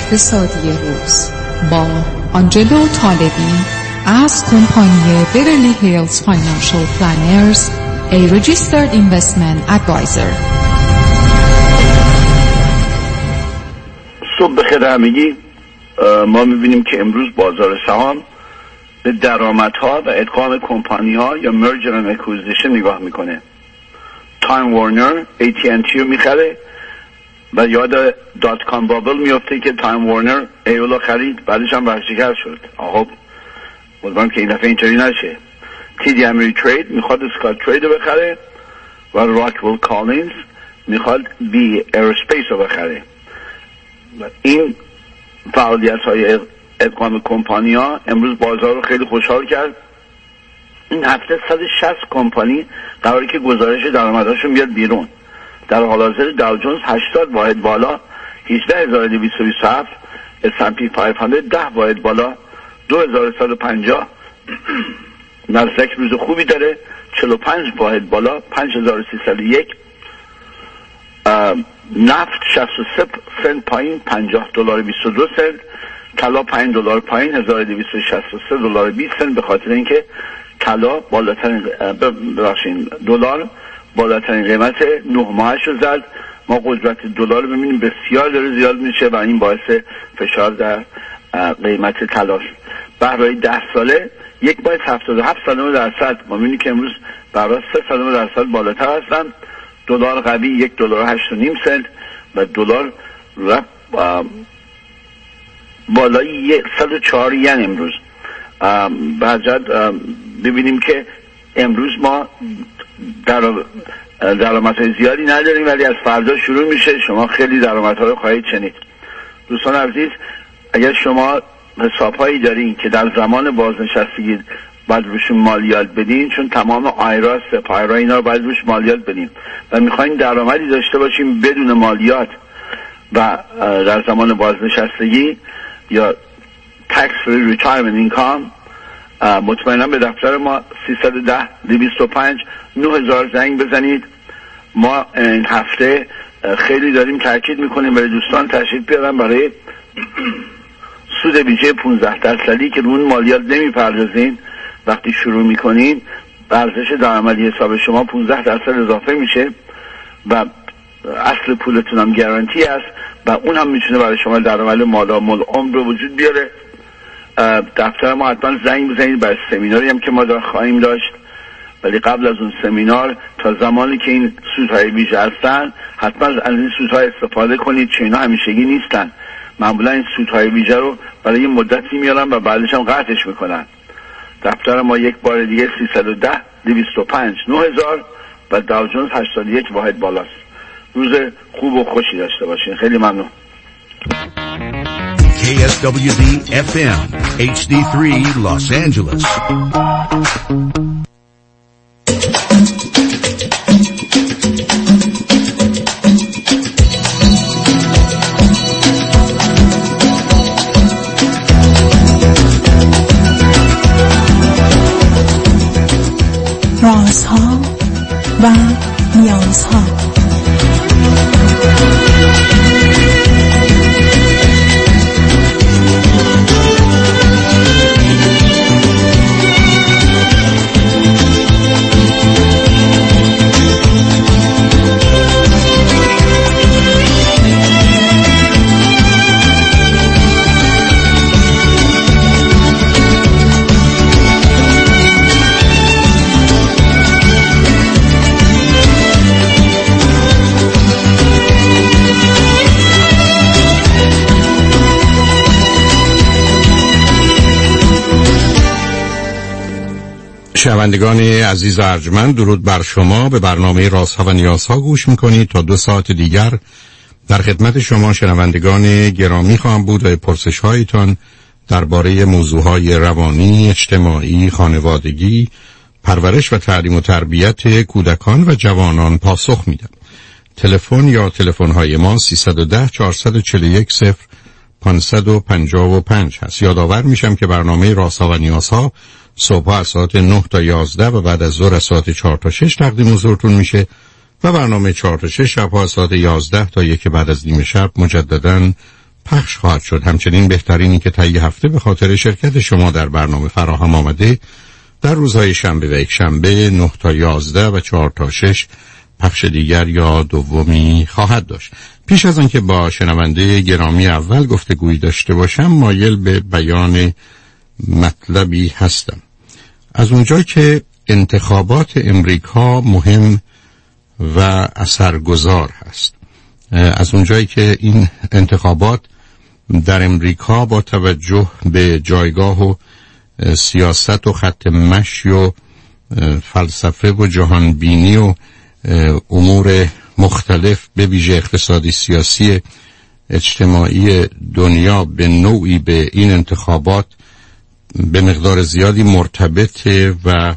اقتصادی روز با آنجلو طالبی از کمپانی بیورلی هیلز فاینانشل پلانرز، a registered investment advisor. صبح بخیر همگی. ما میبینیم که امروز بازار سهام به درآمدها و ادغام کمپانی‌ها یا مرجر اند اکوزیشن نگاه میکنه. تایم وارنر AT&T رو میخره و یاد دات کام بابل میفته که تایم وارنر ایولا خرید، بعدش هم ورشکست شد. خب امیدوارم که این دفعه اینطوری نشه. TD Ameritrade میخواد اسکات ترید رو بخره و راکویل کالینز میخواد بی ایروسپیس رو بخره. این فعالیت های ادغام کمپانی ها امروز بازار رو خیلی خوشحال کرد. این هفته 160 کمپانی قراره که گزارش درآمدهاشون بیاد بیرون. در حال حاضر داو جونز 80 واحد بالا 18227، S&P 500 10 واحد بالا 2150، نزدک روز خوبی داره 45 واحد بالا 5301، نفت 63 سنت پایین $50.22، طلا $5 پایین $1263.20 به خاطر اینکه طلا بالاترین دلار بالاترین قیمت 9 ماهش رو زد. ما قدرت دلار رو ببینیم بسیار داره زیاد میشه و این باعث فشار در قیمت طلا شد. بهره 10 ساله 1.77%، ما میبینیم که امروز بهره 3% بالاتر هستن. دلار قوی $1.08 و دلار رفت بالای 104 ین امروز. بعد ببینیم که امروز ما درآمدهای زیادی نداریم ولی از فردا شروع میشه. شما خیلی درآمدها رو خواهید شنید. دوستان عزیز، اگر شما حسابهایی دارین که در زمان بازنشستگی باید روشون مالیات بدین، چون تمام آیرا سپایرا اینا رو باید روش مالیات بدین و میخواین درآمدی داشته باشیم بدون مالیات و در زمان بازنشستگی یا tax free retirement income، مطمئنا به دفتر ما 310-225-9000 زنگ بزنید. ما این هفته خیلی داریم تاکید میکنیم برای دوستان تشریف بیارن برای سود ویژه 15% که رون مالیات نمیپردازین. وقتی شروع میکنین ارزش درآمدی حساب شما 15% اضافه میشه و اصل پولتون هم گارانتی است و اون هم میتونه برای شما درآمد مادام العمر رو وجود بیاره. دفتر ما حتما زنگ بزنید برای سمیناری هم که ما خواهیم داشت، ولی قبل از اون سمینار تا زمانی که این سودهای ویژه هستن حتما از این سودها استفاده کنید، چون اینا همیشگی نیستن. معمولا این سودهای ویژه رو برای مدتی میارن و بعدش هم قطعش میکنن. دفتر ما یک بار دیگه 310-225-9000 و داو جونز 81 واحد بالاست. روز خوب و خوشی داشته باشین. خیلی ممنون. KSWB FM HD3 Los Angeles. رازها و نیازها. شنوندگان عزیز و ارجمند، درود بر شما. به برنامه رازها و نیازها گوش میکنید. تا 2 ساعت دیگر در خدمت شما شنوندگان گرامی خواهم بود و پرسش هایتان درباره موضوعهای روانی، اجتماعی، خانوادگی، پرورش و تعلیم و تربیت کودکان و جوانان پاسخ میدم. تلفن یا تلفن های ما 310-441-0555 هست. یادآور میشم که برنامه رازها و نیازها صبح از ساعت 9 تا 11 و بعد از ظهر از ساعت 4 تا 6 تقدیم حضورتون میشه و برنامه 4 تا 6 شب از ساعت 11 تا 1 بعد از نیم شب مجدداً پخش خواهد شد. همچنین بهترینی که طی هفته به خاطر شرکت شما در برنامه فراهم آمده در روزهای شنبه و یک شنبه 9 تا 11 و 4 تا 6 پخش دیگر یا دومی خواهد داشت. پیش از آنکه با شنونده گرامی اول گفتگویی داشته باشم مایل به بیان مطلبی هستم. از اونجایی که انتخابات امریکا مهم و اثرگذار هست، از اونجایی که این انتخابات در امریکا با توجه به جایگاه و سیاست و خط مشی و فلسفه و جهانبینی و امور مختلف به ویژه اقتصادی سیاسی اجتماعی دنیا به نوعی به این انتخابات به مقدار زیادی مرتبطه و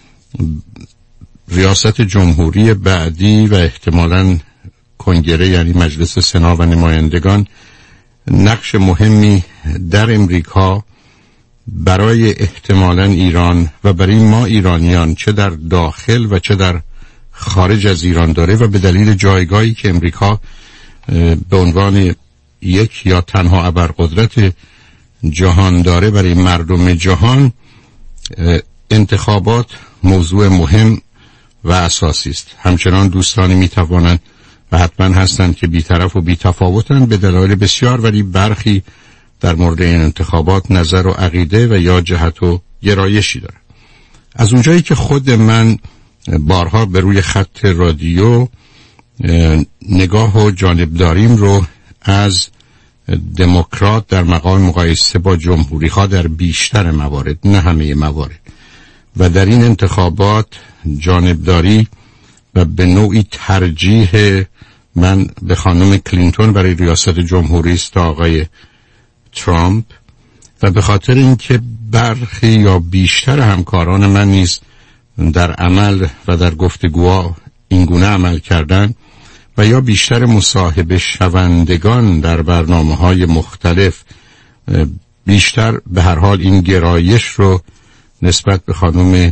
ریاست جمهوری بعدی و احتمالاً کنگره یعنی مجلس سنا و نمایندگان نقش مهمی در امریکا برای احتمالاً ایران و برای ما ایرانیان چه در داخل و چه در خارج از ایران داره و به دلیل جایگاهی که امریکا به عنوان یک یا تنها ابرقدرت جهان داره برای مردم جهان انتخابات موضوع مهم و اساسی است. همچنان دوستانی میتوانند و حتما هستند که بی‌طرف و بی‌تفاوتند به دلایل بسیار، ولی برخی در مورد این انتخابات نظر و عقیده و یا جهت و گرایشی دارند. از اونجایی که خود من بارها به روی خط رادیو نگاه و جانبداریم رو از دموکرات در مقام مقایسه با جمهوری ها در بیشتر موارد، نه همه موارد، و در این انتخابات جانبداری و به نوعی ترجیح من به خانم کلینتون برای ریاست جمهوری است تا آقای ترامپ، و به خاطر اینکه برخی یا بیشتر همکاران من نیز در عمل و در گفتگوها اینگونه عمل کردن و یا بیشتر مصاحبه شوندگان در برنامه‌های مختلف بیشتر به هر حال این گرایش رو نسبت به خانم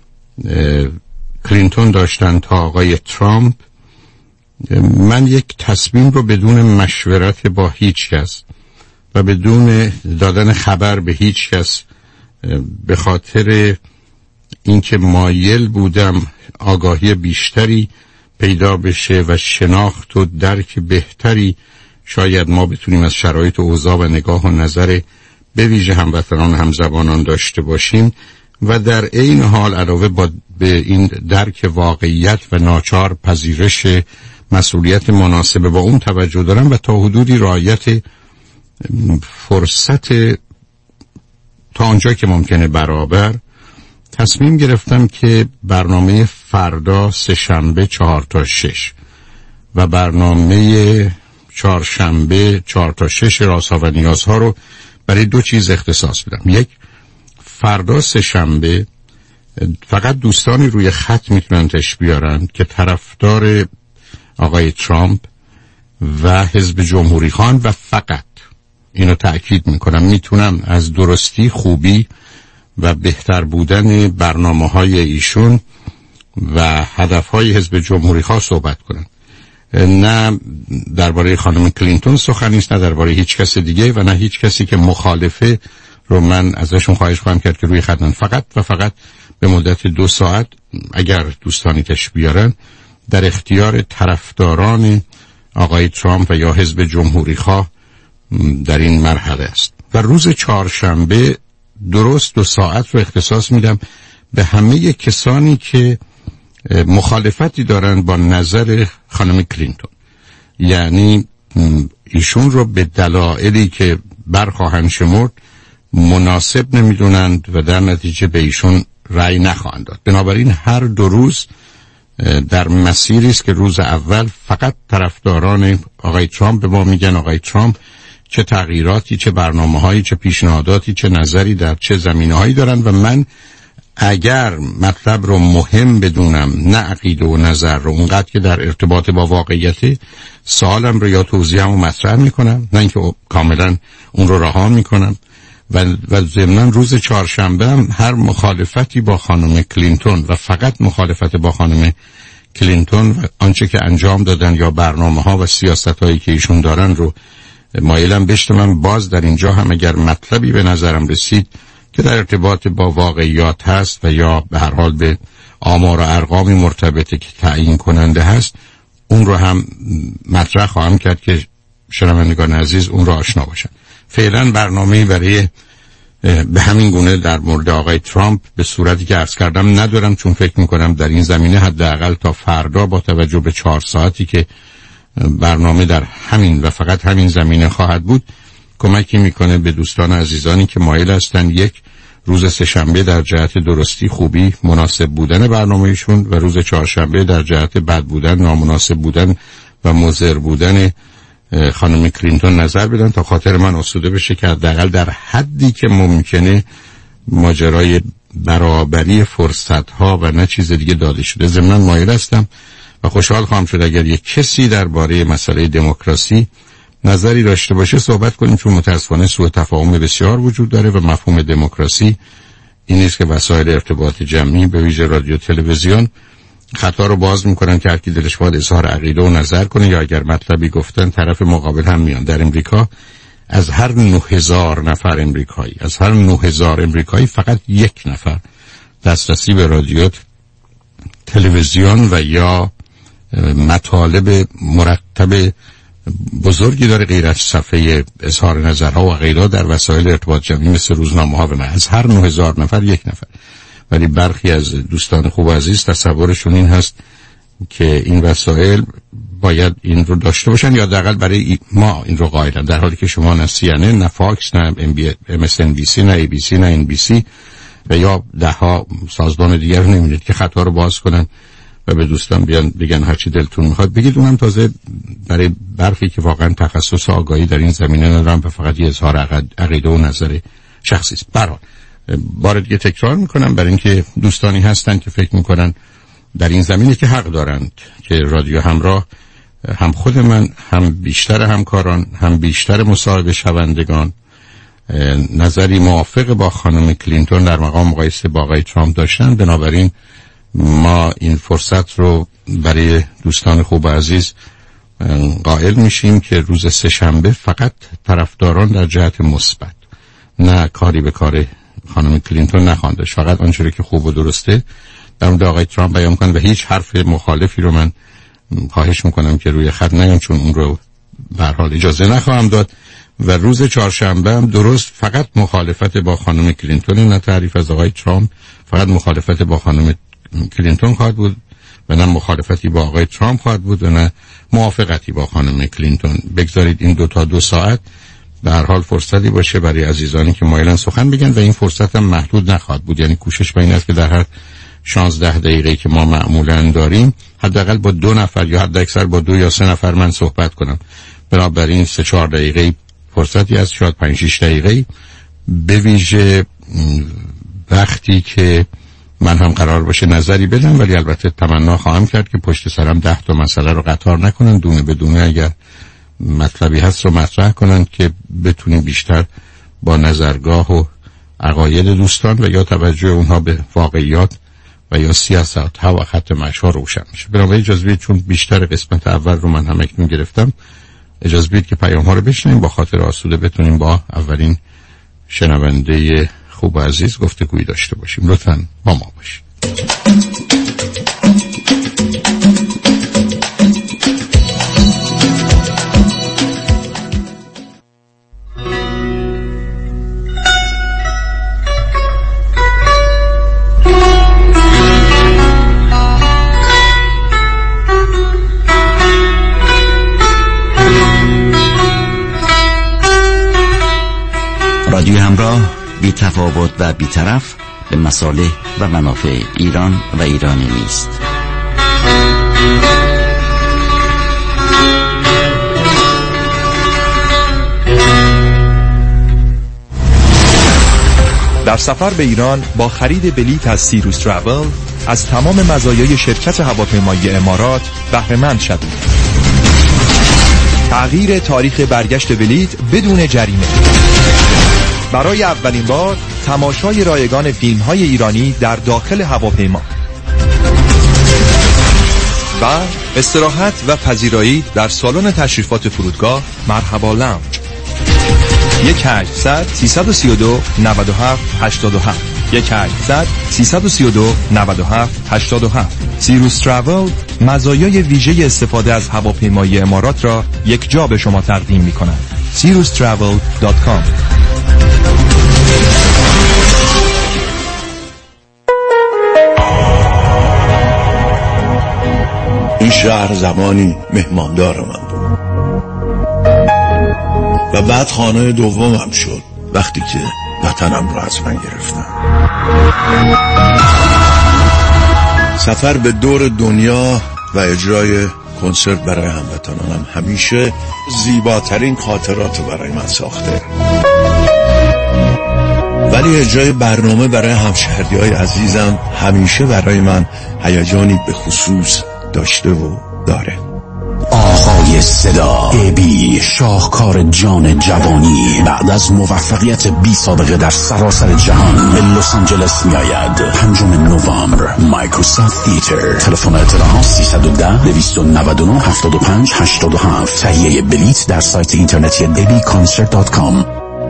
کلینتون داشتن تا آقای ترامپ، من یک تصمیم رو بدون مشورت با هیچ کس و بدون دادن خبر به هیچ کس به خاطر اینکه مایل بودم آگاهی بیشتری پیدا بشه و شناخت و درک بهتری شاید ما بتونیم از شرایط و اوضاع و نگاه و نظر به ویژه هموطنان همزبانان داشته باشیم و در این حال علاوه به این درک واقعیت و ناچار پذیرش مسئولیت مناسبه با اون توجه دارم و تا حدودی رعایت فرصت تا آنجا که ممکنه برابر تصمیم گرفتم که برنامه فردا سه‌شنبه 4 تا 6 و برنامه چهارشنبه 4 تا 6 رازها و نیازها رو برای دو چیز اختصاص بدم. یک، فردا سه‌شنبه فقط دوستانی روی خط میتونن تشریف بیارن که طرفدار آقای ترامپ و حزب جمهوری خان و فقط اینو تأکید میکنم میتونم از درستی، خوبی و بهتر بودن برنامه‌های ایشون و هدفهای حزب جمهوری خواه صحبت کنن. نه درباره خانم کلینتون سخنی است، نه درباره هیچ کس دیگه و نه هیچ کسی که مخالفه رو من ازشون خواهش خواهم کرد که روی خط فقط و فقط به مدت 2 ساعت اگر دوستانی تشریف بیارن در اختیار طرفداران آقای ترامپ و یا حزب جمهوری خواه در این مرحله است. و روز چهارشنبه درست 2 ساعت رو اختصاص میدم به همه کسانی که مخالفتی دارن با نظر خانم کلینتون، یعنی ایشون رو به دلایلی که برخواهند شمرد مناسب نمیدونند و در نتیجه به ایشون رأی نخواهند داد. بنابراین هر 2 روز در مسیری است که روز اول فقط طرفداران آقای ترامپ به ما میگن آقای ترامپ چه تغییراتی، چه برنامه‌هایی، چه پیشنهاداتی، چه نظری در چه زمینه‌هایی دارن و من اگر مطلب رو مهم بدونم، نه عقیده و نظر رو اونقدر که در ارتباط با واقعیت، سوالم رو یا توضیحم رو مطرح میکنم، نه اینکه کاملا اون رو رها میکنم. و ضمناً روز چهارشنبه هم هر مخالفتی با خانم کلینتون و فقط مخالفت با خانم کلینتون و آنچه که انجام دادن یا برنامه‌ها و سیاست‌هایی که ایشون دارن رو مایلم بشنوم. باز در اینجا هم اگر مطلبی به نظرم رسید که در ارتباط با واقعیات هست و یا به هر حال به آمار و ارقامی مرتبطه که تعیین کننده هست، اون رو هم مطرح خواهم کرد که شنوندگان عزیز اون رو آشنا باشن. فعلا برنامه‌ای برای به همین گونه در مورد آقای ترامپ به صورتی که عرض کردم ندارم، چون فکر میکنم در این زمینه حداقل تا فردا با توجه به 4 ساعتی که برنامه در همین و فقط همین زمینه خواهد بود کمکی میکنه به دوستان عزیزانی که مایل هستن یک روز سه‌شنبه در جهت درستی، خوبی، مناسب بودن برنامهشون و روز چهارشنبه در جهت بد بودن، نامناسب بودن و مضر بودن خانم کلینتون نظر بدن تا خاطر من آسوده بشه که حداقل در حدی که ممکنه ماجرای برابری فرصت‌ها و نه چیز دیگه داده شده. ضمناً مایل هستم و خوشحال خواهم شد اگر یک کسی درباره مسئله دموکراسی نظری داشته باشه صحبت کنیم، چون متأسفانه سوء تفاهم بسیار وجود داره و مفهوم دموکراسی این نیست که وسایل ارتباط جمعی به ویژه رادیو تلویزیون خطا رو باز میکنن که هر کی دلش بخواد اظهار عقیده و نظر کنه، یا اگر مطلبی گفتن طرف مقابل هم میان. در امریکا از هر 9000 نفر امریکایی، از هر 9000 امریکایی فقط 1 نفر دسترسی به رادیو تلویزیون و یا مطالب مرتب بزرگی داره غیر از صفحه اظهار نظرها و غیره در وسایل ارتباط جمعی مثل روزنامه‌ها و از هر 9000 نفر 1 نفر. ولی برخی از دوستان خوب و عزیز تصورشون این هست که این وسایل باید این رو داشته باشن یا حداقل برای ما این رو قائلن، در حالی که شما نه CNN، نه فاکس، نه MSNBC، نه ABC، نه NBC و یا ده ها سازمان دیگر رو نمیدید که خطا رو باز کنن و به دوستان بیان بگن هر چی دلتون میخواد بگید. اونم تازه برای برخی که واقعا تخصص آگاهی در این زمینه ندارن و فقط یه اظهار عقیده و نظر شخصی است. برای بار دیگه تکرار میکنم برای اینکه دوستانی هستن که فکر میکنن در این زمینه که حق دارند که رادیو همراه هم خود من، هم بیشتر همکاران، هم بیشتر مصاحبه شوندگان نظری موافق با خانم کلینتون در مقام مقایسه با آقای ترامپ داشتن. بنابراین ما این فرصت رو برای دوستان خوب و عزیز قائل میشیم که روز سه‌شنبه فقط طرفداران در جهت مثبت، نه کاری به کار خانم کلینتون نخواندش، فقط آنچه که خوب و درسته در مورد آقای ترامپ بیان کنن و هیچ حرف مخالفی رو من خواهش میکنم که روی خط نیان، چون اون رو به هر حال اجازه نخواهم داد. و روز چهارشنبه هم درست فقط مخالفت با خانم کلینتون، نه تعریف از آقای ترامپ، فقط مخالفت با خانم کلینتون خواهد بود و نه مخالفتی با آقای ترامپ خواهد بود و نه موافقتی با خانم کلینتون. بگذارید این 2 تا 2 ساعت به هر حال فرصتی باشه برای عزیزانی که مایلن سخن بگن و این فرصت هم محدود نخواهد بود. یعنی کوشش به این است که در هر 16 دقیقه که ما معمولا داریم حداقل با 2 نفر یا حد اکثر با 2 یا 3 نفر من صحبت کنم. بنابراین 3-4 دقیقه فرصتی از شاید 5-6 دقیقه به ویژه وقتی که من هم قرار باشه نظری بدم، ولی البته تمنا خواهم کرد که پشت سرم 10 تا مسئله رو قطار نکنن، دونه به دونه اگر مطلبی هست رو مطرح کنن که بتونیم بیشتر با نظرگاه و عقاید دوستان و یا توجه اونها به واقعیات و یا سیاست ها و خط مشی روشن بشه. بنابراین اجازه بدید چون بیشتر قسمت اول رو من هم اکنون گرفتم، اجازه بدید که پیام ها رو بشنویم با خاطر آسوده بتونیم با اولین شنونده خوب و عزیز گفتگویی داشته باشیم. لطفاً با ما باشید. رادیو همراه، بی تفاوت و بی طرف به مصالح و منافع ایران و ایرانی نیست. در سفر به ایران با خرید بلیت از سیروس ترافل از تمام مزایای شرکت هواپیمایی امارات بهره مند شوید. تغییر تاریخ برگشت بلیت بدون جریمه. برای اولین بار تماشای رایگان فیلم‌های ایرانی در داخل هواپیما و استراحت و پذیرایی در سالن تشریفات فرودگاه مرحبا لاونج. 1-800-332-97-87 سیروس تراول مزایای ویژه استفاده از هواپیمایی امارات را یک جا به شما تقدیم می‌کند. sirustravel.com. این شهر زمانی مهماندار من بود و بعد خانه دومم شد وقتی که وطنم را از من گرفتن. سفر به دور دنیا و اجرای کنسرت برای هموطنانم همیشه زیباترین خاطرات برای من ساخته، ولی اجرای برنامه برای همشهریای عزیزم همیشه برای من هیجانی به خصوص داشته و داره. آقای صدا ابی، شاهکار جان جوانی، بعد از موفقیت بی سابقه در سراسر جهان به لس آنجلس می آید. 5 نوامبر مایکروسافت تئاتر. تلفن اطلاعات 310-299-75-87. تهیه بلیط در سایت اینترنتی abconcert.com.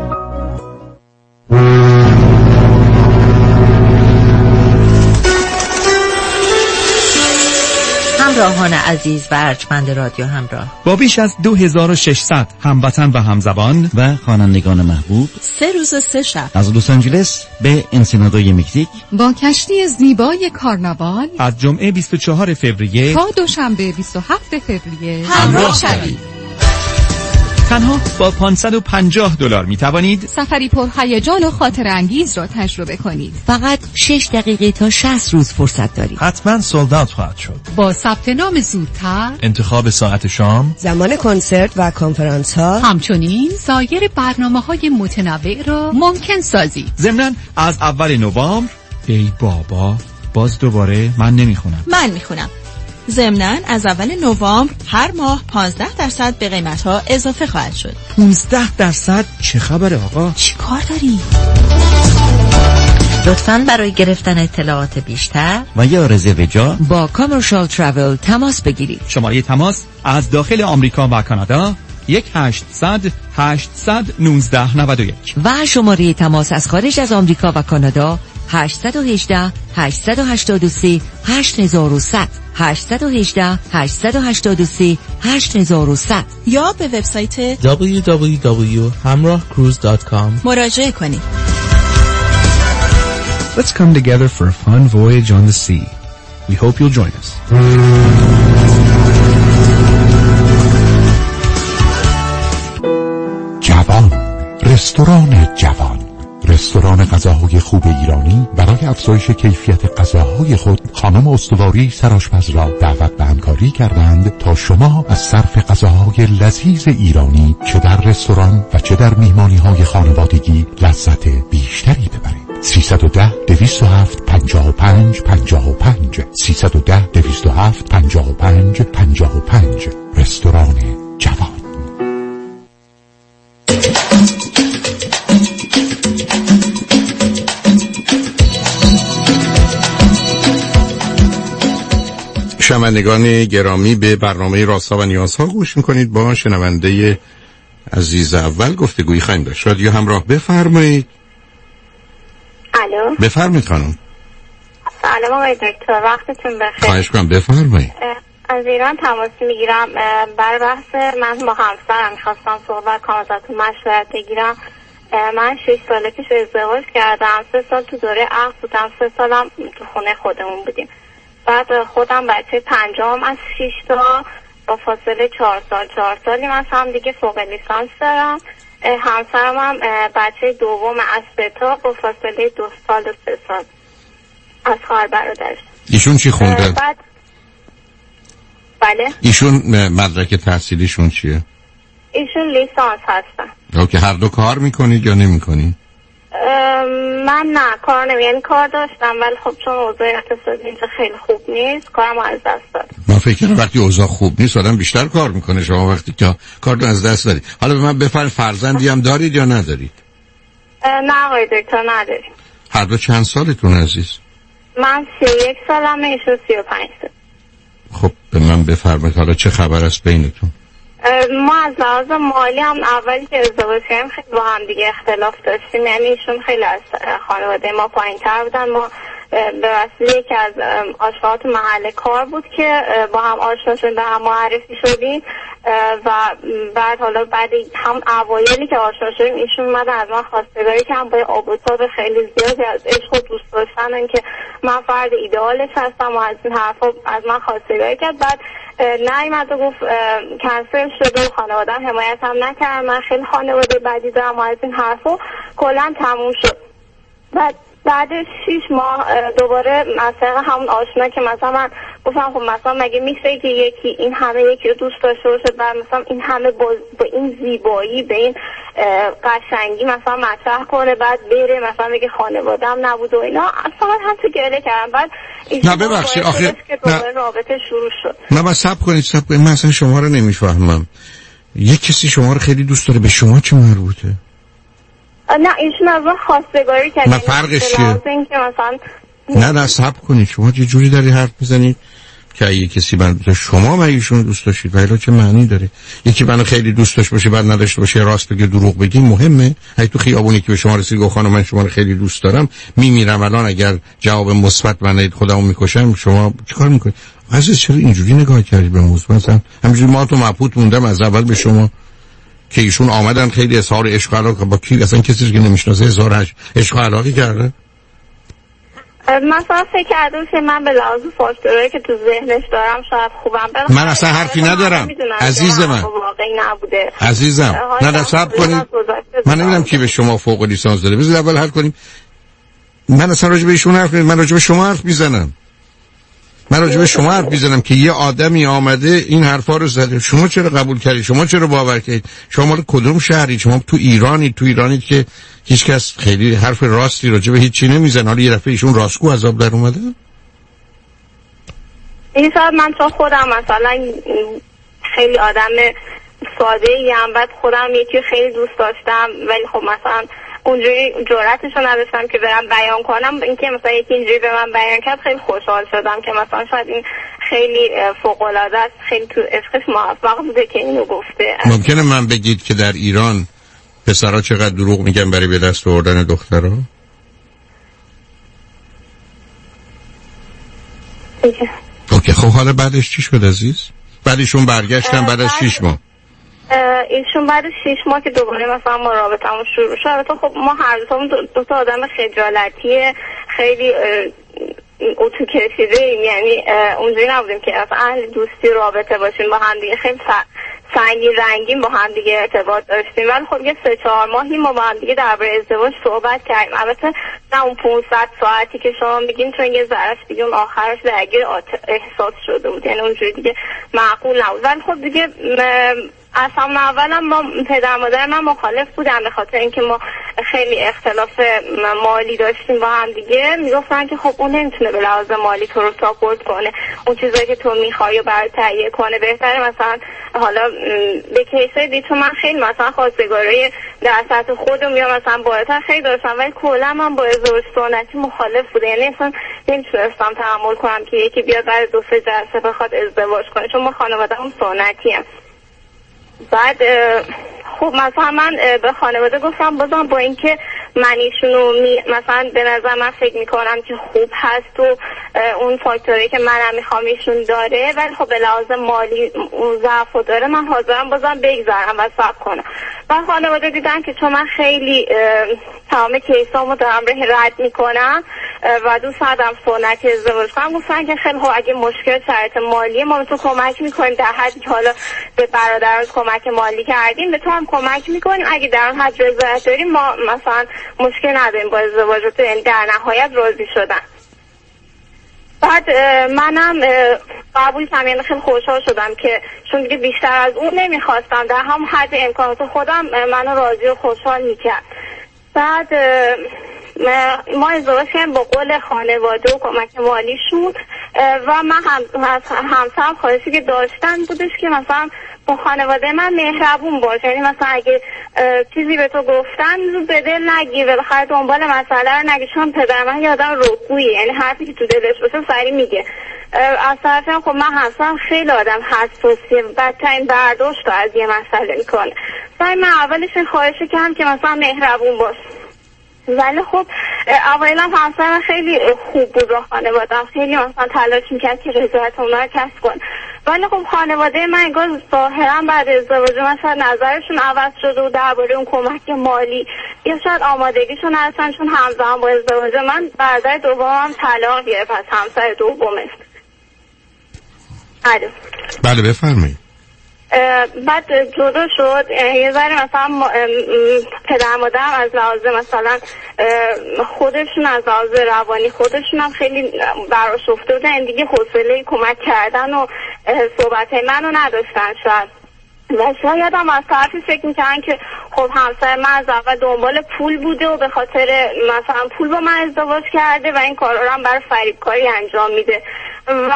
همراهان عزیز و ارجمند رادیو همراه، با بیش از 2600 هموطن و همزبان و خوانندگان محبوب 3 روز 3 شب از لس آنجلس به انسینادوی مکزیک با کشتی زیبای کارناوال از جمعه 24 فوریه تا دوشنبه 27 فوریه همراه شوید. تنها با $550 می توانید سفری پر هیجان و خاطر انگیز را تجربه کنید. فقط 6 دقیقه تا 60 روز فرصت دارید. حتما سولد اوت خواهد شد. با ثبت نام زودتر، انتخاب ساعت شام، زمان کنسرت و کنفرانس ها، همچنین سایر برنامه‌های متنوع را ممکن سازید. ضمناً از اول نوامبر، ای بابا باز دوباره من نمیخونم. من میخونم. ضمناً از اول نوامبر هر ماه 15% به قیمت‌ها اضافه خواهد شد. 15%؟ چه خبره آقا؟ چی کار داری؟ لطفاً برای گرفتن اطلاعات بیشتر و یا رزرو جا با کامرشال تراول تماس بگیرید. شماره تماس از داخل آمریکا و کانادا 1-800-819-91 و شماره تماس از خارج از آمریکا و کانادا 818-883-8100 818-883-8100 یا به وبسایت www.hamrahcruise.com مراجعه کنید. Let's come together for a fun voyage on the sea. We hope you'll join us. جوان، رستوران جوان، رستوران غذاهای خوب ایرانی برای افزایش کیفیت غذاهای خود خانم استواری سرآشپز را دعوت به همکاری کردند تا شما از صرف غذاهای لذیذ ایرانی چه در رستوران و چه در میهمانی‌های خانوادگی لذت بیشتری ببرید. 310-207-55-55 310-207-55-55 رستوران جوان. شنوندگان گرامی، به برنامه رازها و نیازها گوش میکنید. با شنونده عزیز اول گفتگویی خواهیم داشت. رادیو همراه، بفرمایید. الو، بفرمایید خانم. سلام آقای دکتر، وقتتون بخیر. خواهش کنم، بفرمایید. از ایران تماس میگیرم برای بحث من با همسرم میخواستم صحبت کنم، ازتون مشورت بگیرم. من 6 ساله پیش ازدواج کردم، 3 سال تو دوره عقد بودم، 3 سالم تو خونه خودمون بودیم. بعد خودم بچه پنجم از 6 تا با فاصله 4 سالی من هم دیگه فوق لیسانس دارم. همسرم هم بچه دوم از 3 تا با فاصله 2 سال و 3 سال از خواهر برادرش. ایشون چی خونده؟ بله. ایشون مدرک تحصیلیشون چیه؟ ایشون لیسانس هستن. اوکی، هر دو کار میکنید یا نمیکنید؟ من نه کار نمی، یعنی کار داشتم ولی خب چون اوضاع اقتصادی اینجا خیلی خوب نیست کارم از دست دادم. من فکر کنم وقتی اوضاع خوب نیست آدم بیشتر کار میکنه. شما وقتی که کار رو از دست دادید. حالا به من بفرمایید فرزندی هم دارید یا ندارید؟ نه آقای دکتر نداریم. هر دو چند سالتون عزیز؟ من 31 سالمه، ایشون 35 سال. خب به من بفرمایید حالا چه خبر است بینتون؟ ما از لحاظ مالی هم اولی که ازدواج کردیم خیلی با هم دیگه اختلاف داشتیم. یعنی ایشون خیلی از خانواده ما پایین‌تر بودن. ما به وسیله یکی از آشناهات محل کار بود که با هم آشنا شدیم، به هم معرفی شدیم و بعد هم اوایلی که آشنا شدیم ایشون اومدن از من خواستگاری که هم با آب و تاب خیلی زیادی از عشق و دوست داشتن که من فرد ایدئالش هستم و از این حرفا از من خواستگاری کرد. بعد نیامد و گفت کنسل شده و خانواده هم حمایت هم نکردن. من خیلی خانواده بدی دارم و از این حرفا کلا تموم شد. بعد 6 ماه دوباره مثلا همون آشنا که مثلا من گفتم خب مثلا مگه میشه که این همه یکی رو دوست داشته باشه بعد مثلا این همه با این زیبایی به این قشنگی مثلا مطرح کنه بعد بره مثلا بگه خانواده‌ام نبود و اینا. اصلا هم تو گله کردم. بعد نه ببخشید آخه دوباره رابطه شروع شد. نه بس صبر کنید من اصلا شما رو نمیفهمم. یک کسی شما رو خیلی دوست داره، به شما چه مربوطه؟ نه ایشون از من خواستگاری کرد. نه فرقش چیه؟ نه صبر کنید شما یه جوری داری حرف میزنید که یه کسی شما و ایشون دوست داشتید ولی چه معنی داره؟ یکی منو خیلی دوست داشته باشه بعد نداشته باشه راست بگه دروغ بگی مهمه؟ اگه تو خیابونی که به شما رسید گفت خانم من شما رو خیلی دوست دارم میمیرم الان اگر جواب مثبت من خودمو میکشم شما چیکار میکنید؟ عزیز چرا اینجوری نگاه کردی به موضوع؟ مثلا همینجوری ما تو مبهوت موندم از اول به شما که ایشون آمدن خیلی اظهار عشق و علاقه با کی اصلا کسی که نمیشناسه اظهار عشق و علاقه کرده. مثلا فکر کردم که من به لحاظ فاکتورایی که تو ذهنش دارم شاید خوبم من اصلا حرفی ندارم عزیز من واقعی نبوده عزیزم. نه صبر کنید من نمیدونم کی به شما فوق لیسانس داره. بذار اول حل کنیم. من اصلا راجع به ایشون حرف نمیزنم. من راجع به شما حرف میزنم. من راجع به شما حرف میزنم که یه آدمی آمده این حرفا رو زده. شما چرا قبول کردید؟ شما چرا باور کردید؟ شما مال کدوم شهری؟ شما تو ایرانی که هیچ کس خیلی حرف راستی راجع به هیچ چی نمیزنه. حالا یه دفعه ایشون راستگو عذاب در اومده. این ساعت من تو خودم مثلا خیلی آدم ساده ایم بعد خودم یکی خیلی دوست داشتم ولی خب مثلا اونجوری جرأتشو نداشتم که برم بیان کنم. اینکه مثلا یکی اینجوری به من بیان کرد خیلی خوشحال شدم که مثلا شاید این خیلی فوق‌العاده است، خیلی تو عشقش موفق بوده که اینو گفته. ممکنه من بگید که در ایران پسرها چقدر دروغ میگن برای به دست آوردن دخترها؟ اوکی خب حالا بعدش چی شد عزیز؟ بعدشون برگشتن بعد از 6 ماه. ایشون بعد 6 ماه که دوباره مثلا ما رابطمون شروع شد. خب ما هر دو تا آدم خجالتیه خیلی اتو کشیده یعنی اونجوری نبودیم که اصلا اهل دوستی رابطه باشیم با هم دیگه. خیلی سنگین رنگین با هم دیگه ارتباط داشتیم ولی خب یه 3-4 ماهی ما با هم دیگه درباره ازدواج صحبت کردیم. البته نه اون 500 ساعتی که شما میگین چون یه ذرهش دیگه اون آخرش درگیر احساس شده بود یعنی اونجوری دیگه معقول نبود. ولی خب دیگه از همون اولم ما پدر مادر من مخالف بودن به خاطر اینکه ما خیلی اختلاف مالی داشتیم با هم دیگه. میگفتن که خب اون نمیتونه به لحاظ مالی تو رو ساپورت کنه، اون چیزایی که تو میخوای و برات تهیه کنه. بهتره مثلا حالا به کیسای دی تو من خیلی مثلا خواستگاری در سطح خودم یا مثلا بالاتر خیلی داشتم ولی کلا من با ازدواج سنتی مخالف بوده. یعنی اصلا نمیتونستم تحمل کنم که یکی بیاد بعد 2-3 جلسه بخواد ازدواج کنه چون ما خانواده‌ام سنتی ام. بعد خب مثلا من به خانواده گفتم بازم با اینکه من ایشونو مثلا به نظر من فکر میکنم که خوب هست و اون فاکتوری که منم میخوام ایشون داره ولی خب به لحاظ مالی اون ضعف داره من حاضرم بازم بگذارم و صبر کنم. و خانواده دیدن که چون من خیلی تمام کیسامو دارم رد میکنم و دوست دارم سنتی ازدواج کنم گفتن که خیلی خب اگه مشکل شرایط مالی ما تو کمک میکنیم در حدی که حالا به برادران کمک مالی کردیم به تو هم کمک میکنیم اگه در اون حد رضایت داریم ما مثلا مشکل نداریم با ازدواجت. یعنی در نهایت راضی شدن. بعد منم قبول کردم یعنی خیلی خوشحال شدم که چون دیگه بیشتر از اون نمیخواستم در هم حد امکانات خودم منو راضی و خوشحال میکرد. بعد ما ازدواج کردیم با قول خانواده و کمک مالیشون و من همسرم خواهشی که داشتن بودش که مثلا با خانواده من مهربون باشه. یعنی مثلا اگه چیزی به تو گفتن رو به دل نگیر، بالاخره دنبال مسئله رو نگیر، چون پدر من یه آدم رکگویی، یعنی حرفی که تو دلش باشه سریع میگه. از طرفم خب من همسرم خیلی آدم حساسیه، بدترین برداشت رو از یه مسئله میکنه. من اولش خواهشه کردم که مثلا مهربون باش، ولی خب اولا همسرم خیلی خوب بود با خانواده‌ام، خیلی مثلا تلاش میکرد که رضایت اونا رو کسب کنه، ولی خب خانواده من انگار ظاهرا بعد ازدواج من شاید نظرشون عوض شده و درباره اون کمک مالی یا شاید آمادگیشون نداشتن، چون همزمان با ازدواج من برادر دومم طلاق گرفت از همسر دومش. بله بفرمایید. بعد جدا شد، یه ذره مثلا پدر مادرم از لحاظ مثلا خودشون از لحاظ روانی خودشون هم خیلی براش افتادن دیگه، حوصله کمک کردن و صحبت منو نداشتن شاید، و شاید هم از طرفی فکر میکنن که خب همسر من از اول دنبال پول بوده و به خاطر مثلا پول با من ازدواج کرده و این کارا رو هم برای فریبکاری انجام میده. و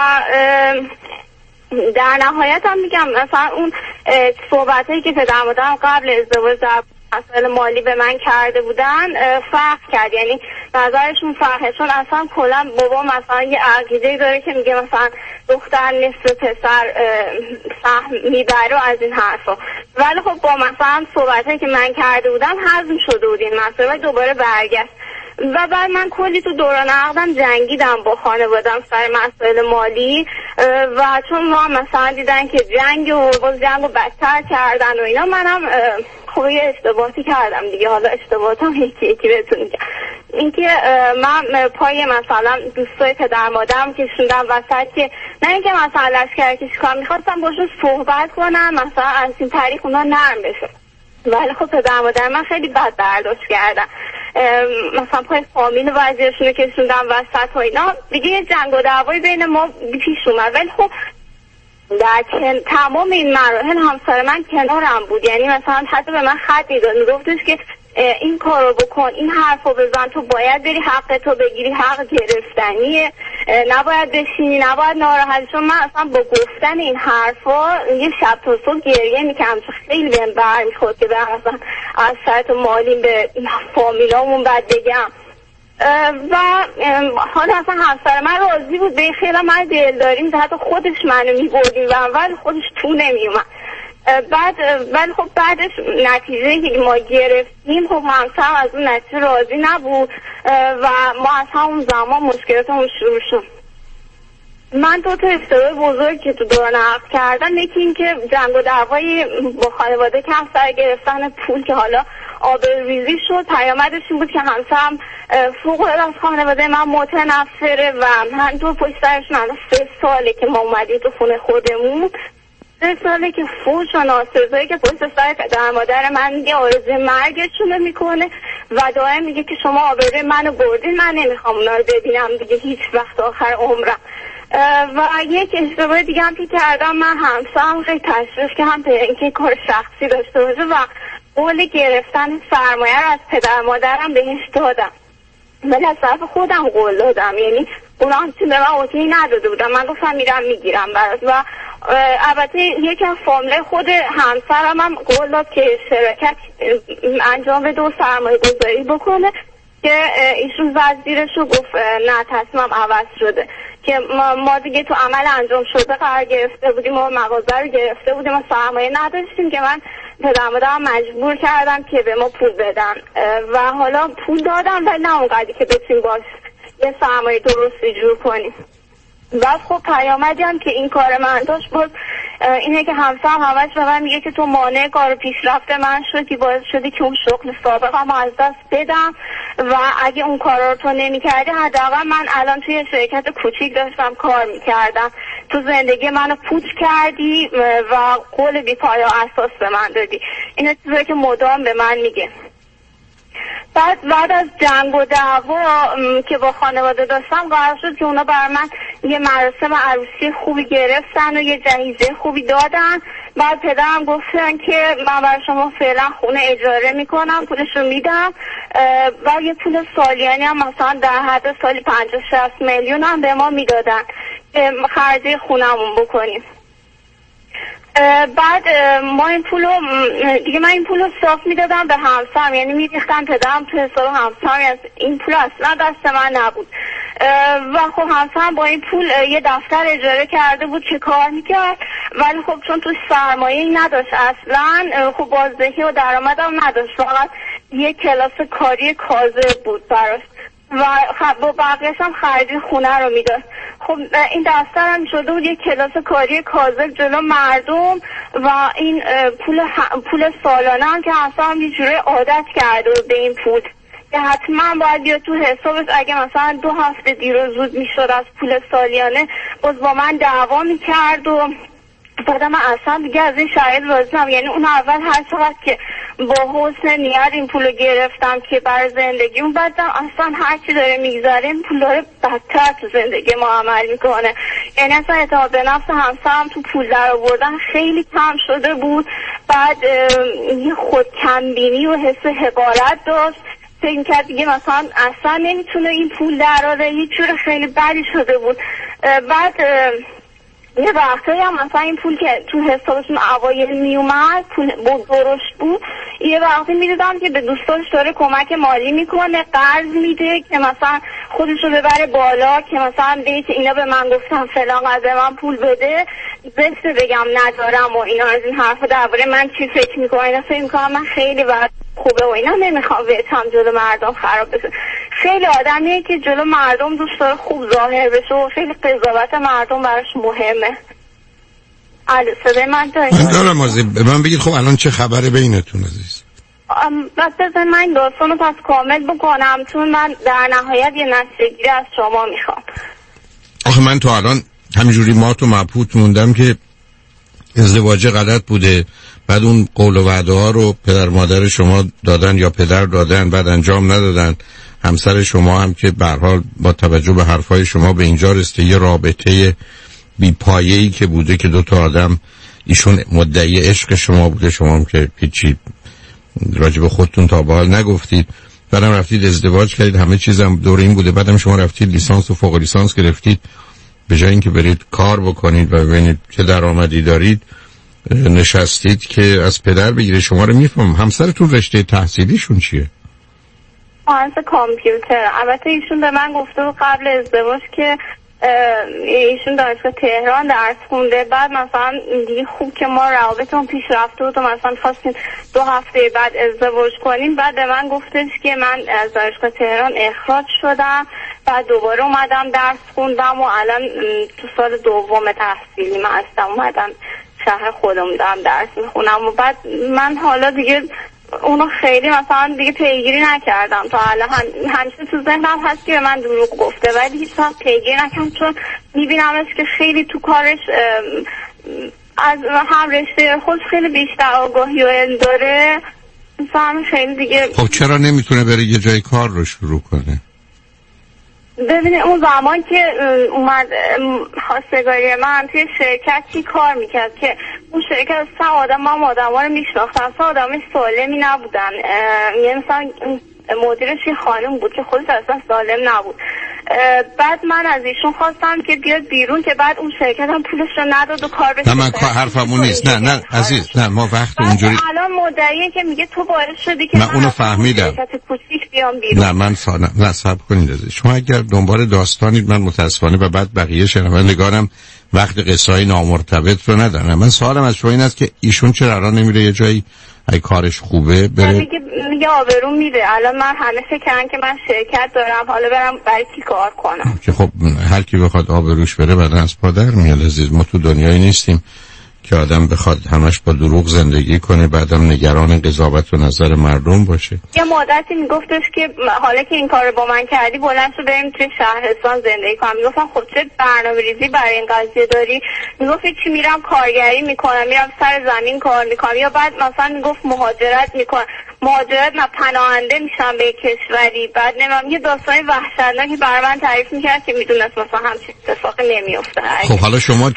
در نهایت هم میگم مثلا اون صحبتایی که پدر مادرم قبل ازدواج در مسائل مالی به من کرده بودن فرق کرد، یعنی نظرشون فرقه، چون اصلا کلا بابا مثلا یه عقیده داره که میگه مثلا دختر نصف پسر سهم میبره و از این حرفا، ولی خب با مثلا صحبتایی که من کرده بودم هضم شده بود این مسئله دوباره برگشت. و بعد من کلی تو دوران عقدم جنگیدم با خانوادم سر مسائل مالی، و چون ما مثلا دیدن که جنگ و باز جنگ رو بدتر کردن و اینا، منم خب یه اشتباهی کردم دیگه. حالا اشتباهاتم یکی یکی بهتون میگم. اینکه من پای مثلا دوستای پدر مادرم کشوندم وسط، که نه اینکه مثلا لشکر کشی کنم، میخواستم باشون صحبت کنم مثلا از این طریق اونا نرم بشه، ولی خب پدر مادر من خیلی بد برداشت کردن، مثلا پای فامیل وضعیشون رو کشوندم وسط و اینا دیگه. یه جنگ و دعوایی بین ما پیش اومد، ولی خب در تمام این مراحل همسر من کنارم بود، یعنی مثلا حتی به من خط میداد، میگفتش که این کارو بکن، این حرفو بزن، تو باید بری حق تو بگیری، حق گرفتنیه، نباید بشینی، نباید ناراحت. چون من اصلا با گفتن این حرفا یه شب تا صبح گریه میکنم، چون خیلی بهم برمیخورد که مثلا از شرط مالیم به فامیلامون بعد بگم. و حالا اصلا همسر من راضی بود به خیلی من دلداریم، حتی خودش منو میبردیم و اول خودش تو نمیومد. بعد ولی خب بعدش نتیجه که ما گرفتیم، خب همسرم از اون نتیجه راضی نبود و ما از همون زمان مشکلاتمون شروع شد. من دو تا اشتباه بزرگ که تو دوران عقد کردم، یکی این که جنگ و دعوای با خانواده کم سر گرفتن پول که حالا آبروریزی شد، پیامدش این بود که همسرم فوق العاده از خانواده من متنفره و من تو پشت سرشون 3 ساله که ما اومدیم تو خونه خودمون، 3 ساله که فوش و ناسزایی که پشت سر پدر مادر من میگه آرزوی مرگشون میکنه و دائم میگه که شما آبروی منو بردین، من نمیخوام اونا رو ببینم دیگه هیچ وقت آخر عمرم. و یک اشتباه دیگه هم که کردم، من همسرم خیلی تشویق که هم به اینکه کار شخصی داشته باشه و قول گرفتن سرمایه رو از پدر مادرم بهش دادم، ولی از طرف خودم قول دادم، یعنی اونا هم چون به من اوکی نداده بودم، من گفتم میرم میگیرم برات. و البته یکی از فامیل خود همسرم هم قول داد که شرکت انجام بده و سرمایه گذاری بکنه، که ایشون وزیرش رو گفت نه تصمیمم عوض شده، که ما دیگه تو عمل انجام شده قرار گرفته بودیم و مغازه رو گرفته بودیم و سرمایه نداشتیم، که من پدر مادرم مجبور کردم که به ما پول بدن و حالا پول دادم ولی نه اونقدری که بتونیم باش یه سرمایه درستی جور کنیم. و خب پیامدی هم که این کار من داشت بود اینه که همسرم همش به من میگه که تو مانع کار پیشرفت من شدی، باعث شدی که اون شغل سابقم از دست بدم و اگه اون کارا رو تو نمی‌کردی حداقل من الان توی شرکت کوچیک داشتم کار می‌کردم، تو زندگی منو پوچ کردی و قول بی‌پایه اساس به من دادی. این چیزایی که مدام به من میگه. بعد از جنگ و دعوا که با خانواده داشتم قرار شد که اونا بر من یه مراسم عروسی خوبی گرفتن و یه جهیزه خوبی دادن. بعد پدرم گفتن که من برای شما فعلا خونه اجاره میکنم، پولشو میدم و یه پول سالیانی هم مثلا در حد سالی 50-60 میلیون هم به ما میدادن که خرجه خونمون بکنیم. بعد ما این پولو دیگه من این پولو صاف میدادم به همسرم، یعنی میریختم پدرم تو حساب همسرم، این پول اصلا دست من نبود. و خب همسرم با این پول یه دفتر اجاره کرده بود که کار میکرد، ولی خب چون تو سرمایه‌ای نداشت اصلا، خب بازدهی و درآمدم نداشت، فقط یه کلاس کاری کاذب بود براش و با بقیه‌اش هم خرید خونه رو میداد. خب این دفتر هم شده بود یک کلاس کاری کاذب جلو مردم و این پول سالانه هم که اصلا یه جوری عادت کرده بود به این پول که حتما باید بیاد تو حسابش. اگه مثلا 2 هفته دیر و زود میشد از پول سالیانه باز با من دعوا میکرد و بعد من اصلا دیگه از این شرایط راضی نم. یعنی اون اول هر چقدر که با حسن نیت این پولو گرفتم که برای زندگیم، بعدم اصلا هر چی داره میگذره این پول داره بدتر تو زندگی ما عمل میکنه. یعنی اصلا اعتماد به نفس همسرم تو پول در آوردن خیلی کم شده بود. بعد یه خودکمبینی و حس حقارت داشت، فکر می‌کرد دیگه مثلا اصلا نمیتونه این پول دراره، یه جور خیلی بدی شده بود. بعد یه وقتایی هم مثلا این پول که تو حسابشون اوایل میومد پول درشت بود، یه وقتی میدیدم که به دوستاش داره کمک مالی میکنه، قرض میده که مثلا خودشو ببره بالا، که مثلا بگه که اینا به من گفتن فلان قدر من پول بده، بسته بگم ندارم و اینا از این حرفا درباره من چی فکر میکنه. اینا فکر میکنم من خیلی وقت خوبه و اینا، نمیخوام ویتم جلو مردم خراب بشه. خیلی آدمیه که جلو مردم دوست داره خوب ظاهر بشه و خیلی قضاوت مردم براش مهمه. صدای من دارم عزیز، به من بگید خب الان چه خبره بینتون عزیز؟ بس بذار من این داستان رو پس کامل بکنم، چون من در نهایت یه نتیجه گیری از شما میخوام. آخه من تو الان همینجوری مات و مبهوت موندم که ازدواج غلط بوده، بعد اون قول و وعده ها رو پدر مادر شما دادن یا پدر دادن بعد انجام ندادن، همسر شما هم که به هر حال با توجه به حرفای شما به اینجا رسیده یه رابطه بی‌پایه‌ای که بوده که 2 تا آدم، ایشون مدعی عشق شما بوده، شما هم که هیچی راجع به خودتون تا به حال نگفتید، بعدم رفتید ازدواج کردید، همه چیزم دور این بوده، بعدم شما رفتید لیسانس و فوق لیسانس گرفتید، به جای اینکه برید کار بکنید و ببینید چه درآمدی دارید نشستید که از پدر بگیره. شما رو میفهمم. همسرتون رشته تحصیلیشون چیه؟ مهندس کامپیوتر. البته ایشون به من گفته بود قبل ازدواج که ایشون دانشگاه تهران درس خونده، بعد مثلا دیگه خوب که ما روابطمون پیش رفته بود و مثلا خواستیم 2 هفته بعد ازدواج کنیم، بعد به من گفتش که من از دانشگاه تهران اخراج شدم، بعد دوباره اومدم درس خوندم و الان تو سال 2 تحصیلی من هستم، اومدم شهر خودم دارم درس میخونم. و بعد من حالا دیگه اونو خیلی مثلا دیگه پیگیری نکردم تا الان، همیشه تو ذهنم هست که به من دروغ گفته ولی هیچ وقت پیگیری نکردم، چون میبینمش که خیلی تو کارش از هم رشته خود خیلی بیشتر آگاهی و علم داره، مثلا خیلی دیگه. خب چرا نمیتونه بره یه جای کار رو شروع کنه؟ ببینید اون زمان که اومد خواستگاری من توی شرکتی کار میکرد که اون شرکت سه آدم هم آدم ها رو میشناختن، سه آدم سالمی نبودن، یعنی مثلا مدیرش یه خانم بود که خودش اصلا سالم نبود. بعد من از ایشون خواستم که بیاد بیرون، که بعد اون شرکت هم پولش رو نداد و کار بشه. نه من حرفمون نیست، نه عزیز، نه ما وقت اونجوری الان مدعیه که میگه تو باعث شدی که من اونو فهمیدم. شرکت کوچیک بیام بیرون. نه من صبر کنید عزیز، شما اگر دنبال داستانید من متاسفانه و بعد بقیه شنوندگانم وقت قصه‌های نامرتبط رو ندارم. من سوالم از شما این است که ایشون چرا الان نمیره یه جایی ای کارش خوبه بره؟ میگه آبروم میده. الان من همه فکر کردن که من شرکت دارم، حالا برم برای کی کار کنم؟ که خب هر کی بخواد آبروش بره بعد از پادر میاد عزیز. ما تو دنیایی نیستیم که آدم بخواد همش با دروغ زندگی کنه بعدم نگران قضاوت و نظر مردم باشه. یه مدتی میگفتش که حالا که این کارو با من کردی بلند شو بریم توی شهرستان زندگی کنم. میگفتم خب چه برنامه‌ریزی برای این قضیه داری؟ میگفت چی میرم کارگری میکنم، میرم سر زمین کار میکنم، یا بعد مثلا میگفت مهاجرت میکنم. مهاجرت نه پناهنده میشم به کشوری. بعد نمیدونم یه داستانی وحشتناکی برای من تعریف میکرد که میدونست مثلا همچین اتفاقی نمیفته. خب حالا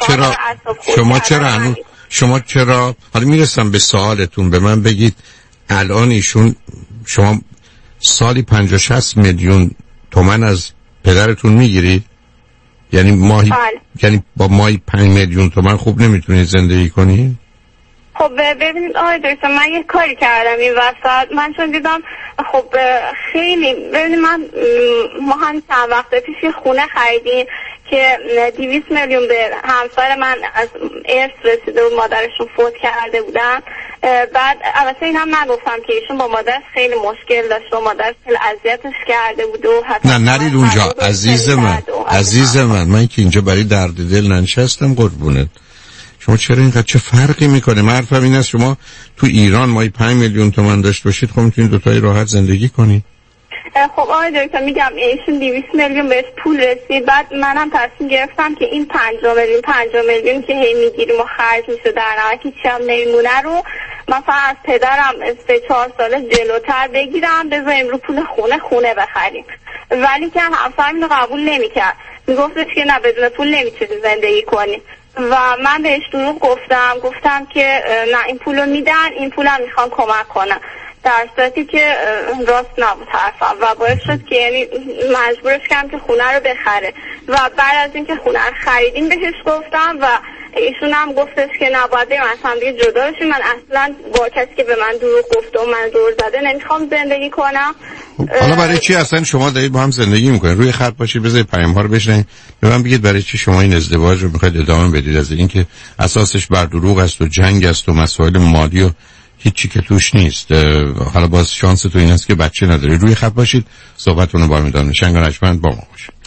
شما چرا حالا میرسم به سوالتون، به من بگید الان ایشون شما سالی 50-60 میلیون تومان از پدرتون میگیرید؟ یعنی ماهی یعنی با ماهی 5 میلیون تومان خوب نمیتونید زندگی کنید؟ خب ببینید آقای دکتر، من یه کاری کردم این وسط. من چون دیدم خب خیلی، ببینید ما هم چند وقت پیش یه خونه خریدیم که 200 میلیون به همسر من از ارث رسیده و مادرشون فوت کرده بودن. بعد البته این هم نگفتم که ایشون با مادرش خیلی مشکل داشت و مادرش خیلی اذیتش کرده بود و حتی نه نرید اونجا عزیز من که اینجا برای درد دل ننشستم قربونت. شما چرا اینقدر چه فرقی میکنه؟ من حرفم این است شما تو ایران مایی 5 میلیون تومان داشت باشید، خب میتونید دوتایی راحت زندگی کنید. خب آقای دکتر میگم ایشون 200 میلیون بهش پول رسید. بعد منم تصمیم گرفتم که این 5 میلیون که هی میگیریم و خرج میشه در نهایت هیچی هم نمیمونه رو مثلا از پدرم 3-4 سال جلوتر بگیرم بذاریم رو پول خونه بخریم. ولی که همسرم اینو قبول نمیکرد، میگفتش که نه بدون پول نمیتونی زندگی کنی. و من بهش دروغ گفتم که نه این پولو میدن، این پولم میخوام کمک کنم، در صورتی که راست نبود حرفم و باعث شد که یعنی مجبورش کردم که خونه رو بخره. و بعد از اینکه خونه رو خریدیم بهش گفتم و ایشون هم گفتش که نباید مثلا دیگه جدا بشیم. من اصلا با کسی که به من دروغ گفته و من دور زده نمیخوام زندگی کنم. حالا برای چی اصلا شما دارید با هم زندگی میکنید؟ روی خط باشید، بذارید پیام‌ها رو بشنوید، به من بگید برای چی شما این ازدواج رو میخواید ادامه بدید؟ از اینکه اساسش بر دروغ است و جنگ است و مسائل مالی و هیچی که توش نیست. حالا باز شانس تو این است که بچه نداری. روی خط باشید، صحبتتون رو برمی دارم. شنگ رجمند با ما باشید.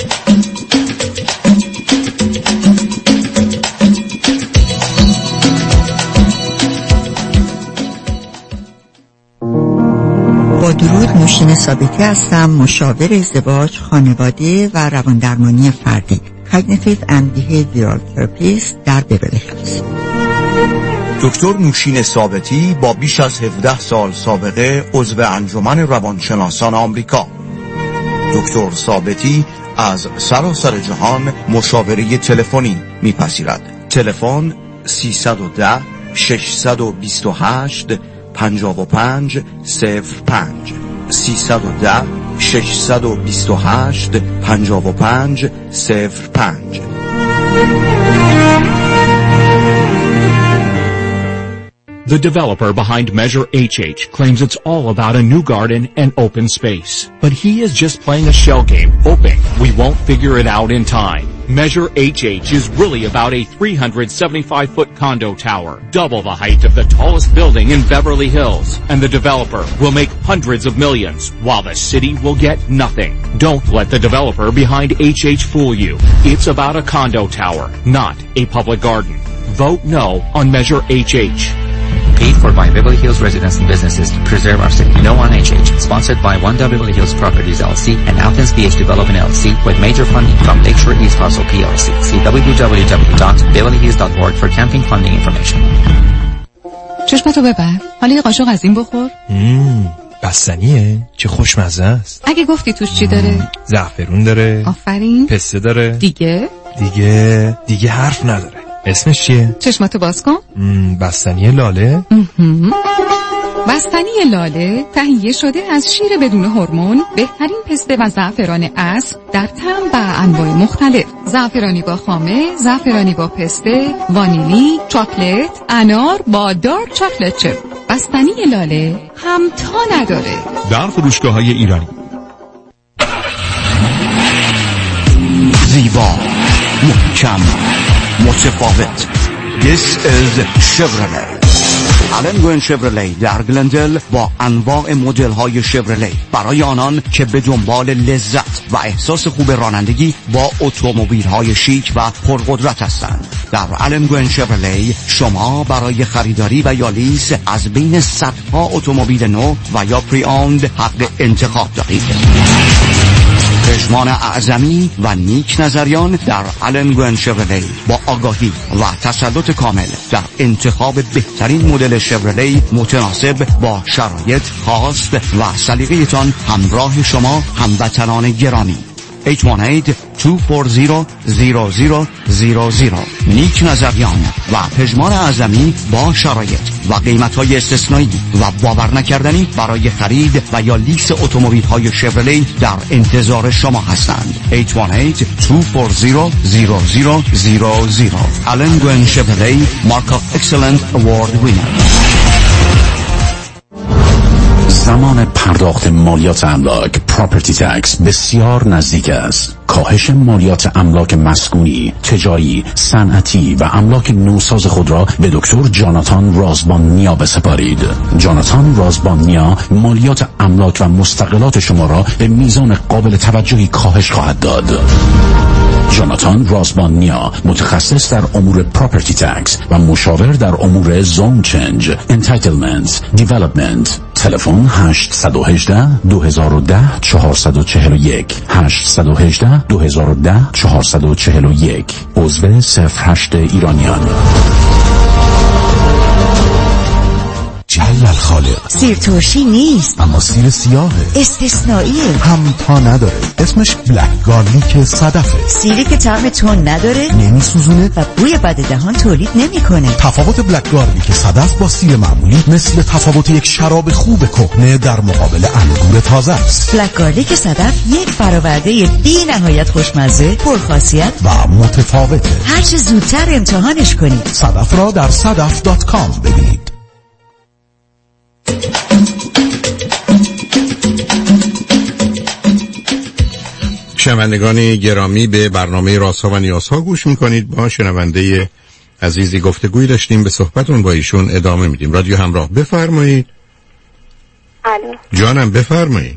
با درود، نوشین ثابتی هستم، مشاور ازدواج، خانواده و رواندرمانی فردی، Cognitive and Behavioral Therapist در بیولی هیلز. دکتر نوشین ثابتی با بیش از 17 سال سابقه عضو انجمن روانشناسان آمریکا. دکتر ثابتی از سراسر جهان مشاوره تلفنی میپذیرد. تلفن 310 628 55 05 310 628 55 05. The developer behind Measure HH claims it's all about a new garden and open space. But he is just playing a shell game, hoping we won't figure it out in time. Measure HH is really about a 375-foot condo tower, double the height of the tallest building in Beverly Hills. And the developer will make hundreds of millions, while the city will get nothing. Don't let the developer behind HH fool you. It's about a condo tower, not a public garden. Vote no on Measure HH. Paid for by Beverly Hills residents and businesses to preserve our city. No on HH. Sponsored by One Beverly Hills Properties LLC and Athens BH Development LLC with major funding from Lakeshore East Hustle PLC. See www.beverlyhills.org for camping funding information. چشمتو ببر. حالا یه قاشق از این بخور. بستنیه؟ چه خوشمزه است. اگه گفتی توش چی داره؟ زعفرون داره. آفرین. پسته داره. دیگه حرف نداره. اسمش چیه؟ چشماتو باز کن. بستنی لاله؟ بستنی لاله تهیه شده از شیر بدون هورمون، بهترین پسته و زعفران اصل در طعم و انواع مختلف. زعفرانی با خامه، زعفرانی با پسته، وانیلی، چاکلت، انار با دارک چاکلت چپ. بستنی لاله همتا نداره. در فروشگاه‌های ایرانی. زیبا، محکم، متفاوت. This is Chevrolet. آلن گوین شفرلی در گلندل با انواع مدل های شفرلی برای آنان که به دنبال لذت و احساس خوب رانندگی با اتومبیل های شیک و پرقدرت هستند. در آلن گوین شفرلی شما برای خریداری و یا لیز از بین صدها اتومبیل نو و یا پری اوند حق انتخاب دارید. پشمان اعظمی و نیک نظریان در آلن گوین شفرلی با آگاهی و تسلط کامل در انتخاب بهترین مدل شفرلی متناسب با شرایط خاص و سلیقه‌تان همراه شما هموطنان گرامی. نیک نظریان و پژمان اعظمی با شرایط و قیمت‌های استثنایی و باور نکردنی برای خرید و یا لیز اتومبیل‌های شevrolet در انتظار شما هستند. 818-240-0000 Allen Gwen Chevrolet Mark of Excellence Award winner. زمان پرداخت مالیات املاک پراپرتی تکس بسیار نزدیک است. کاهش مالیات املاک مسکونی، تجاری، صنعتی و املاک نوساز خود را به دکتر جاناتان رازبانیا بسپارید. جاناتان رازبانیا مالیات املاک و مستقلات شما را به میزان قابل توجهی کاهش خواهد داد. جاناتان رازبانیا متخصص در امور پراپرتی تکس و مشاور در امور زون چنج، انتایتلمنت، دیولپمنت. تلفن 818-2010-441 818-2010-441 عضو 08 ایرانیان. جل الخالق سیر ترشی نیست، اما سیر سیاهه، استثنائیه، همتا نداره، اسمش بلک گارلیک صدفه. سیری که طعم تند نداره، نمیسوزونه و بوی بد دهان تولید نمیکنه. تفاوت بلک گارلیک صدف با سیر معمولی مثل تفاوت یک شراب خوب کهنه در مقابل انگور تازه است. بلک گارلیک صدف یک برآورده بی نهایت خوشمزه، پرخاصیت و متفاوته. هر چه زودتر امتحانش کنید. صدف را در sadaf.com ببینید. شنوندگان گرامی، به برنامه رازها و نیازها گوش میکنید. با شنونده عزیزی گفتگوی داشتیم، به صحبتون با ایشون ادامه میدیم. رادیو همراه، بفرمایید. الو جانم، بفرمایید.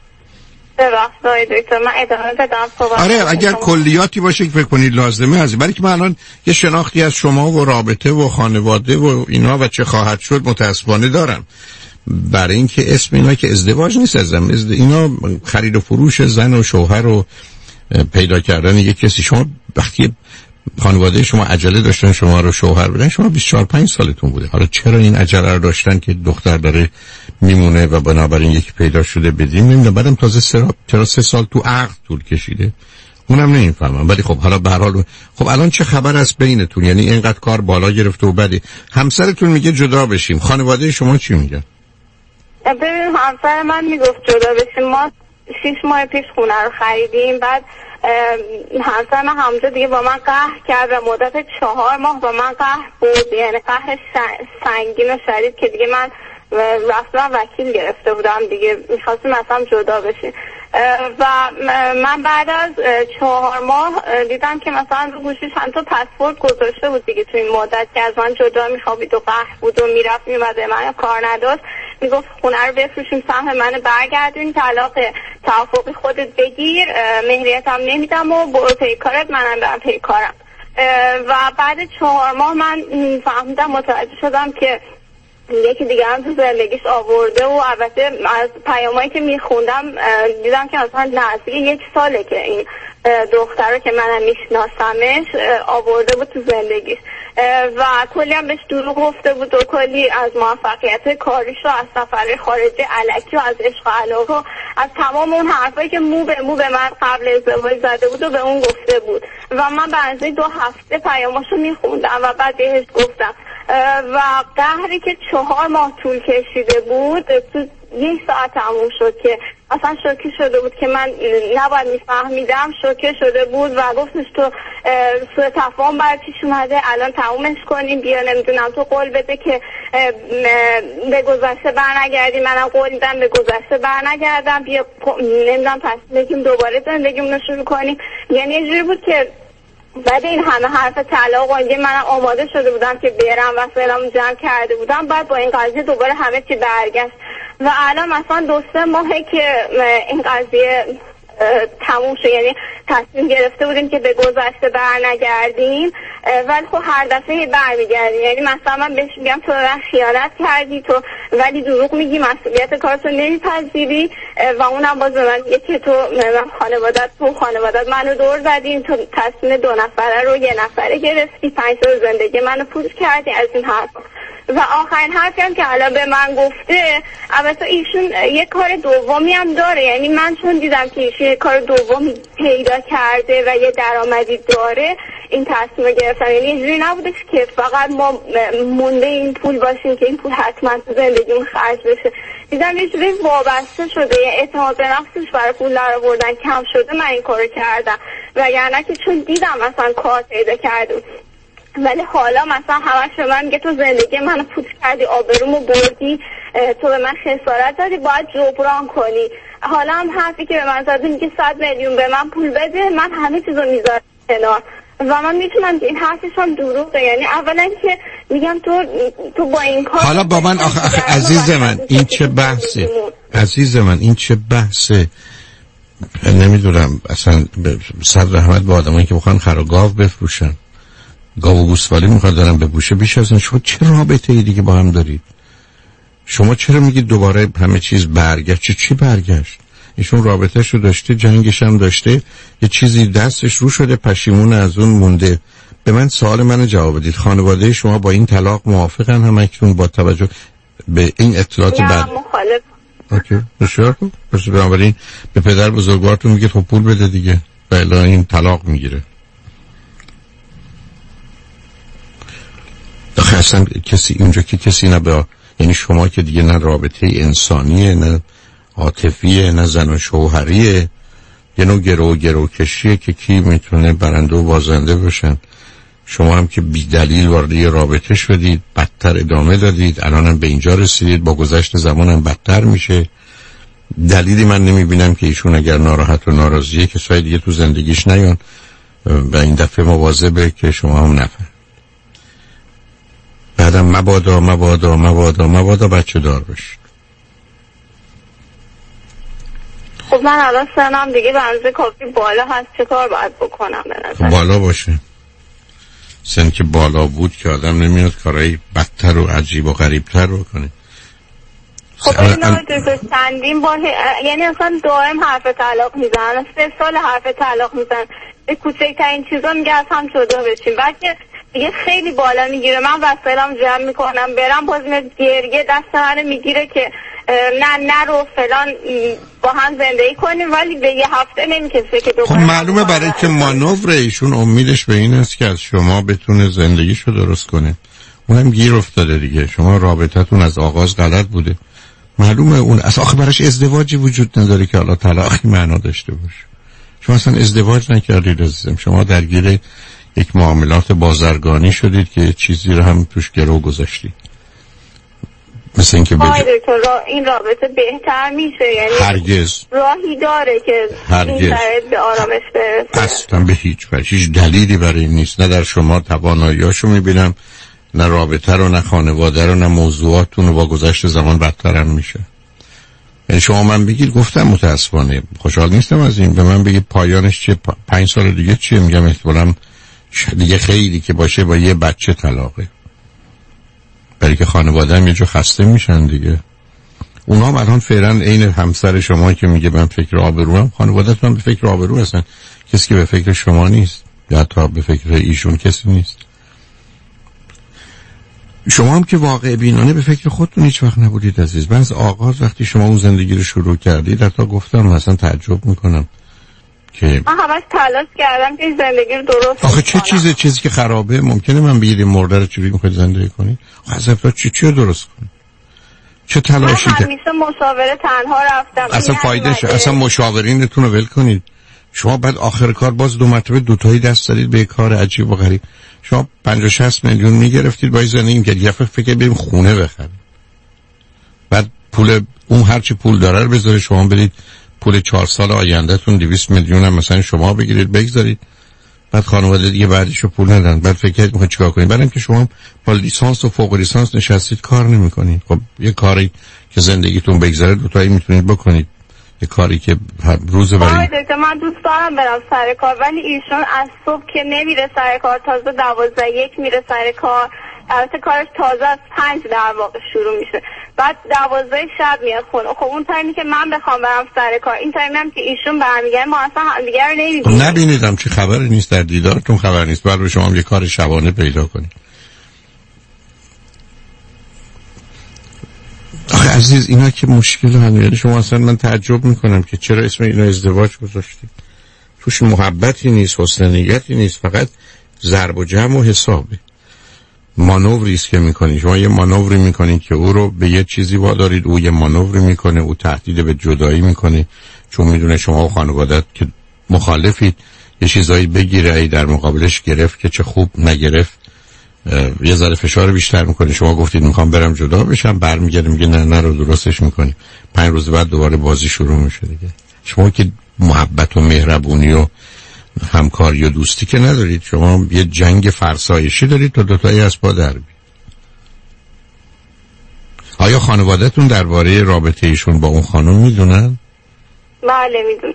ببخشید دکتر، من ادامه بدم صحبت. آره، اگر کلیاتی باشه که فکر کنید لازمه از برای که من الان یه شناختی از شما و رابطه و خانواده و اینا و چه خواهد شد متاسفانه دارم. برای اینکه اسم اینا که ازدواج نیست، اینا خرید و فروش زن و شوهر و پیدا کردن یک کسی. شما وقتی خانواده شما عجله داشتن شما رو شوهر بدن، شما 24-25 سالتون بوده. حالا چرا این عجله رو داشتن که دختر داره میمونه و بنابراین یکی پیدا شده بدیم؟ نمیدونم. بعدم تازه چرا 3 سال تو عقد طول کشیده، اونم نمیفهمم. ولی خب حالا به هر حال، خب الان چه خبر است بینتون؟ یعنی اینقدر کار بالا گرفته و بعد همسرتون میگه جدا بشیم، خانواده شما چی میگن؟ ببینیم، همسر من میگفت جدا بشیم. ما 6 ماه پیش خونه رو خریدیم. بعد همسر من همونجا دیگه با من قهر کرد و مدت 4 ماه با من قهر بود، یعنی قهر سنگین و شدید که دیگه من رفتم وکیل گرفته بودم دیگه، میخواستیم مثلا جدا بشیم. و من بعد از 4 ماه دیدم که مثلا رو گوشیش هم تو پسورد گذاشته بود دیگه، تو این مدت که از من جدا میخوابید و قهر بود و میرفت میومد، من کار نداشت. میگفت خونه رو بفروشیم، سهم منو برگردون، طلاق توافقی خودت بگیر، مهریت هم نمیدم و برو پی کارت، منم برم پی کارم. و بعد 4 ماه من فهمیدم، متوجه شدم که یکی دیگه هم تو زندگیش آورده و البته از پیامایی که میخوندم دیدم که مثلا نزدیک 1 ساله که این دختر رو که منم میشناسمش آورده بود تو زندگیش و کلی هم بهش دروغ گفته بود و کلی از موفقیت کاریش و از سفر خارجی الکی و از عشق و علاقه و از تمام اون حرفایی که مو به من قبل ازدواج زده بود و به اون گفته بود و من بعد 2 هفته پیاماشو میخوندم و بعد بهش گفتم و قهری که 4 ماه طول کشیده بود تو 1 ساعت تموم شد که اصلا شوکه شده بود که من نباید میفهمیدم، شوکه شده بود و گفتش تو سوء تفاهم برای پیش اومده، الان تمومش کنیم، بیا نمیدونم تو قول بده که به گذشته برنگردی، منم قول میدم به گذشته برنگردم، بیا نمیدونم پس بگیم دوباره زندگیمون رو شروع کنیم. یعنی یه جوری بود که بعد این همه حرف طلاق و اینکه منم آماده شده بودم که برم و فعلا جمع کرده بودم، بعد با این قضیه دوباره همه چی برگشت و الان مثلا 2-3 ماهه که این قضیه تموم شد، یعنی تصمیم گرفته بودیم که به گذشته برنگردیم ولی خب هر دفعه برمیگردیم. یعنی مثلا من بهش میگم تو من خیانت کردی تو، ولی دروغ میگی، مسئولیت کارتو نمیپذیری و اونم باز به من میگه که تو خانوادت منو دور زدین، تو تصمیم 2 نفره رو 1 نفره گرفتی، 5 سال زندگی منو پوچ کردی، از این حرف. و آخرین حرفی هم که الان به من گفته، البته ایشون یک کار دومی هم داره، یعنی من چون دیدم که ایشون یک کار دومی پیدا کرده و یه درآمدی داره این تصمیم گرفتم. یعنی اینجوری نبودش که فقط ما مونده این پول باشیم که این پول حتما تو زندگیمون خرج بشه. دیدم یه جوری وابسته شده، یه اعتماد به نفسش برای پول درآوردن کم شده، من این کارو کردم. وگرنه که چون دیدم مثلا کار پیدا کردم، ولی حالا مثلا همش به من میگه تو زندگی منو پوچ کردی، آبرومو بردی، تو به من خسارت دادی، باید جبران کنی. حالا هم حرفی که به من زده میگه 100 میلیون به من پول بده، من همه چیزو میذارم کنار. و من میتونم این حرفش هم دروغه. یعنی اولا که میگم تو با این کار حالا با من عزیز من این چه بحثه؟ عزیز من این چه بحثه؟ نمیدونم اصلا. صد رحمت به آدمایی که بخوان خرگاو بفروشن، گاو و گوسفندی میخواد دارن بپوشه بیش از این. شما چه رابطه ای دیگه با هم دارید؟ شما چرا میگید دوباره همه چیز برگشت؟ چی برگشت؟ ایشون رابطه‌ش رو داشته، جنگش هم داشته، یه چیزی دستش رو شده، پشیمون از اون مونده. به من سوال منو جواب بدید. خانواده شما با این طلاق موافقن همکنون با توجه به این اطلاعات بعد؟ مخالف. اوکی، بسیار خوب. پس بنابراین به پدر بزرگوارتون میگید خب پول بده دیگه، بله این طلاق میگیره. اصلا کسی اونجا که کسی نه یعنی شما که دیگه نه رابطه انسانیه، نه عاطفیه، نه زن و شوهریه، یه نوع گرو کشیه که کی میتونه برنده و بازنده باشن. شما هم که بی دلیل وارد یه رابطه شدید، بدتر ادامه دادید، الان هم به اینجا رسیدید، با گذشت زمان هم بدتر میشه. دلیلی من نمیبینم که ایشون اگر ناراحت و ناراضیه که شاید دیگه تو زندگیش نیان و این دفعه مواظبه که شما هم نفر. بعدم مبادا بچه دار بشید. خب من الان سنم دیگه به اندازه کافی بالا هست، چه کار باید بکنم به نظر؟ بالا باشه. سن که بالا بود که آدم نمیاد کارهای بدتر و عجیب و غریبتر رو کنه. خب این چندین بار یعنی اصلا دائم حرف طلاق میزنن، 3 سال حرف طلاق میزنن، به کوچکترین چیزا میگه از هم جدا بشیم. بعد که دیگه خیلی بالا میگیره، من وسایلم جمع میکنم برم، باز میاد گریه دست منو میگیره که نه رو فلان با هم زندگی کنیم، ولی به یه هفته نمیکشه که خب معلومه برای که مانور ایشون امیدش به این است که از شما بتونه زندگیشو درست کنه. اونم گیر افتاده دیگه. شما رابطتون از آغاز غلط بوده، معلومه. اون اصلا آخه براش ازدواجی وجود نداره که حالا طلاقی معنا داشته باشه. شما اصلا ازدواج نکردید عزیزم، شما درگیر یک معاملات بازرگانی شدید که چیزی رو هم توش گرو گذاشتید. مثل اینکه این رابطه بهتر میشه، یعنی هرگز راهی داره که این شرایط به آرامش برسه؟ اصلا به هیچ دلیلی برای این نیست. نه در شما تواناییاشو میبینم، نه رابطه رو، نه خانواده رو، نه موضوعاتون رو. با گذشت زمان بدتر هم میشه. یعنی شما من بگید، گفتم متاسفانه خوشحال نیستم از این، به من بگید پایانش چیه، 5 سال دیگه چیه، میگم احتمالاً دیگه خیلی که باشه با یه بچه طلاقه، برای که خانواده هم یه جو خسته میشن دیگه. اونا هم الان فعلا عین همسر شما که میگه من فکر آبرو هم، خانواده‌تون به فکر آبرو هستن، کسی که به فکر شما نیست یا حتی به فکر ایشون کسی نیست. شما هم که واقع بینانه به فکر خودتون هیچ وقت نبودید عزیز. من از آغاز وقتی شما اون زندگی رو شروع کردید حتی گفتم مثلا تعجب میکنم که من همش تلاش کردم که زندگی رو درست آخه چه چیزی که خرابه ممکنه من بگید این مرده رو چجوری میخواید زندگی کنی؟ آخه چی رو درست کنی؟ چه تلاشی من همیشه مشاوره تنها رفتم. اصلا فایدهش اصلا مشاورینتون رو ول کنید. شما بعد آخر کار باز 2 مرتبه دوتایی دست دارید به کار عجیب و غریب. شما 50-60 میلیون میگرفتید با زندگی که یه فکر بریم خونه بخرید، بعد پول اون هرچی پول داره رو بذاره شما برید پول 4 سال آیندهتون 200 میلیون هم مثلا شما بگیرید بگذارید، بعد خانواده دیگه بعدشو پول ندن، بعد فکر کنید میخواید چیکار کنید؟ برای اینکه شما با لیسانس و فوق لیسانس نشستید کار نمیکنید. خب یه کاری که زندگیتون بگذره دوتایی میتونید بکنید، یه کاری که روز برای من دوست دارم برم سر کار، ولی ایشون از صبح که نمیره سر کار، تازه 12:01 میره سر کار، البته کارش تازه از 5 در واقع شروع میشه، بعد 12 شب میاد خونه. خب اون تایمی که من بخوام برم سر کار، این تایمی هم که ایشون برمیگرده، ما اصلا همدیگه رو نمیبینیم. نبینیدم چه خبری نیست، در دیدارتون خبر نیست، بعد شما هم یه کار شبانه پیدا کنید. عزیز اینا که مشکل همین شما اصلا من تعجب میکنم که چرا اسم اینا ازدواج گذاشتید. توش محبتی نیست، حسن نیتی نیست، فقط ضرب و جمع و حسابه. مانوری است که میکنید. شما یه مانوری میکنید که او رو به یه چیزی وادارید، او یه مانوری میکنه، او تهدید به جدایی میکنه چون میدونه شما و خانواده‌ات که مخالفید یه چیزایی بگیره، ای در مقابلش گرفت که چه خوب نگرفت یه ذره فشار بیشتر میکنه. شما گفتید میخوام برم جدا بشم، برمیگرده میگه نه رو درستش میکنی، 5 روز بعد دوباره بازی شروع میشه دیگه. شما که محبت و مهربونی و همکاری و دوستی که ندارید، شما یه جنگ فرسایشی دارید تا دوتایی از پا در بیاد. آیا خانواده‌تون درباره رابطه ایشون با اون خانم میدونن؟ بله میدونن.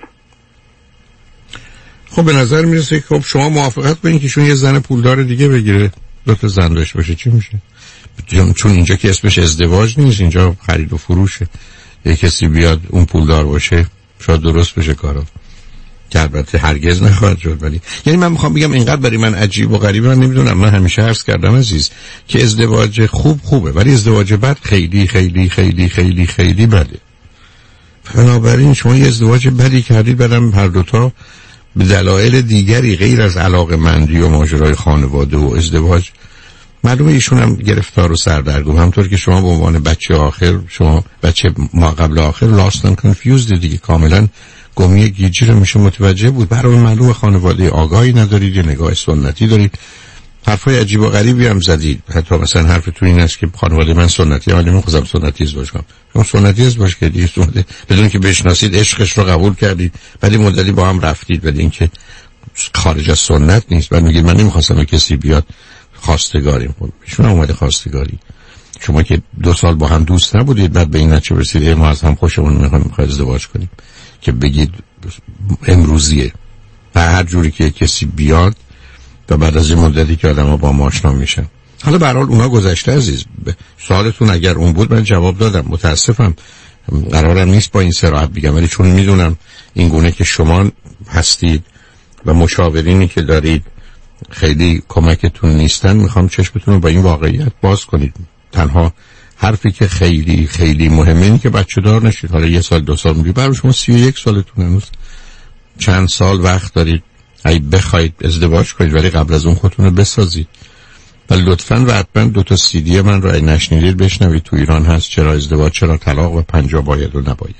خب به نظر میرسه که خب شما موافقت کنید که ایشون یه زن پولدار دیگه بگیره، 2 زن داشته باشه، چی میشه؟ چون اینجا که اسمش ازدواج نیست، اینجا خرید و فروشه. یه کسی بیاد اون پولدار باشه شاید درست بشه کارا، که البته هرگز نخواهد شد. ولی یعنی من میخوام بگم اینقدر برای من عجیب و غریبه، من نمیدونم. من همیشه عرض کردم عزیز که ازدواج خوبه ولی ازدواج بد خیلی خیلی خیلی خیلی خیلی بده. بنابراین شما یه ازدواج بدی کردید، بعدم هر دوتا به دلایل دیگری غیر از علاقه‌مندی و ماجرای خانواده و ازدواج، معلومه ایشون هم گرفتار و سردرگم، همطور که شما به عنوان بچه آخر، شما بچه ما قبل آخر لاست اند کانفیوزد دیگه، کاملا گمی گیجی رو میشه متوجه بود. برای معلومه خانواده آگاهی ندارید، یه نگاه سنتی دارید، حرفای عجیب و غریبی هم زدید. حتی مثلا حرفتون این است که خانواده من سنتی، من نمیخواستم سنتی ازدواج کنم. شما سنتی ازدواج کردید بدون که بشناسید، عشقش رو قبول کردید، بعد مدتی با هم رفتید، بعد اینکه خارج از سنت نیست، بعد میگید من نمیخواستم کسی بیاد خواستگاریم. ایشون هم اومده خواستگاری. شما که 2 سال با هم دوست نبودید، بعد به این نتیجه رسیدید ما از هم خوشمون میخوایم ازدواج کنیم، که بگید امروزیه. و هر جوری که کسی بیاد و بعد از این مدتی که آدم ها با ما آشنا میشن. حالا به هر حال اونا گذشته عزیز. سوالتون اگر اون بود من جواب دادم. متاسفم قرارم نیست با این صراحت بگم، ولی چون میدونم این گونه که شما هستید و مشاورینی که دارید خیلی کمکتون نیستن، میخوام چشمتون رو با این واقعیت باز کنید. تنها حرفی که خیلی خیلی مهمه اینه که بچه دار نشید. حالا 1 سال 2 سال میگید، برای شما 31 سالتون هنوز چند سال وقت دارید. اگه بخواید ازدواج کنید ولی قبل از اون خودتون رو بسازید. ولی لطفاً و حتما 2 CD من رو اگه نشنیدید بشنوید. تو ایران هست چرا ازدواج، چرا طلاق و 50 باید و نباید.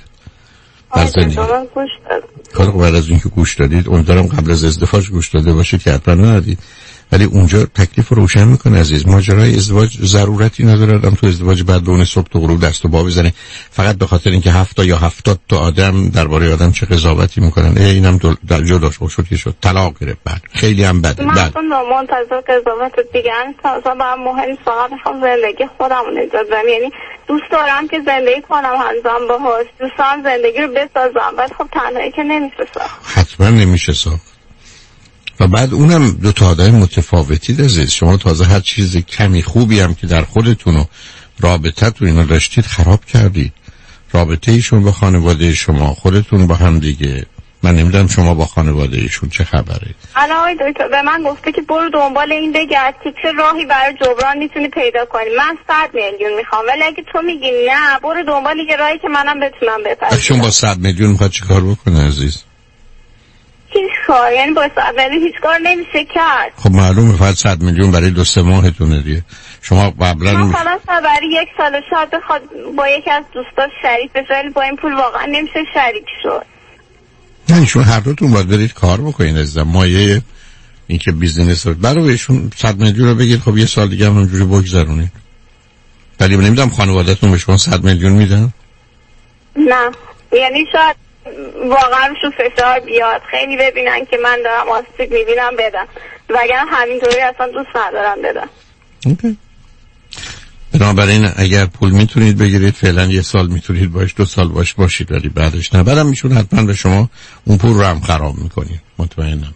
خب بعد از اینکه گوش دادید، امیدوارم قبل از ازدواج گوش داده باشید که حتما ندید. ولی اونجا تکلیف رو روشن میکنه عزیز. ماجرای ازدواج ضرورتی نداره آدم تو ازدواج بعد به صبح تا غروب دست و پا بزنه فقط به خاطر اینکه 7 یا 70 تا آدم درباره آدم چه قضاوتی میکنن. اینم جدا شد که شد طلاق گرفت، بعد خیلی هم بده. من اصلا منتظر قضاوت دیگه اصلا برام مهم فقط میخوام زندگی خودم رو نجات بدم. یعنی دوست دارم که زندگی کنم همزمان باهاش، دوست دارم زندگی رو بسازم، ولی خب تنهایی که نمیشه ساخت. حتما نمیشه ساخت. و بعد اونم 2 تا آدم متفاوتی دارید. شما تازه هر چیز کمی خوبی هم که در خودتون و رابطتون اینا داشتید خراب کردید. رابطه ایشون با خانواده شما، خودتون با هم دیگه. من نمیدونم شما با خانواده ایشون چه خبره. الان آقای دکتر به من گفته که برو دنبال این بگرد که چه راهی برای جبران میتونی پیدا کنی. من 100 میلیون میخوام، ولی اگه تو میگی نه برو دنبال یه راهی که منم بتونم بپذیرم. شما با 100 میلیون میخواد چیکار بکنه عزیز؟ هیچ کار، یعنی با 100 میلیون هیچ کار نمیشه کرد. خب معلومه فقط 100 میلیون برای 2-3 ماهتونه دیگه. شما قبلا مثلا برای 1 سال شاید بخواد با یکی از دوستاش شریک بشه، ولی با این پول واقعا نمیشه شریک شد. نه شما هر دوتون باید برید کار بکنید از مایه این که بیزینس رو برای ایشون 100 میلیون رو بگید. خب 1 سال دیگه هم اونجوری بگذرونید. ولی من نمیدونم خانواده‌تون به شما 100 میلیون میدن؟ نه یعنی شاید واقعا روشون فشار بیاد خیلی ببینن که من دارم آسیب میبینم بدم، وگرنه همینطوری اصلا دوست ندارم بدم. اوکی. بنابراین اگر پول میتونید بگیرید فعلا 1 سال میتونید باش، 2 سال باش باشید، ولی بعدش نه. بعدم میشون حتما به شما اون پول رو هم خراب میکنید، مطمئنم.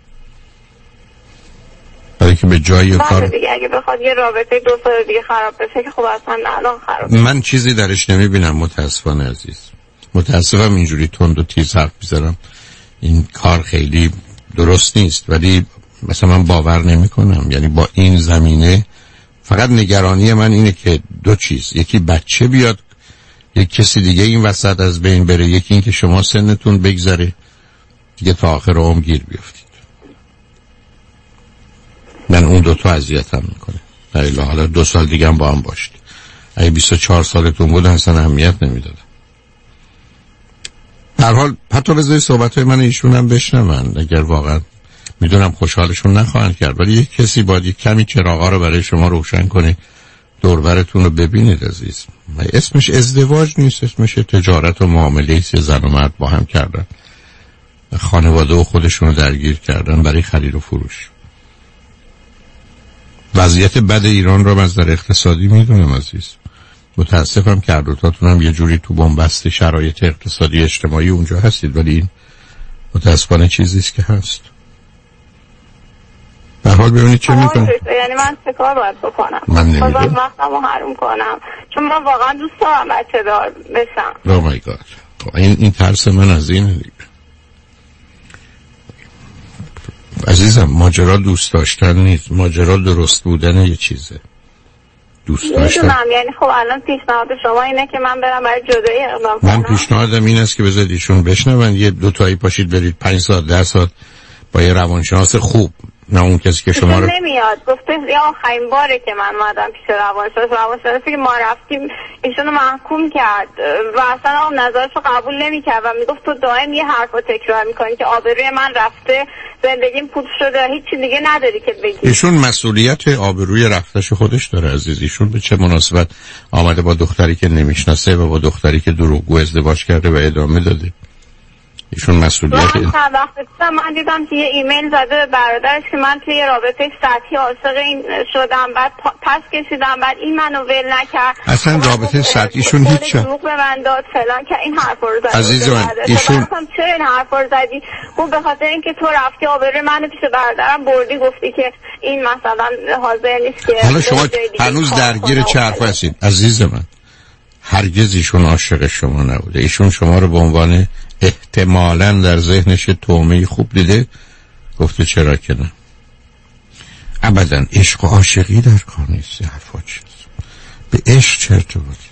برای که به جای کار دیگه اگه بخواد یه رابطه 2 سال دیگه خراب بشه که خب اصلا الان خراب. من چیزی درش نمیبینم متاسفانه عزیز. متاسفم اینجوری تند و تیز حرف میزنم. این کار خیلی درست نیست، ولی مثلا من باور نمی کنم. یعنی با این زمینه فقط نگرانی من اینه که 2 چیز، یکی بچه بیاد یک کسی دیگه این وسط از بین بره، یکی این که شما سنتون بگذره دیگه تا آخر عمر گیر بیفتید. من اون دوتا اذیتم میکنه. در حالا 2 سال دیگه هم با هم باشید. اگه 24 سالتون بود اصلا اهمیت نمیدادم. در حال حتی بذارید صحبتهای من ایشون هم بشنون، اگر واقعا میدونم خوشحالشون نخواهند کرد، ولی یک کسی باید یک کمی چراغا رو برای شما روشن کنه، دوربرتون رو ببینید عزیز. اسمش ازدواج نیست، اسمش تجارت و معامله است. زن و مرد با هم کردن، خانواده و خودشون رو درگیر کردن برای خرید و فروش. وضعیت بد ایران رو از نظر اقتصادی میدونم عزیز. متاسفم که هر دوتاتون هم یه جوری تو بنبست شرایط اقتصادی اجتماعی اونجا هستید، ولی این متاسفانه چیزیست که هست. به حال ببینید چه میکنم. یعنی من چه کار باید بکنم؟ من نمیدونم. وقتم رو حروم کنم چون من واقعا دوست دارم بچه دار بشم. او مای گاد. این ترس من از اینه دیگه عزیزم. ماجرا دوست داشتن نیست، ماجرا درست بودن یه چیزه. دوست داشتن میدونم. یعنی خب الان پیشنهاد شما اینه که من برم برای جدایی اقدام کنم. من پیشنهادم این است که بذارید ایشون بشنون، یه 2 تایی پاشید برید 5 ساعت 10 ساعت با یه روانشناس خوب، نه اون کسی که شما رو نمیاد. گفته یا آخرین باره که من اومدم پیش روانشناسی که ما رفتیم ایشونو محکوم کرد و اصلا اون نظرشو قبول نمیکرد و میگفت تو دائم یه حرفو تکرار میکنی که آبروی من رفته، زندگیم پوچ شده، هیچی دیگه نداری که بگی. ایشون مسئولیت آبروی رفتش خودش داره عزیز. ایشون به چه مناسبت آمده با دختری که نمیشناسه و با دختری که دروغگو ازدواج کرده و ادامه داده؟ ایشون مسئولیت من چند وقت پیش من دیدم که یه ایمیل زده به برادرش که من توی رابطه سطحی عاشق این شدم، بعد پس کشیدم، بعد این منو ول نکرد. اصلا رابطه سطحیشون هیچ دروغ به من داد فلان که این حرفا رو زد. عزیز من ایشون چرا این حرفا رو زدی؟ گفت به خاطر اینکه تو رفتی آبروی منو پیش برادرم بردی، گفتی که این مثلا حاضر نیست که. حالا شما هنوز درگیر چه حرف هستید عزیز من؟ هرگز ایشون عاشق شما نبوده. ایشون شما رو به عنوان احتمالاً در ذهنش تومه خوب دیده، گفته چرا که نه. ابداً عشق و عاشقی در کار نیست. حرفا چیست؟ به عشق چه ارتباطی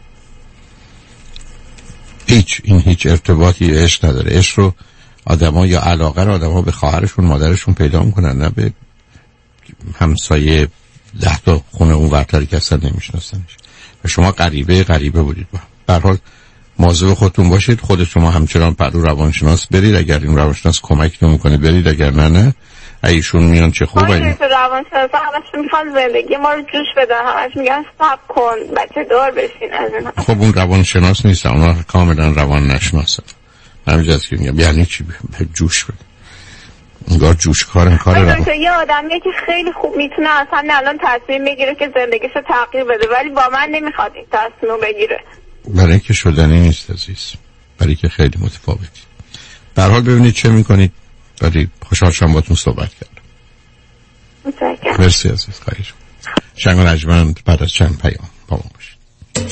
داره؟ هیچ ارتباطی عشق نداره. عشق رو آدما یا علاقه رو آدما به خواهرشون مادرشون پیدا میکنن، نه به همسایه 10 تا خونه اون ورتری که اصلا نمیشناسنش. و شما غریبه بودید. به هر حال مواظب خودتون باشید. خود شما همچنان پرو روانشناس برید، اگر این روانشناس کمکتون میکنه برید، اگر نه ایشون میان چه خوبه. این روانشناس همش میخوان زندگی ما رو جوش بدن، همش میگن صبر کن بچه دار بشین از این. خب اون روانشناس نیست، اونا کاملا روان نشناسن. همینجاست که میگم یعنی چی جوش بده؟ انگار جوشکارن کار رو. یه آدمیه که خیلی خوب میتونه اصلا الان تصمیم بگیره که زندگیشو تغییر بده، ولی با من نمیخواد این تصمیم بگیره. برای اینکه شدنی نیست عزیز، برای که خیلی متفاوتی. در حال ببینید چه میکنید. برای خوشحال شدم باهاتون صحبت کردم. متشکرم. مرسی عزیز. خواهش. شنگ و نجمند بعد از چند پیام با ما باشید.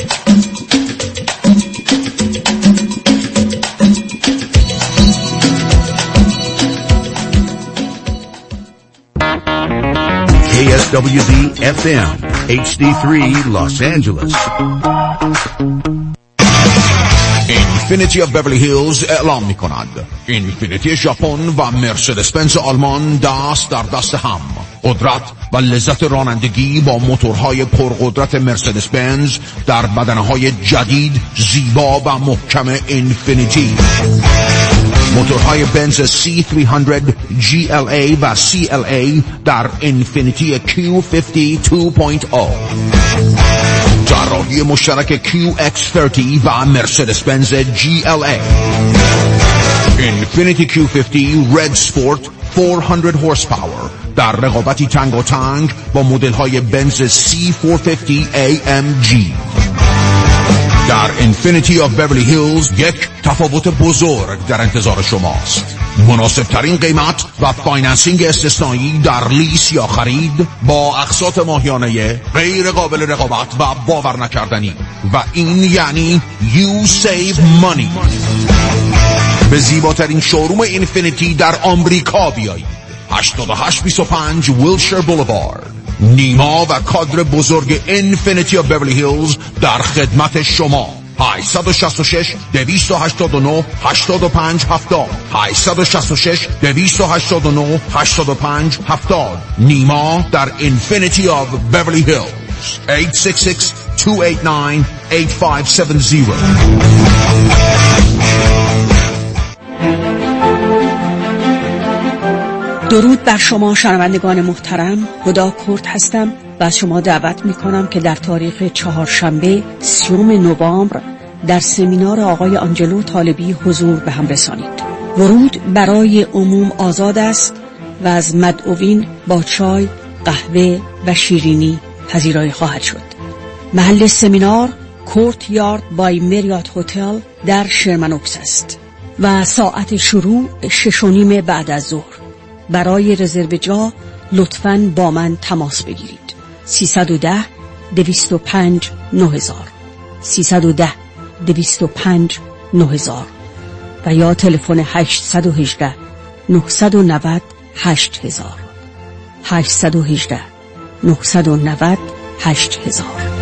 KSWB FM HD3 Los Angeles. اینفینیتی of Beverly Hills اعلام می کند اینفینیتی ژاپن و مرسدس بنز آلمان دست در دست هم. قدرت و لذت رانندگی با موتورهای پرقدرت مرسدس بنز در بدنهای جدید، زیبا و محکم اینفینیتی. موتورهای بنز C300 GLA و CLA در اینفینیتی Q50 2.0، طراحی مشترک QX30 و مرسدس بنز GLA. اینفینیتی Q50 Red Sport 400 horsepower در رقابتی تنگ و تنگ با مدل های بنز C450 AMG. در اینفینیتی آف بیورلی هیلز یک تفاوت بزرگ در انتظار شماست. مناسب ترین قیمت و فایننسینگ استثنایی در لیس یا خرید با اقساط ماهیانه غیر قابل رقابت و باور نکردنی، و این یعنی You Save Money. به زیباترین شوروم اینفینیتی در آمریکا بیایید. 8825 ویلشر بولوارد. نیما و کادر بزرگ اینفینیتی آف بیورلی هیلز در خدمت شما. 866 289 8570 866 289 8570. نیما در اینفینیتی آف بیورلی هیلز 866 289 8570. درود بر شما شنوندگان محترم. هدا کرد هستم و از شما دعوت می‌کنم که در تاریخ چهارشنبه 30 نوامبر در سمینار آقای آنجلو طالبی حضور به هم رسانید. ورود برای عموم آزاد است و از مدعوین با چای، قهوه و شیرینی پذیرایی خواهد شد. محل سمینار کورت یارد بای مریات هتل در شرمن اوکس است و ساعت شروع 6:30 بعد از ظهر. برای رزرو جا لطفاً با من تماس بگیرید. 310 205 9000 310 205 9000 و یا تلفن 818 990 8000 818 990 8000.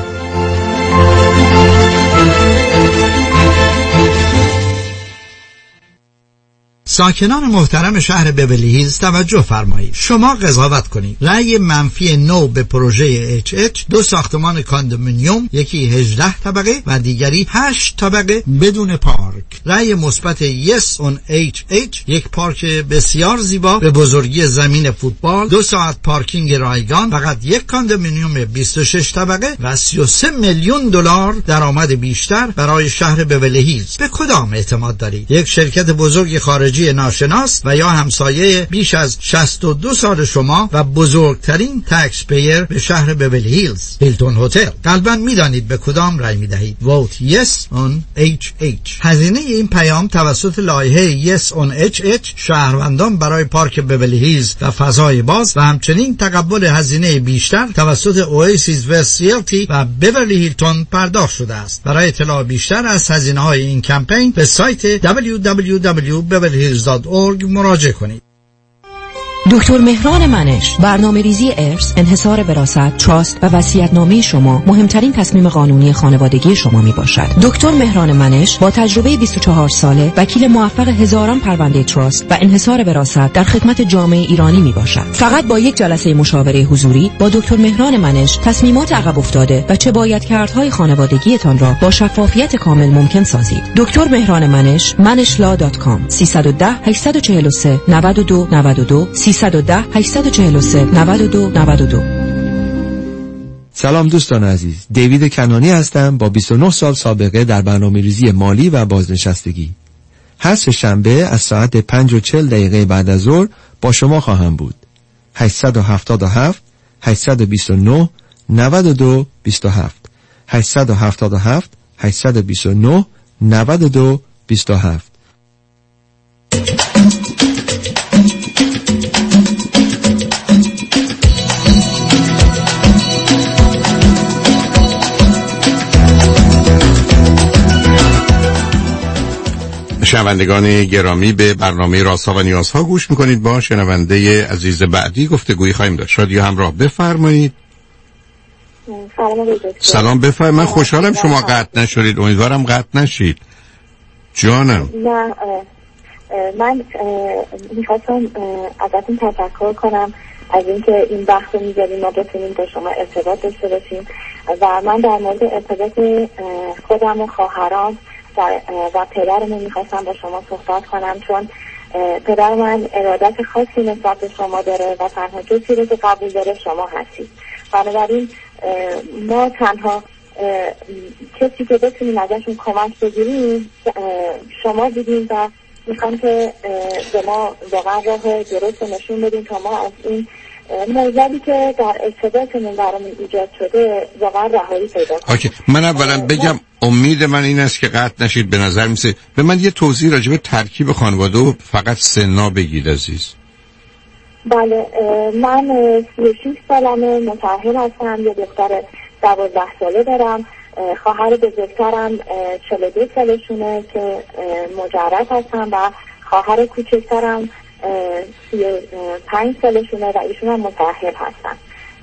ساکنان محترم شهر بیورلی هیلز توجه فرمایید. شما قضاوت کنید. رأی منفی 9 به پروژه HH، 2 ساختمان کاندومینیوم، یکی 18 طبقه و دیگری 8 طبقه بدون پارک. رأی مثبت Yes on HH، یک پارک بسیار زیبا به بزرگی زمین فوتبال، 2 ساعت پارکینگ رایگان، فقط یک کاندومینیوم 26 طبقه و 33 میلیون دلار درآمد بیشتر برای شهر بیورلی هیلز. به کدام اعتماد دارید؟ یک شرکت بزرگ خارجی ناشناس و یا همسایه بیش از 62 سال شما و بزرگترین تکس پیر به شهر بیورلی هیلز، هیلتون هتل. قلباً میدانید به کدام رای میدهید. Vote Yes on HH. هزینه این پیام توسط لایحه Yes on HH شهروندان برای پارک بیورلی هیلز و فضای باز و همچنین تقبل هزینه بیشتر توسط اواسیس وست ریالتی و بیورلی هیلتون پرداخت شده است. برای اطلاع بیشتر از هزینه‌های این کمپین به سایت www.beverlyhills.org مراجعه کنید. دکتر مهران منش، برنامه‌ریزی ارث، انحصار وراثت، تراست و وصیت‌نامه شما مهمترین تصمیم قانونی خانوادگی شما میباشد. دکتر مهران منش با تجربه 24 ساله، وکیل موفق هزاران پرونده تراست و انحصار وراثت در خدمت جامعه ایرانی میباشد. فقط با یک جلسه مشاوره حضوری با دکتر مهران منش تصمیمات عقب افتاده و چه باید کردهای خانوادگیتان را با شفافیت کامل ممکن سازید. دکتر مهران منش، manishla.com 310 843 92 92 310 843 92 92. سلام دوستان عزیز، دیوید کنانی هستم با 29 سال سابقه در برنامه‌ریزی مالی و بازنشستگی. هر سه شنبه از ساعت 5:40 بعد از ظهر با شما خواهم بود. 877 829 92 27 877 829 92 27. شنوندگان گرامی، به برنامه رازها و نیازها گوش میکنید. با شنونده عزیز بعدی گفتگویی خواهیم داشت. رادیو همراه، بفرمایید. سلام بفرمایید. من خوشحالم شما قطع نشدید، امیدوارم قطع نشید. جانم. نه، من میخواستم ازتون تشکر کنم از اینکه این بحث رو میذاریم ما بتونیم با شما ارتباط داشته باشیم و من در مورد ارتباط خودم و خواهرام و پدرمون میخواستم با شما صحبت کنم، چون پدر من ارادت خاصی نسبت به شما داره و تنها کسی رو که قبول داره شما هستید. بنابراین ما تنها کسی که بتونیم ازشون کمک بگیریم شما دیدیم و میخوام که به ما واقعا راه درست نشون بدیم تا ما از این موضوعی که در ارتباطمون برامون ایجاد شده واقعا رهایی پیدا کنیم. اوکی، من اولا بگم امید من این است که قطع نشید. به نظر میسه به من یه توضیح راجع به ترکیب خانواده و فقط سنا بگید عزیز. بله، من 36 سالمه، متأهل هستم، یه دختر 12 ساله دارم، خواهر بزرگترم 42 سالشونه که مجرد هستم و خواهر کوچکترم 35 سالشونه و ایشون هم متأهل هستن.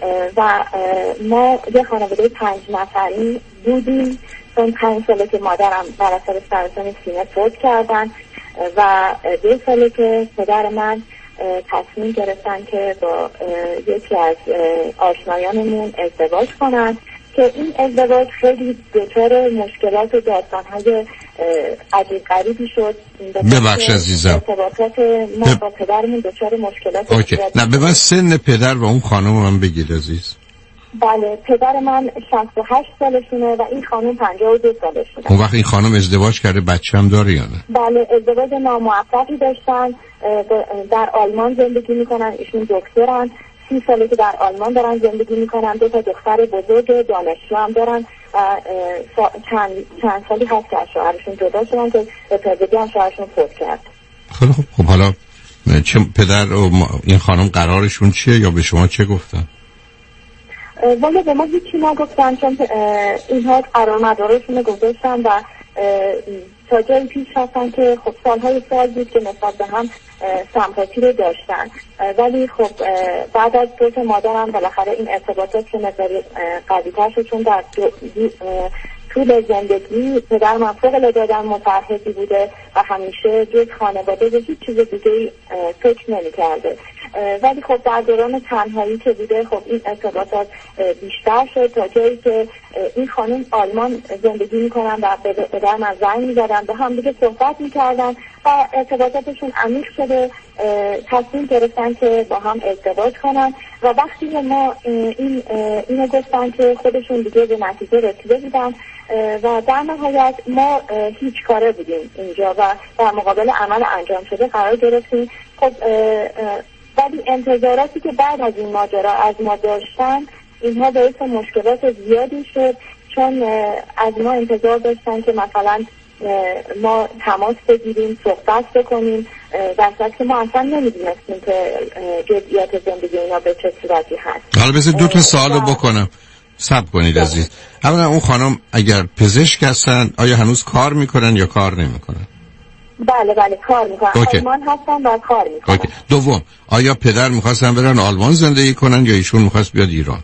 و ما یه خانواده 5 نفری بودیم. چون 5 ساله که مادرم بر اثر سرطان سینه فوت کردن و 2 ساله که پدر من تصمیم گرفتن که با یکی از آشنایانمون ازدواج کنن که این ازدواج خیلی دچار مشکلات و داستان‌های عجیب غریبی شد. ببخش عزیزم، ارتباطات ما با پدرمون دچار مشکلات. اوکی. نه به من سن پدر و اون خانم من بگید عزیز. بله، پدر من 68 سالشونه و این خانم 52 سالشونه. اون وقت این خانم ازدواج کرده، بچه هم داره یا نه؟ بله، ازدواج ناموفقی داشتن، در آلمان زندگی میکنن، ایشون دکترن، 30 ساله که در آلمان دارن زندگی میکنن، 2 تا دختر بزرگ دانشجو هم دارن و چند سالی هست که از شوهرشون جدا شدن که به تازگی هم شوهرشون فوت کرد. خب حالا چه پدر و این خانم قرارشون چیه یا به شما چه گفتن؟ والا به ما هیچی نگفتن، چون اینها قرار مدارشون رو گذاشتن و تا جایی پیش رفتن که خب سالهای سال بود که نسبت به هم سمپاتی رو داشتن، ولی خب بعد از فوت مادرم بالاخره این ارتباطات که نظری قوی‌تر شد، چون در طول زندگی پدر من فوق‌العاده آدم متعهدی بوده و همیشه جز خانواده به هیچ چیز دیگه‌ای فکر نمی‌کرده، ولی خب در دوران تنهایی که بوده خب این ارتباطات بیشتر شد تا جایی که این خانم آلمان زندگی میکنن و به پدر من زنگ می‌زدن، به هم دیگه صحبت می‌کردن و ارتباطاتشون عمیق شده، تصمیم گرفتن که با هم ازدواج کنن و وقتی ما اینو گفتن که خودشون دیگه به نتیجه رسیده بودن و در نهایت ما هیچ کاره بودیم اینجا و در مقابل عمل انجام شده قرار گرفتیم. خب ولی انتظاراتی که بعد از این ماجرا از ما داشتن اینها باعث مشکلات زیادی شد، چون از ما انتظار داشتن که مثلا ما تماس بگیریم، صحبت بکنیم، در صورتی که ما اصلا نمیدونستیم که جزئیات زندگی اینا به چه صورتی هست. حالا بذار 2 تا سوالو بکنم. صبر کنید عزیز. اولا اون خانم اگر پزشک هستن آیا هنوز کار میکنن یا کار نمیکنن؟ بله کار میکنن. آلمان هستن و کار میکنن. دوم، آیا پدر میخواستن برن آلمان زندگی کنن یا ایشون میخواست بیاد ایران؟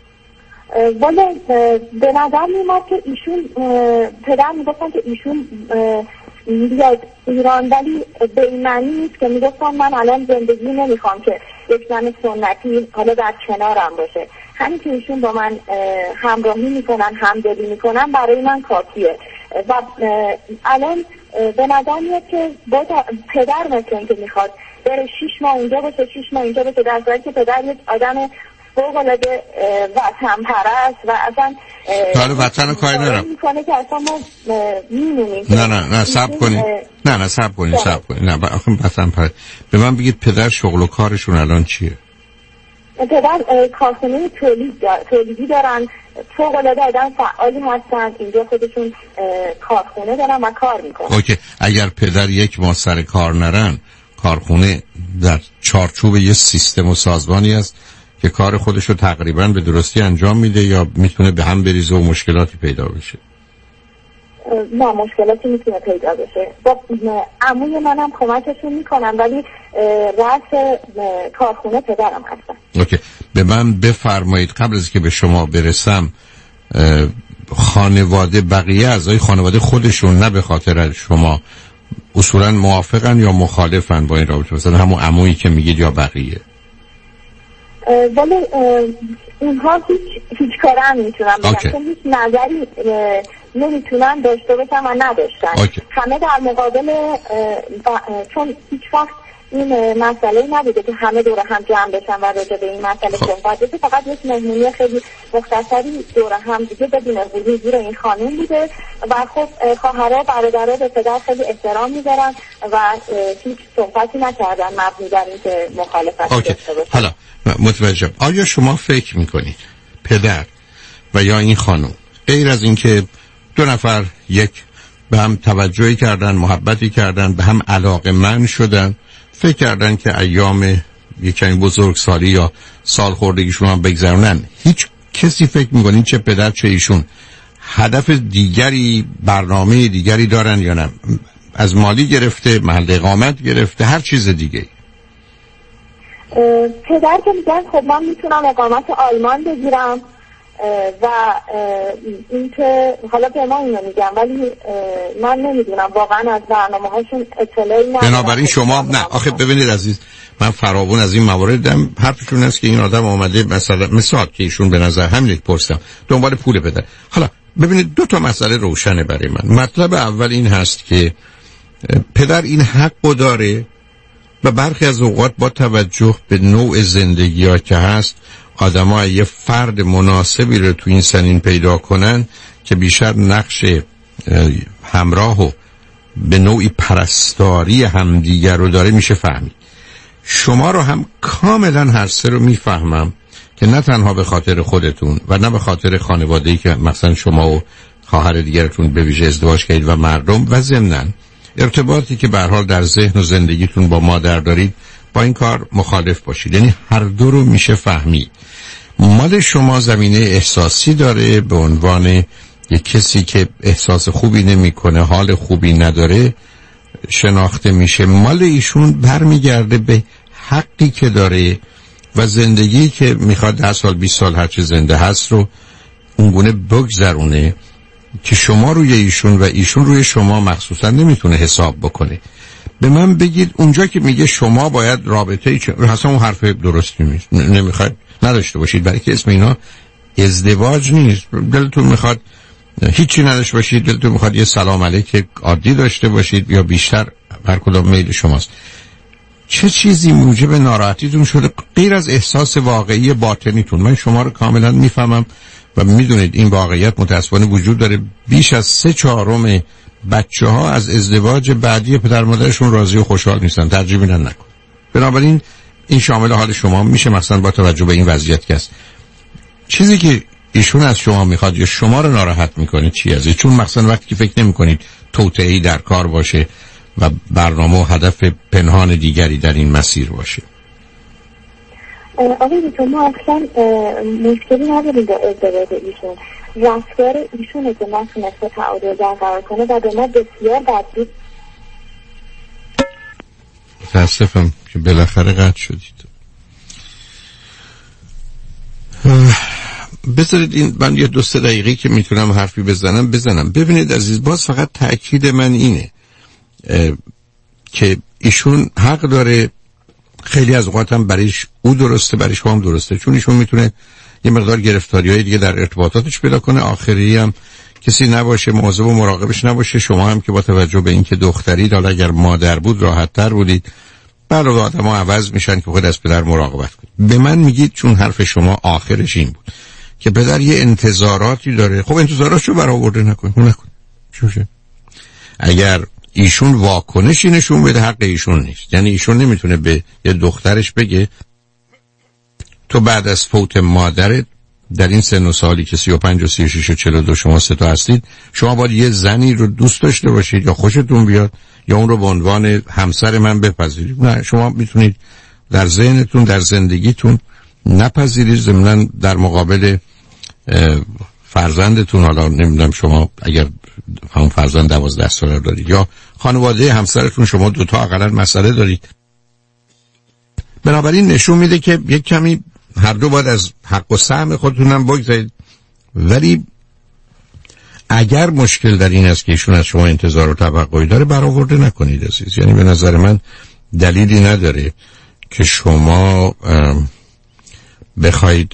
والا به نظر میاد که ایشون پدر میگفتن که ایشون بیاد ایران، ولی به این معنی نیست که میگفتن من الان زندگی نمیخوام که یک زن سنتی حالا در کنارم باشه، همین که ایشون با من همراهی میکنن، همدلی میکنن برای من کافیه و الان به نظر میاد که با پدر مثل این که میخواد بره 6 ماه اونجا باشه 6 ماه اینجا باشه، در صورتی که پدر یک آدم فوق‌العاده وطن پرست و اصلا حالا وطن رو کاری ندارم میکنه که اصلا ما میمونیم. نه صبر کنید. نه صبر کنید. نه آخه وطن پرست. به من بگید پدر شغل و کارشون الان چیه؟ پدر کارخونه تولیدی دارن، فوق‌العاده آدم فعالی هستن، اینجا خودشون کارخونه دارن و کار میکنن. اوکی، اگر پدر 1 ماه سر کار نرن، کارخونه در چارچوب یه سیستم و سازمانی است که کار خودش رو تقریبا به درستی انجام میده یا میتونه به هم بریزه و مشکلاتی پیدا بشه؟ نه مشکلاتی میتونه پیدا بشه. با عموی منم کمکشون میکنم ولی رأس کارخونه پدرم هستن. اوکی، به من بفرمایید قبل از که به شما برسم خانواده بقیه اعضای خانواده خودشون نه به خاطر شما اصولا موافقن یا مخالفن با این رابطه؟ مثلا همون عمویی که میگید یا بقیه؟ ولی اونها هیچ کاره هم میتونن بگن، چون هیچ نظری نمیتونن داشته باشن و نداشتن. همه در مقابل چون هیچ وقت این مسئله نبوده که همه دور هم جمع بشن و راجع به این مسئله صحبت بشه، فقط یک مهمونی خیلی مختصری دور هم دیگه بدون حضور این خانم بوده و خب خواهرها برادرها به پدر خیلی احترام میذارن و هیچ صحبتی نکردن مبنی بر اینکه مخالفت داشته باشن. حالا متوجهم. آیا شما فکر میکنید پدر و یا این خانم غیر از اینکه 2 نفر به هم توجهی کردن، محبتی کردن، به هم علاقه‌مند شدن، فکر کردن که ایام یکمی بزرگسالی یا سالخوردگیشون هم بگذرونن، هیچ کسی فکر میکنین چه پدر چه ایشون هدف دیگری، برنامه دیگری دارن یا نه؟ از مالی گرفته، محل اقامت گرفته، هر چیز دیگه؟ پدر که میگن خب من میتونم اقامت آلمان بگیرم و اینکه حالا به ما اینو میگم، ولی من نمیدونم واقعا از برنامه هاشون اطلاعی ندارم. بنابراین شما نه آخه ببینید عزیز، من فراوون از این موارد دارم. حرفشون است که این آدم آمده مثلا مثال که ایشون به نظر همین پرسیدم دنبال پول بده. حالا ببینید دو تا مسئله روشنه برای من. مطلب اول این هست که پدر این حقو داره و برخی از اوقات با توجه به نوع زندگی ها که هست آدم‌ها یه فرد مناسبی رو تو این سنین پیدا کنن که بیشتر نقش همراه و به نوعی پرستاری همدیگر رو داره میشه فهمید. شما رو هم کاملا هر سه رو میفهمم که نه تنها به خاطر خودتون و نه به خاطر خانواده‌ای که مثلا شما و خواهر دیگرتون به ویژه ازدواج کردید و مردم و ضمناً ارتباطی که به هر حال در ذهن و زندگیتون با مادر دارید با این کار مخالف باشید. یعنی هر دو رو میشه فهمید. مال شما زمینه احساسی داره به عنوان یک کسی که احساس خوبی نمیکنه، حال خوبی نداره شناخته میشه. مال ایشون برمیگرده به حقی که داره و زندگی که میخواد 10 سال 20 سال هرچه زنده هست رو اونگونه بگذرونه که شما روی ایشون و ایشون روی شما مخصوصا نمیتونه حساب بکنه. به من بگید اونجا که میگه شما باید رابطه اصلا اون حرف درستی نیست، نمیخواید نداشته باشید، برای که اسم اینا ازدواج نیست. دلتون میخواد هیچی نداشته باشید، دلتون میخواد یه سلام علیک عادی داشته باشید یا بیشتر، هر کدام میل شماست. چه چیزی موجب ناراحتیتون شده غیر از احساس واقعی باطنیتون؟ من شما رو کاملا میفهمم و میدونید این واقعیت متاسفانه وجود داره. بیش از 3/4 بچه‌ها از ازدواج بعدی پدر مادرشون راضی و خوشحال نیستن، ترجیح میدن نکن. بنابراین این شامل حال شما میشه مثلا با توجه به این وضعیت که است. چیزی که ایشون از شما میخواد یا شما رو ناراحت میکنه چی ازه؟ چون مثلا وقتی که فکر نمیکنید توطئه‌ای در کار باشه و برنامه و هدف پنهان دیگری در این مسیر باشه. آقای دکتر ما اصلا مشکلی نداریم با ازدواج ایشون. رفتار ایشونه که نتونسته تعادل برقرار کنه و به ما بسیار بدبین. متاسفم که بالاخره قطع شدید. بذارید این من یه 2-3 دقیقه که میتونم حرفی بزنم. ببینید عزیز، باز فقط تأکید من اینه که ایشون حق داره خیلی از اوقات هم برایش او درسته، برای شما هم درسته، چون ایشون میتونه یه مقدار گرفتاری‌های دیگه در ارتباطاتش پیدا کنه، آخری هم کسی نباشه مواظب و مراقبش نباشه. شما هم که با توجه به اینکه دخترید، حالا اگر مادر بود راحت‌تر بودید. برای آدم‌ها عوض میشن که خود از پدر مراقبت کنید. به من میگید چون حرف شما آخرش این بود که پدر یه انتظاراتی داره، خب انتظاراتشو برآورده نکن. چوشه؟ اگر ایشون واکنشی نشون بده حق ایشون نیست. یعنی ایشون نمیتونه به یه دخترش بگه تو بعد از فوت مادرت در این سن و سالی که 35 و 36 و 42 شما 3 تا هستید، شما باید یه زنی رو دوست داشته باشید یا خوشتون بیاد یا اون رو به عنوان همسر من بپذیرید. نه، شما میتونید در ذهنتون در زندگیتون نپذیرید. ضمناً در مقابل فرزندتون، حالا نمیدونم شما اگر همون فرزند 12 ساله دارید یا خانواده همسرتون شما 2 تا اقلا مسئله دارید، بنابراین نشون میده که یک کمی هر دو باید از حق و سهم خودتونم بگذارید. ولی اگر مشکل در این است که ایشون از شما انتظار و توقعی داره، برآورده نکنید عزیز. یعنی به نظر من دلیلی نداره که شما بخواید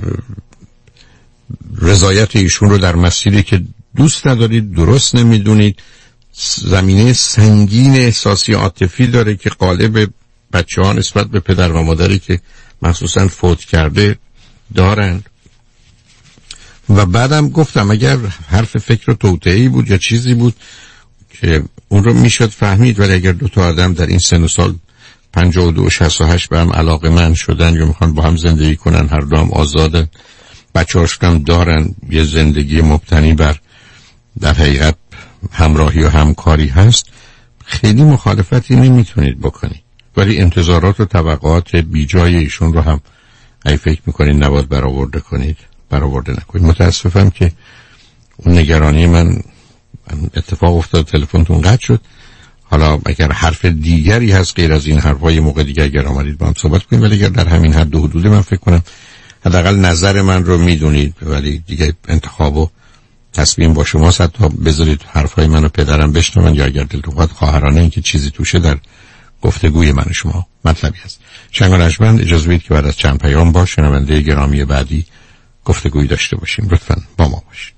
رضایت ایشون رو در مسیری که دوست ندارید، درست نمیدونید، زمینه سنگین احساسی عاطفی داره که غالب بچه‌ها نسبت به پدر و مادری که مخصوصا فوت کرده دارند. و بعدم گفتم اگر حرف فکر و توطئه‌ای بود یا چیزی بود که اون رو میشد فهمید، ولی اگر 2 تا آدم در این سن و سال 52 و 68 به هم علاقه‌مند شدن یا میخوان با هم زندگی کنن، هر دو هم آزادن، بچه‌هاشون دارن، یه زندگی مبتنی بر در حقیقت همراهی و همکاری هست، خیلی مخالفتی نمیتونید بکنید. ولی انتظارات و توقعات بیجای ایشون رو هم اگه فکر میکنید نباید برآورده کنید، برآورده نکنید. متاسفم که اون نگرانی من اتفاق افتاد، تلفنتون قطع شد. حالا اگر حرف دیگری هست غیر از این حرفای موقع دیگه اگر آمدید با هم صحبت کنیم، ولی اگر در همین حد و حدود من فکر کنم حداقل نظر من رو میدونید، ولی دیگه انتخاب و تصمیم با شماست. حتی بذارید حرفای منو پدرم بشنون یا اگر دلتون خواهد خواهرانه این که چیزی توشه در گفتگوی من و شما مطلبی هست. شنگ و نجمن، اجازه بدید که بعد از چند پیام با شنونده گرامی بعدی گفتگویی داشته باشیم. لطفاً با ما باشید.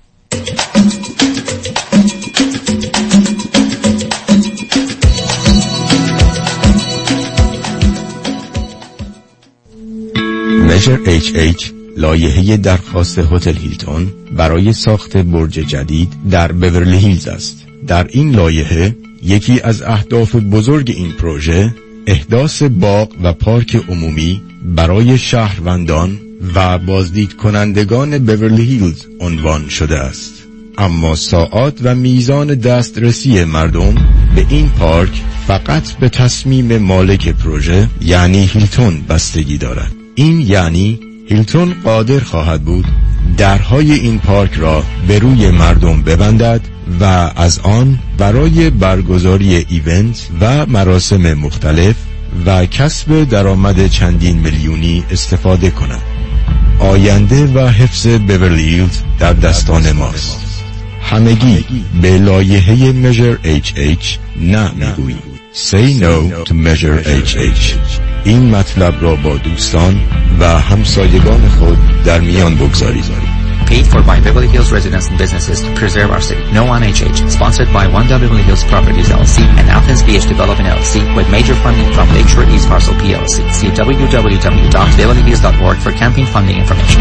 Measure HH لایحه درخواست هتل هیلتون برای ساخت برج جدید در بیورلی هیلز است. در این لایحه یکی از اهداف بزرگ این پروژه احداث باغ و پارک عمومی برای شهروندان و بازدید کنندگان بیورلی هیلز عنوان شده است. اما ساعات و میزان دسترسی مردم به این پارک فقط به تصمیم مالک پروژه یعنی هیلتون بستگی دارد. این یعنی هیلتون قادر خواهد بود درهای این پارک را به روی مردم ببندد و از آن برای برگزاری ایونت و مراسم مختلف و کسب درآمد چندین میلیونی استفاده کند. آینده و حفظ بیورلی هیلز در دستان ماست. همگی به لایحه Measure HH نه میگوییم. Say no to Measure HH. این مطلب را با دوستان و همسایگان خود در میان بگذارید. Paid for by Beverly Hills residents and businesses to preserve our city. No on HH. Sponsored by One Beverly Hills Properties LLC and Athens BH Development LLC with major funding from Lakeshore East Parcel PLC. See www.beverlyhills.org for campaign funding information.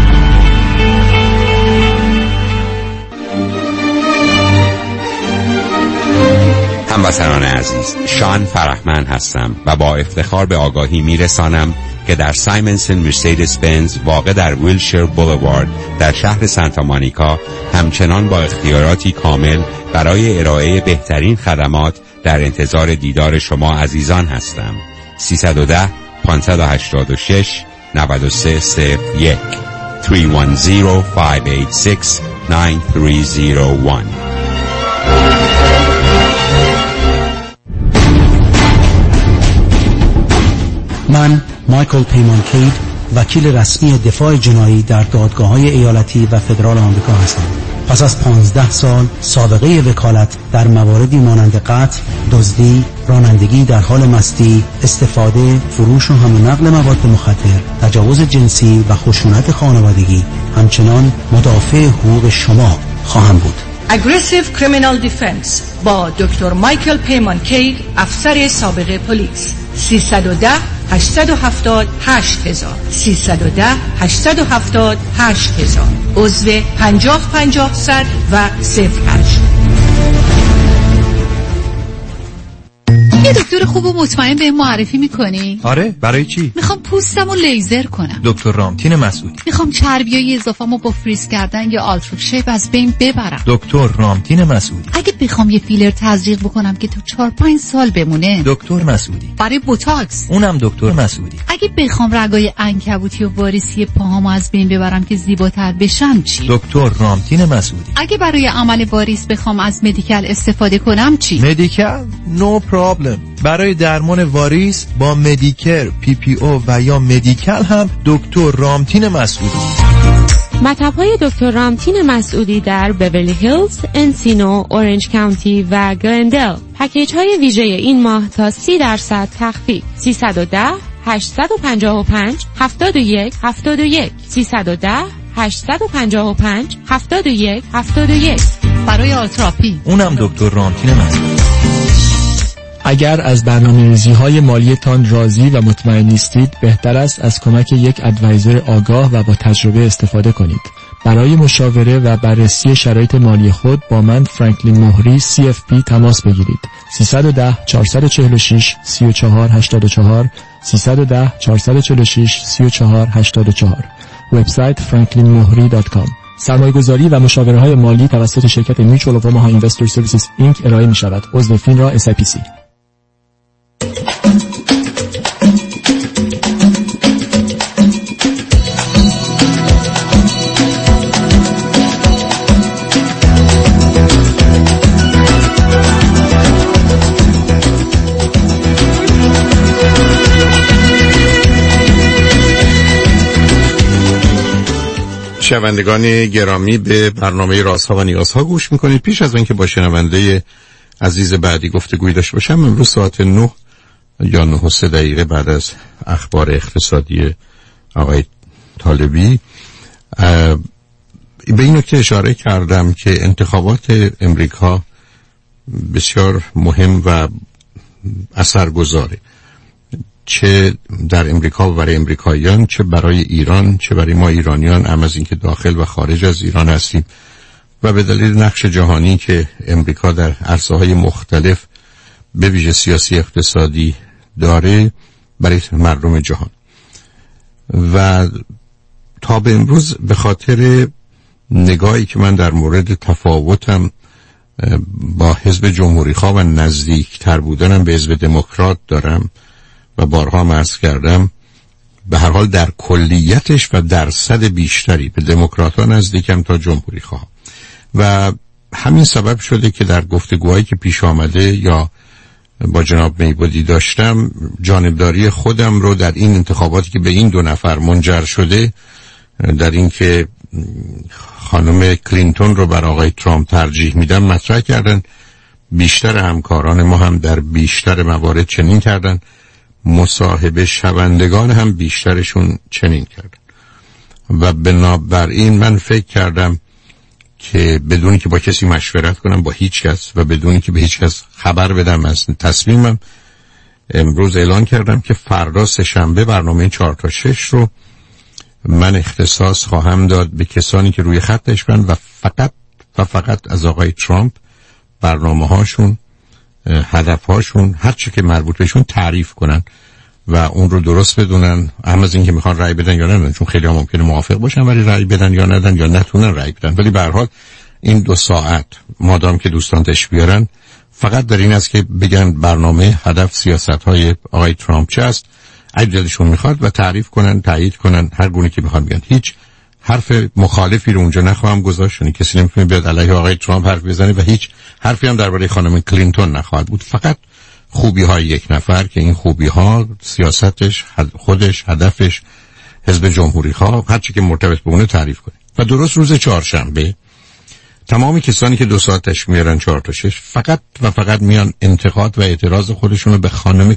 هموطنان عزیز، شان فرحمند هستم و با افتخار به آگاهی میرسانم که در سایمنسن مرسیدس بنز واقع در ویلشیر بولوارد در شهر سانتا مونیکا همچنان با اختیاراتی کامل برای ارائه بهترین خدمات در انتظار دیدار شما عزیزان هستم. 310 586 9301 310 586 9301. من مایکل پیمان کید، وکیل رسمی دفاع جنایی در دادگاه‌های ایالتی و فدرال آمریکا هستم. پس از 15 سال سابقه وکالت در مواردی مانند قتل، دزدی، رانندگی در حال مستی، استفاده، فروش و حمل و نقل مواد مخدر، تجاوز جنسی و خشونت خانوادگی، همچنان مدافع حقوق شما خواهم بود. Aggressive Criminal Defense با دکتر مایکل پیمان کید، افسر سابق پلیس. 310 870 8000 310 870 8000 عضو 50 100 و 08. یه دکتر خوب و مطمئن به معرفی میکنی؟ آره، برای چی؟ میخوام پوستمو لیزر کنم. دکتر رامتین مسعودی. میخوام چربیای اضافه‌مو با فریز کردن یا آلترا شیپ از بین ببرم. دکتر رامتین مسعودی. اگه بخوام یه فیلر تزریق بکنم که تو 4-5 سال بمونه. دکتر مسعودی. برای بوتاکس. اونم دکتر مسعودی. اگه بخوام رگای عنکبوتی و واریسی پاهامو از بین ببرم که زیباتر بشم چی؟ دکتر رامتین مسعودی. اگه برای عمل واریس بخوام از مدیکال استفاده کنم چی؟ مدیکال؟ نو پرابلم. برای درمان واریس با مدیکر، PPO و یا مدیکال هم دکتر رامتین مسعودی. مطب‌های دکتر رامتین مسعودی در بیورلی هیلز، انسینو، اورنج کانتی و گلندل. پکیج‌های ویژه این ماه تا 30% تخفیف. 310 855 71 71 310 855 71 71 برای آلتراپی. اونم دکتر رامتین مسعودی. اگر از برنامه‌ریزی‌های مالیتان راضی و مطمئن نیستید، بهتر است از کمک یک ادوایزر آگاه و با تجربه استفاده کنید. برای مشاوره و بررسی شرایط مالی خود با من فرانکلین مهری CFP تماس بگیرید. 310 446 3484 310 446 3484. وبسایت franklinmohri.com. سرمایه‌گذاری و مشاوره‌های مالی توسط شرکت میچوال آف اوماها اینوستر سرویسز اینک ارائه می‌شود. عضو فینرا SIPC. شنوندگان گرامی، به برنامه رازها و نیازها گوش میکنید. پیش از اینکه با شنونده عزیز بعدی گفتگویی داشته باشم، امروز ساعت 9 یا 9:03 بعد از اخبار اقتصادی آقای طالبی به این نکته اشاره کردم که انتخابات امریکا بسیار مهم و اثرگذاره، چه در امریکا و برای امریکاییان، چه برای ایران، چه برای ما ایرانیان، هم از اینکه داخل و خارج از ایران هستیم و به دلیل نقش جهانی که امریکا در عرصه‌های مختلف به ویژه سیاسی اقتصادی داره برای مردم جهان. و تا به امروز به خاطر نگاهی که من در مورد تفاوتم با حزب جمهوری‌خواه و نزدیکتر بودنم به حزب دموکرات دارم و بارها عرض کردم، به هر حال در کلیتش و درصد بیشتری به دموکرات‌ها نزدیکم تا جمهوری‌خواه و همین سبب شده که در گفتگوهایی که پیش آمده یا با جناب میبودی داشتم، جانبداری خودم رو در این انتخاباتی که به این دو نفر منجر شده، در این که خانم کلینتون رو بر آقای ترامپ ترجیح میدم مطرح کردن. بیشتر همکاران ما هم در بیشتر موارد چنین کردن، مصاحبه شوندگان هم بیشترشون چنین کردن و بنابراین من فکر کردم که بدون که با کسی مشورت کنم با هیچ کس و بدون که به هیچ کس خبر بدم از تصمیمم، امروز اعلان کردم که فردا سه‌شنبه برنامه 4 تا 6 رو من اختصاص خواهم داد به کسانی که روی خطش بند و فقط از آقای ترامپ برنامه‌هاشون، هدف‌هاشون، هر چی که مربوط بهشون تعریف کنن و اون رو درست بدونن، هم از این که میخوان رأی بدن یا ندن، چون خیلی ها ممکنه موافق باشن ولی رأی بدن یا ندن یا نتونن رأی بدن. ولی به هر حال این 2 ساعت مادام که دوستان تش بیارن فقط در این است که بگن برنامه، هدف، سیاست‌های آقای ترامپ چه است، اگه دلشون میخواد و تعریف کنن، تایید کنن، هر گونه که میخوان بگن. هیچ حرف مخالفی رو اونجا نخواهم گذاشت، یعنی کسی نمیتونه بیاد علیه آقای ترامپ حرف بزنه و هیچ حرفی هم درباره خانم کلینتون نخواهد بود. فقط خوبی‌های یک نفر که این خوبی‌ها، سیاستش، خودش، هدفش، حزب جمهوری‌خواه، هر چی که مرتبط به اون تعریف کنه. و درست روز چهارشنبه تمامی کسانی که 2 ساعتش میارن 4 تا 6 فقط و فقط میان انتقاد و اعتراض خودشون رو به خانم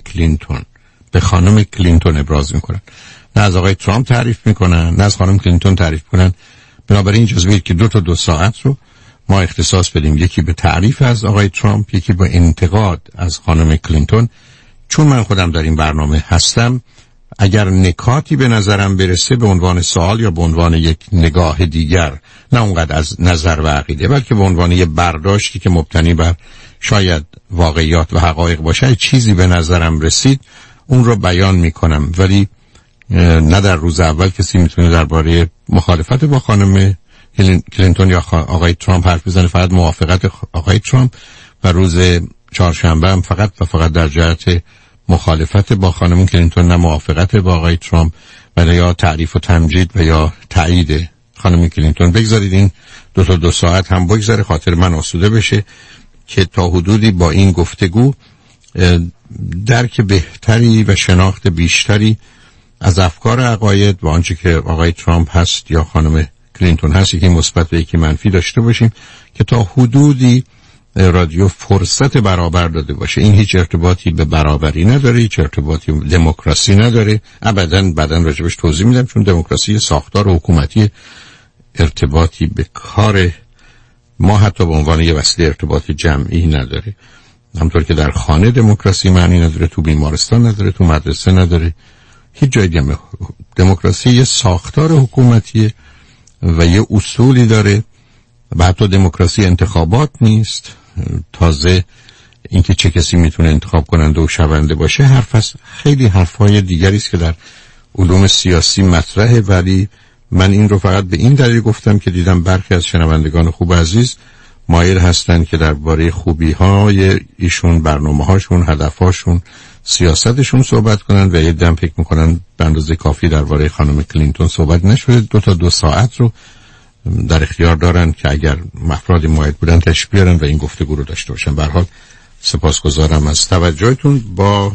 کلینتون ابراز میکنن. نه از آقای ترامپ تعریف میکنن، نه از خانم کلینتون تعریف کنن. بنابراین اجازه بدید که 2 ساعت رو ما اختصاص بدیم، یکی به تعریف از آقای ترامپ، یکی به انتقاد از خانم کلینتون. چون من خودم در این برنامه هستم، اگر نکاتی به نظرم برسه به عنوان سوال یا به عنوان یک نگاه دیگر، نه اونقدر از نظر و عقیده، بلکه به عنوان یک برداشتی که مبتنی بر شاید واقعیات و حقایق باشه، چیزی به نظرم رسید اون رو بیان میکنم. ولی نه در روز اول کسی میتونه درباره مخالفت با خانم کلینتون یا آقای ترامپ حرف بزنه، فقط موافقت آقای ترامپ، و روز چهارشنبه هم فقط و فقط در جهت مخالفت با خانم کلینتون، نه موافقت با آقای ترامپ و یا تعریف و تمجید و یا تایید خانم کلینتون. بگذارید این 2 ساعت هم بگذاره، خاطر من آسوده بشه که تا حدودی با این گفتگو درک بهتری و شناخت بیشتری از افکار عقاید و آنچه که آقای ترامپ هست یا خانم کلینتون هست، یکی مثبت و یکی منفی داشته باشیم که تا حدودی رادیو فرصت برابر داده باشه. این هیچ ارتباطی به برابری نداره، هیچ ارتباطی به دموکراسی نداره، ابداً بعداً راجبش توضیح میدم، چون دموکراسی ساختار حکومتی ارتباطی به کار ما حتی به عنوان یه وسیله ارتباط جمعی نداره. همطور که در خانه دموکراسی معنی نداره، تو بیمارستان نداره، تو مدرسه نداره، هیچ جای دیگه. دموکراسی یه ساختار حکومتیه و یه اصولی داره و حتی دموکراسی انتخابات نیست. تازه اینکه چه کسی میتونه انتخاب کننده و شونده باشه حرف است. خیلی حرفای دیگری است که در علوم سیاسی مطرحه، ولی من این رو فقط به این دلیل گفتم که دیدم برخی از شنوندگان خوب عزیز مایل هستن که درباره خوبی‌های ایشون، برنامه‌هاشون، هدف‌هاشون، سیاستشون صحبت کنن و یه دم فکر میکنن به اندازه کافی درباره خانم کلینتون صحبت نشده. 2 ساعت رو در اختیار دارن که اگر افرادی مایل بودن تشریف بیارن و این گفتگو رو داشته باشن. به هر حال سپاسگزارم از توجهتون. با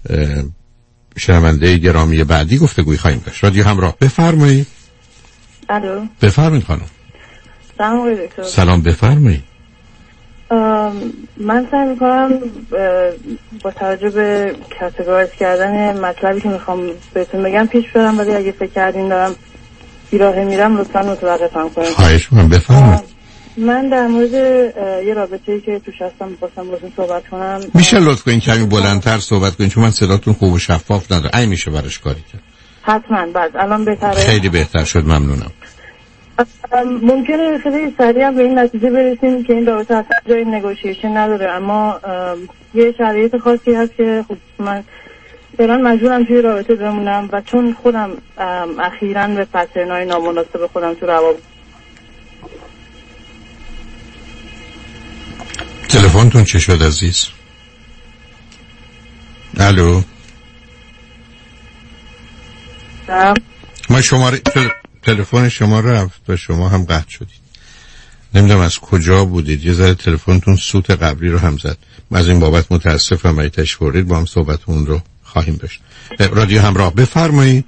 شنونده گرامی بعدی گفتگوی خواهیم داشت. رادیو همراه، بفرمایید. الو بفرمایید خانم. سلام آقای دکتر. سلام بفرمایید. من سعی میکنم با توجه به کاتگورایز کردن مطلبی که میخوام بهتون بگم پیش برم، ولی اگه فکر کردین دارم بیراهه میرم لطفا متوقفم کنید. خواهش میکنم بفرمایید. من در مورد یه رابطه‌ای که توش هستم می‌خواستم باهاتون صحبت کنم. میشه لطف کنین کمی بلندتر صحبت کنین چون من صداتون خوب و شفاف نداره. ای میشه براش کاری کرد. حتما. بعد الان بهتره؟ خیلی بهتر شد، ممنونم. ممکنه خیلی سریع هم به این نتیجه برسیم که این رابطه اصلا جای نگوشیشن نداره، اما یه شرایط خاصی هست که خب من فعلا مجبورم توی رابطه بمونم و چون خودم اخیراً به پترن‌های نامناسب خودم تو روابط. تلفنتون چه شد عزیز؟ الو. ما شماره تلفن شما رفت و شما هم قطع شدید. نمیدونم از کجا بودید. یه ذره تلفنتون سوت قبلی رو هم زد. من از این بابت متاسفم. اگه تشویقید با هم صحبتون رو خواهیم داشت. رادیو همراه بفرمایید.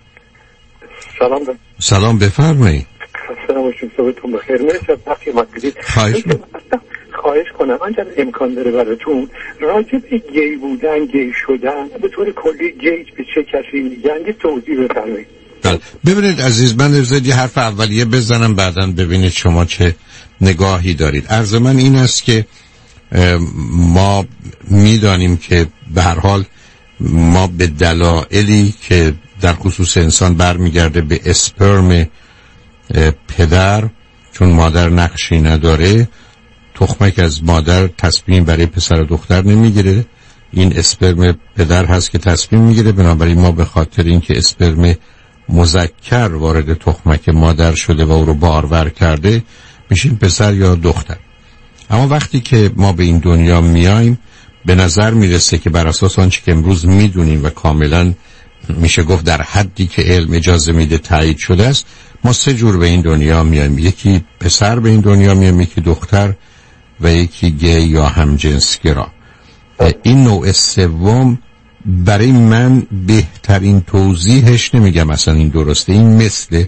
سلام بفرمایید. سلام علیکم، صبحتون بخیر. مرسی از وقتی ما دیدید. خواهش کنم اگر امکان داره براتون راجع به گی بودن، گی شدن به طور کلی گیج به چه کسی میگن یه توضیح بفرمایید. ببینید عزیز، من ارزاد یه حرف اولیه بزنم بعداً ببینید شما چه نگاهی دارید. عرض من این است که ما میدانیم که به هر حال ما به دلایلی که در خصوص انسان برمیگرده به اسپرم پدر، چون مادر نقشی نداره، تخمک از مادر تصمیم برای پسر و دختر نمیگیره، این اسپرم پدر هست که تصمیم میگیره. بنابراین ما به خاطر اینکه اسپرم مذکر وارد تخمک مادر شده و او رو بارور کرده میشیم پسر یا دختر. اما وقتی که ما به این دنیا میایم به نظر میرسه که بر اساس آنچه که امروز میدونیم و کاملا میشه گفت در حدی که علم اجازه میده تایید شده است، ما سه جور به این دنیا میایم. یکی پسر به این دنیا میایم، یکی دختر و یکی گی یا همجنسگرا. این نوع سوم برای من بهترین توضیحش، نمیگم اصلا این درسته، این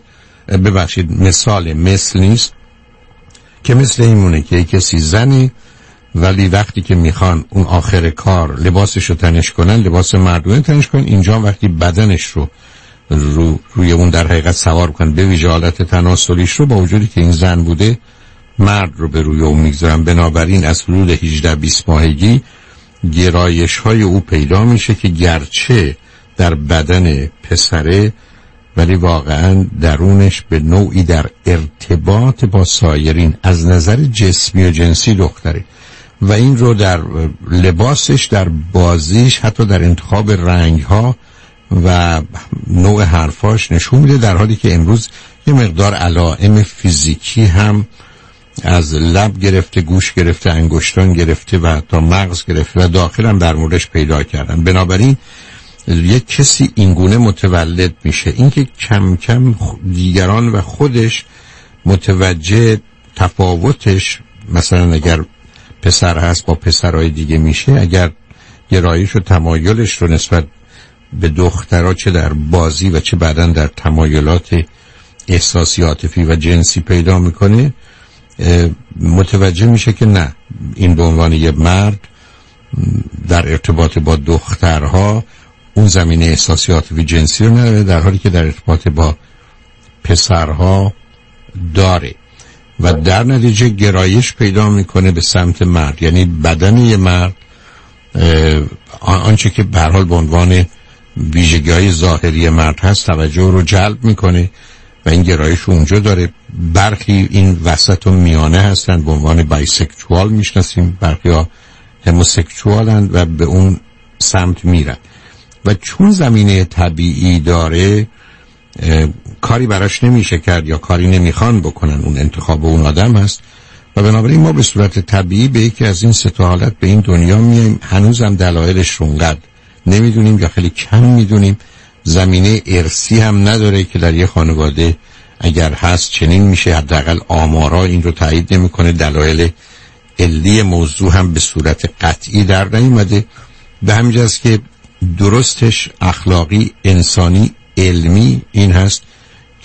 مثل نیست که مثل اینمونه که کسی زنی ولی وقتی که میخوان اون آخر کار لباسش رو تنش کنن، لباس مردونه تنش کنن، اینجا وقتی بدنش رو روی اون در حقیقت سوار کنن به ویژه حالت تناسلیش رو، با وجودی که این زن بوده مرد رو به روی اون میگذارن. بنابراین از حدود 18-20 ماهگی گرایش های او پیدا میشه که گرچه در بدن پسره ولی واقعا درونش به نوعی در ارتباط با سایرین از نظر جسمی و جنسی دختره و این رو در لباسش، در بازیش، حتی در انتخاب رنگ ها و نوع حرفاش نشون میده، در حالی که امروز یه مقدار علائم فیزیکی هم از لب گرفته، گوش گرفته، انگشتان گرفته و تا مغز گرفته و داخل هم در موردش پیدا کردن. بنابراین یک کسی اینگونه متولد میشه. اینکه کم کم دیگران و خودش متوجه تفاوتش، مثلا اگر پسر هست با پسرهای دیگه میشه، اگر گرایش و تمایلش رو نسبت به دخترها چه در بازی و چه بعداً در تمایلات احساسی، عاطفی و جنسی پیدا میکنه، متوجه میشه که نه، این به عنوان یه مرد در ارتباط با دخترها اون زمینه احساسی، عاطفی، جنسی رو نداره، در حالی که در ارتباط با پسرها داره و در نتیجه گرایش پیدا میکنه به سمت مرد. یعنی بدن یه مرد، آنچه که به هر حال به عنوان ویژگی‌های ظاهری مرد هست، توجه رو جلب میکنه و این گرایش رو اونجا داره. برخی این وسط و میانه هستن، به عنوان بایسکشوال میشناسیم، برخی ها هموسکشوالن و به اون سمت میرن و چون زمینه طبیعی داره کاری براش نمیشه کرد یا کاری نمیخوان بکنن، اون انتخاب اون آدم هست و بنابراین ما به صورت طبیعی به یکی از این سه تا حالت به این دنیا میایم. هنوزم دلایلش رو اونقدر نمیدونیم یا خیلی کم میدونیم. زمینه ارثی هم نداره که در یه خانواده اگر هست چنین میشه، حداقل آمارا این رو تایید نمیکنه. دلایل علی موضوع هم به صورت قطعی در نیومده. به همین جاست که درستش اخلاقی، انسانی، علمی این هست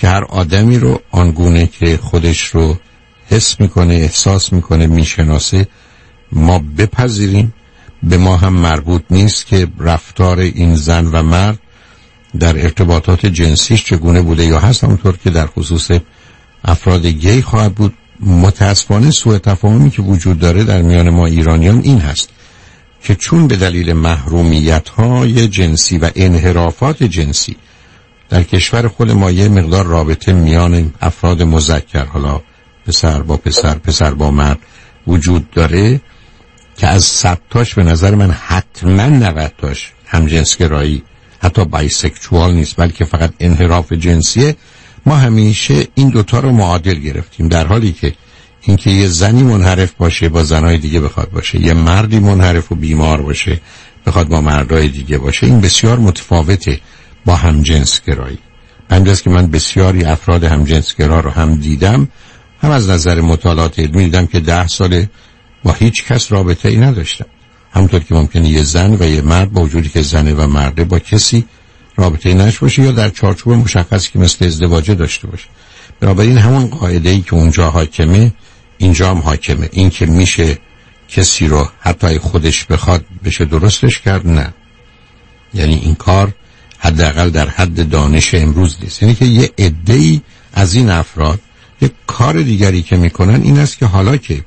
که هر آدمی رو آنگونه که خودش رو حس میکنه، احساس میکنه، میشناسه ما بپذیریم. به ما هم مربوط نیست که رفتار این زن و مرد در ارتباطات جنسیش چگونه بوده یا هست، همونطور که در خصوص افراد گی خواهد بود. متاسفانه سوء تفاهمی که وجود داره در میان ما ایرانیان این هست که چون به دلیل محرومیت‌های جنسی و انحرافات جنسی در کشور خود ما یه مقدار رابطه میان افراد مذکر، حالا پسر با پسر، پسر با مرد وجود داره که از 100 تاش به نظر من حتما 90 تاش همجنسگرایی، حتی بایسکشوال نیست بلکه فقط انحراف جنسیه. ما همیشه این دوتا رو معادل گرفتیم، در حالی که اینکه یه زنی منحرف باشه با زنای دیگه بخواد باشه، یه مردی منحرف و بیمار باشه بخواد با مردای دیگه باشه، این بسیار متفاوته با همجنسگرایی. همینجاست که من بسیاری افراد همجنسگرا رو هم دیدم، هم از نظر مطالعات علمی دیدم که 10 ساله با هیچ کس رابطه ای نداشتن، همونطور که ممکنه یه زن و یه مرد با وجودی که زنه و مرده با کسی رابطه ای نش باشه یا در چارچوب مشخصی که مثل ازدواجه داشته باشه. بنابراین همون قاعده ای که اونجا حاکمه اینجا هم حاکمه. این که میشه کسی رو حتی خودش بخواد بشه درستش کرد، نه. یعنی این کار حداقل در حد دانش امروز نیست. یعنی که یه عده‌ای از این افراد یه کار دیگری که میکنن این است که حالا که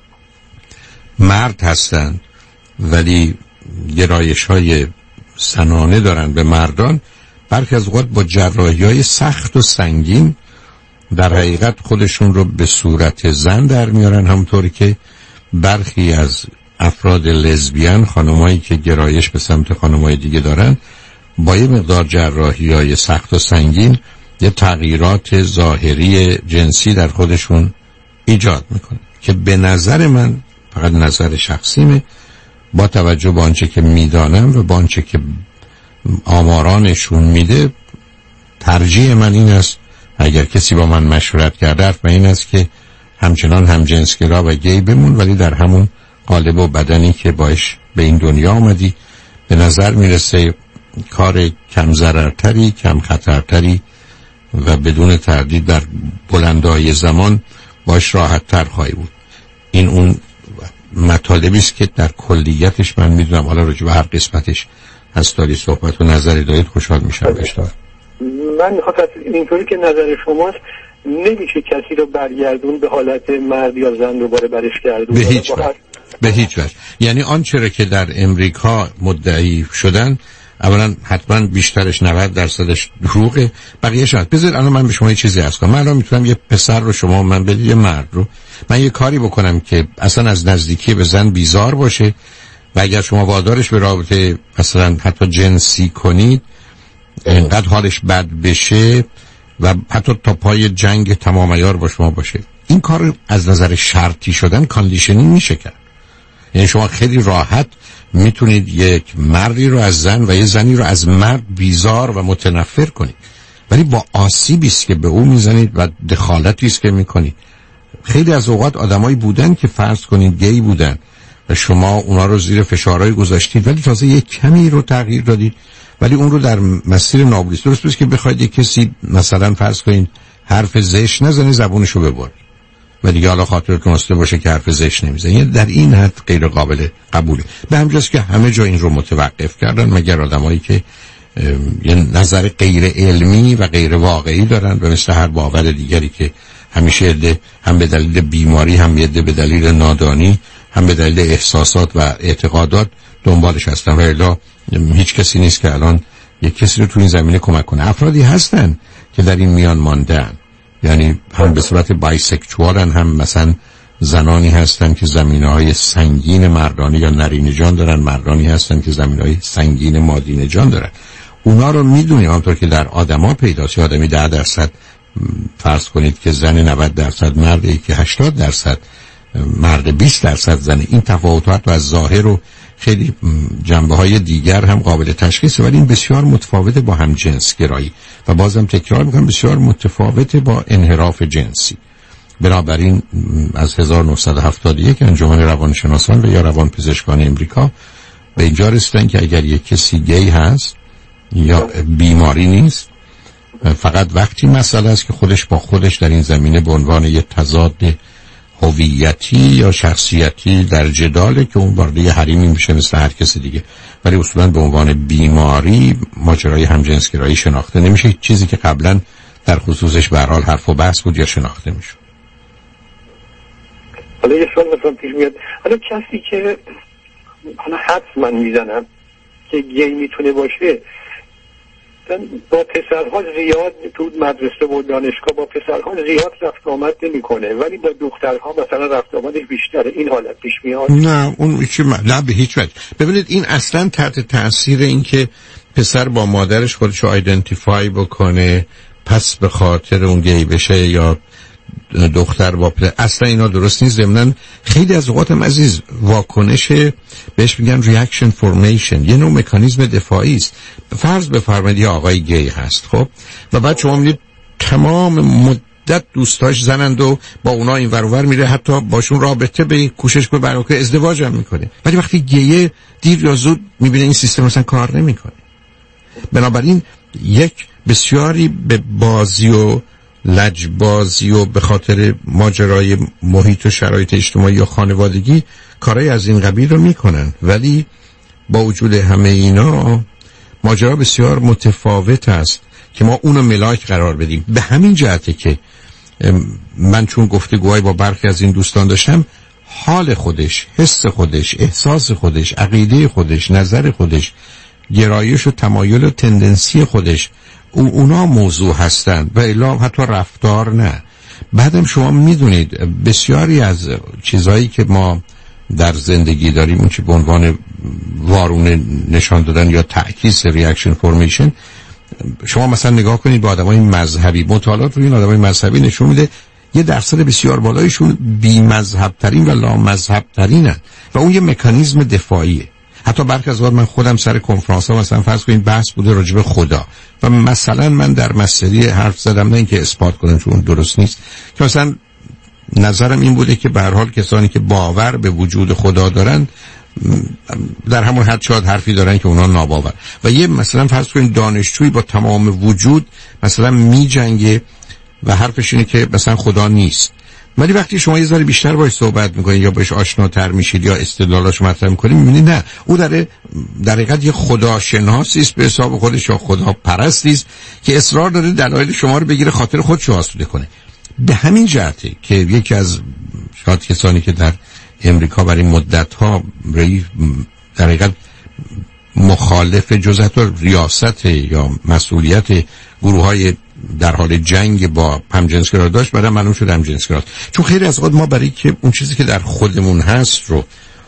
مرد هستن ولی گرایش‌های زنانه دارن به مردان، برخی از اوقات با جراحی‌های سخت و سنگین در حقیقت خودشون رو به صورت زن در میارن، همونطوری که برخی از افراد لزبیان، خانمایی که گرایش به سمت خانمای دیگه دارن، با یه مقدار جراحی‌های سخت و سنگین یه تغییرات ظاهری جنسی در خودشون ایجاد میکنه که به نظر من، فقط نظر شخصیمه، با توجه به آنچه که میدانم و با آنچه که آمارانشون میده، ترجیح من این است اگر کسی با من مشورت کرده حرف من این است که همچنان همجنسگرا و گی بمون، ولی در همون قالب و بدنی که باش به این دنیا آمدی. به نظر میرسه کار کم ضررتری، کم خطرتری و بدون تردید در بلندای زمان باش راحت تر خواهی بود. این اون مطالبی است که در کلیتش من میدونم، حالا راجع به هر قسمتش از داری صحبت و نظری دارید خوشحال میشم بشنوم. من میخواستم اینطوری که نظر شماست نمیشه کسی رو برگردون به حالت مرد یا زن دوباره برش گردون به هیچ وجه. یعنی آنچه که در امریکا مدعی شدن اولا حتما بیشترش 90%ش دروغه، بقیه شاید. بذار الان من به شما یه چیزی عرض کنم. من الان میتونم یه پسر رو شما من بدید، یه مرد رو من یه کاری بکنم که اصلا از نزدیکی به زن بیزار باشه و اگر شما وادارش به رابطه مثلا حتی جنسی کنید انقدر حالش بد بشه و حتی تا پای جنگ تمام عیار با شما باشه. این کار از نظر شرطی شدن کاندیشنینگ میشه کرد. یعنی شما خیلی راحت میتونید یک مردی رو از زن و یک زنی رو از مرد بیزار و متنفر کنید، ولی با آسیبی است که به او میزنید و دخالتی است که میکنید. خیلی از اوقات آدمایی بودن که فرض کنید گی بودن و شما اونا رو زیر فشارهای گذاشتید ولی تازه یک کمی رو تغییر دادید، ولی اون رو در مسیر نابودی. درست است که بخواید یک کسی مثلا فرض کنید حرف زشت نزنه زبونشو ببره و دیگه حالا خاطرتون راسته باشه که حرف زشت نمیزنه، یعنی در این حد غیر قابل قبوله. به همجاست که همه جا این رو متوقف کردن مگر آدمایی که یه نظر غیر علمی و غیر واقعی دارن و مثل هر باور دیگری که همیشه عده هم به دلیل بیماری، هم عده به دلیل نادانی، هم به دلیل احساسات و اعتقادات دنبالش هستن و الا هیچ کسی نیست که الان یک کسی رو تو این زمینه کمک کنه. افرادی هستن که در این میان ماندن، یعنی هم به صورت بایسکشوالن، هم مثلا زنانی هستن که زمینه‌های سنگین مردانی یا نرینه جان دارن، مردانی هستن که زمینه‌های سنگین مادینه جان دارن. اونا رو میدونیم همونطور که در آدما پیداست. آدمی 10% فرض کنید که زن، 90% مرده که 80% مرد، 20% زنه. این تفاوتات از ظاهر و خیلی جنبه‌های دیگر هم قابل تشخیصه، ولی این بسیار متفاوته با همجنسگرایی و بازم تکرار میکنم بسیار متفاوته با انحراف جنسی. بنابراین از 1971 انجمن روانشناسان و یا روانپزشکان امریکا به اینجا رسیدن که اگر یک کسی گی هست یا بیماری نیست فقط وقتی مسئله است که خودش با خودش در این زمینه به عنوان یه تضاد هویتی یا شخصیتی در جداله که اون وارد یه حریمی میشه مثل هر کس دیگه، ولی اصولا به عنوان بیماری ماجرای همجنسگرایی شناخته نمیشه، چیزی که قبلا در خصوصش به هر حال حرف و بحث بود یا شناخته میشه. حالا یه سوال مثلا پیش میاد، حالا کسی که حالا حدس من میزنم که گی میتونه باشه، با پسرها زیاد تو مدرسه و دانشگاه با پسرها زیاد رفت آمد نمیکنه، ولی با دخترها مثلا رفت آمدش بیشتره، این حالت پیش میاد؟ نه اون نه به هیچ وجه. ببینید این اصلا تحت تاثیر این که پسر با مادرش خودشو آیدنتیفای بکنه پس به خاطر اون گی بشه یا دختر با پدر، اصلا اینا درست نیست. ضمناً خیلی از اوقات هم عزیز واکنش بهش میگن ریاکشن فورمیشن، یه نوع مکانیزم دفاعی است. فرض بفرمایید یه آقای گی هست، خب، و بعد شما میگید تمام مدت دوستاش زنند و با اونا این ور اونور میره، حتی باشون رابطه به کوشش کنه برای که ازدواج هم میکنه، ولی وقتی گیه دیر یا زود میبینه این سیستم مثلا کار نمیکنه. بنابراین یک بسیاری به بازی و لجبازی و به خاطر ماجرای محیط و شرایط اجتماعی یا خانوادگی کارهای از این قبیل رو میکنن، ولی با وجود همه اینا ماجرا بسیار متفاوت است که ما اونو ملاک قرار بدیم. به همین جهته که من چون گفتگوهای با برخی از این دوستان داشتم، حال خودش، حس خودش، احساس خودش، عقیده خودش، نظر خودش، گرایش و تمایل و تندنسی خودش، اونا موضوع هستند و الا حتی رفتار نه. بعدم شما میدونید بسیاری از چیزهایی که ما در زندگی داریم، اون که به عنوان وارونه نشان دادن یا تعکیس ریاکشن فورمیشن، شما مثلا نگاه کنید با آدمای مذهبی، مطالعات روی این آدمای مذهبی نشون میده یه درصد بسیار بالایشون بی مذهب ترین و لا مذهب ترینن و اون یه مکانیزم دفاعیه. حتی برخی از وقت من خودم سر کنفرانس ها مثلا فرض کنید بحث بوده راجع به خدا و مثلا من در مسئله حرف زدم، نه اینکه اثبات کنم چون درست نیست، که مثلا نظرم این بوده که به هر حال کسانی که باور به وجود خدا دارن در همون حد شاید حرفی دارن که اونا ناباور، و یه مثلا فرض کنید دانشجویی با تمام وجود مثلا می جنگه و حرفش اینه که مثلا خدا نیست، ولی وقتی شما یه ذره بیشتر باهاش صحبت میکنید یا باهاش آشناتر میشید یا استدلالاشو مطرح میکنید، میبینید نه، او در حقیقت یه خداشناسی است به حساب خودش یا خدا پرستی است که اصرار داره دلایل شما رو بگیره خاطر خودش رو آسوده کنه. به همین جهته که یکی از شاید کسانی که در امریکا برای مدت‌ها در حقیقت مخالف جزء ریاست یا مسئولیت گروه‌های در حال جنگ با همجنسگرا داشت، بعد معلوم شد همجنسگرا، چون خیلی از اوقات ما برای که اون چیزی که در خودمون هست رو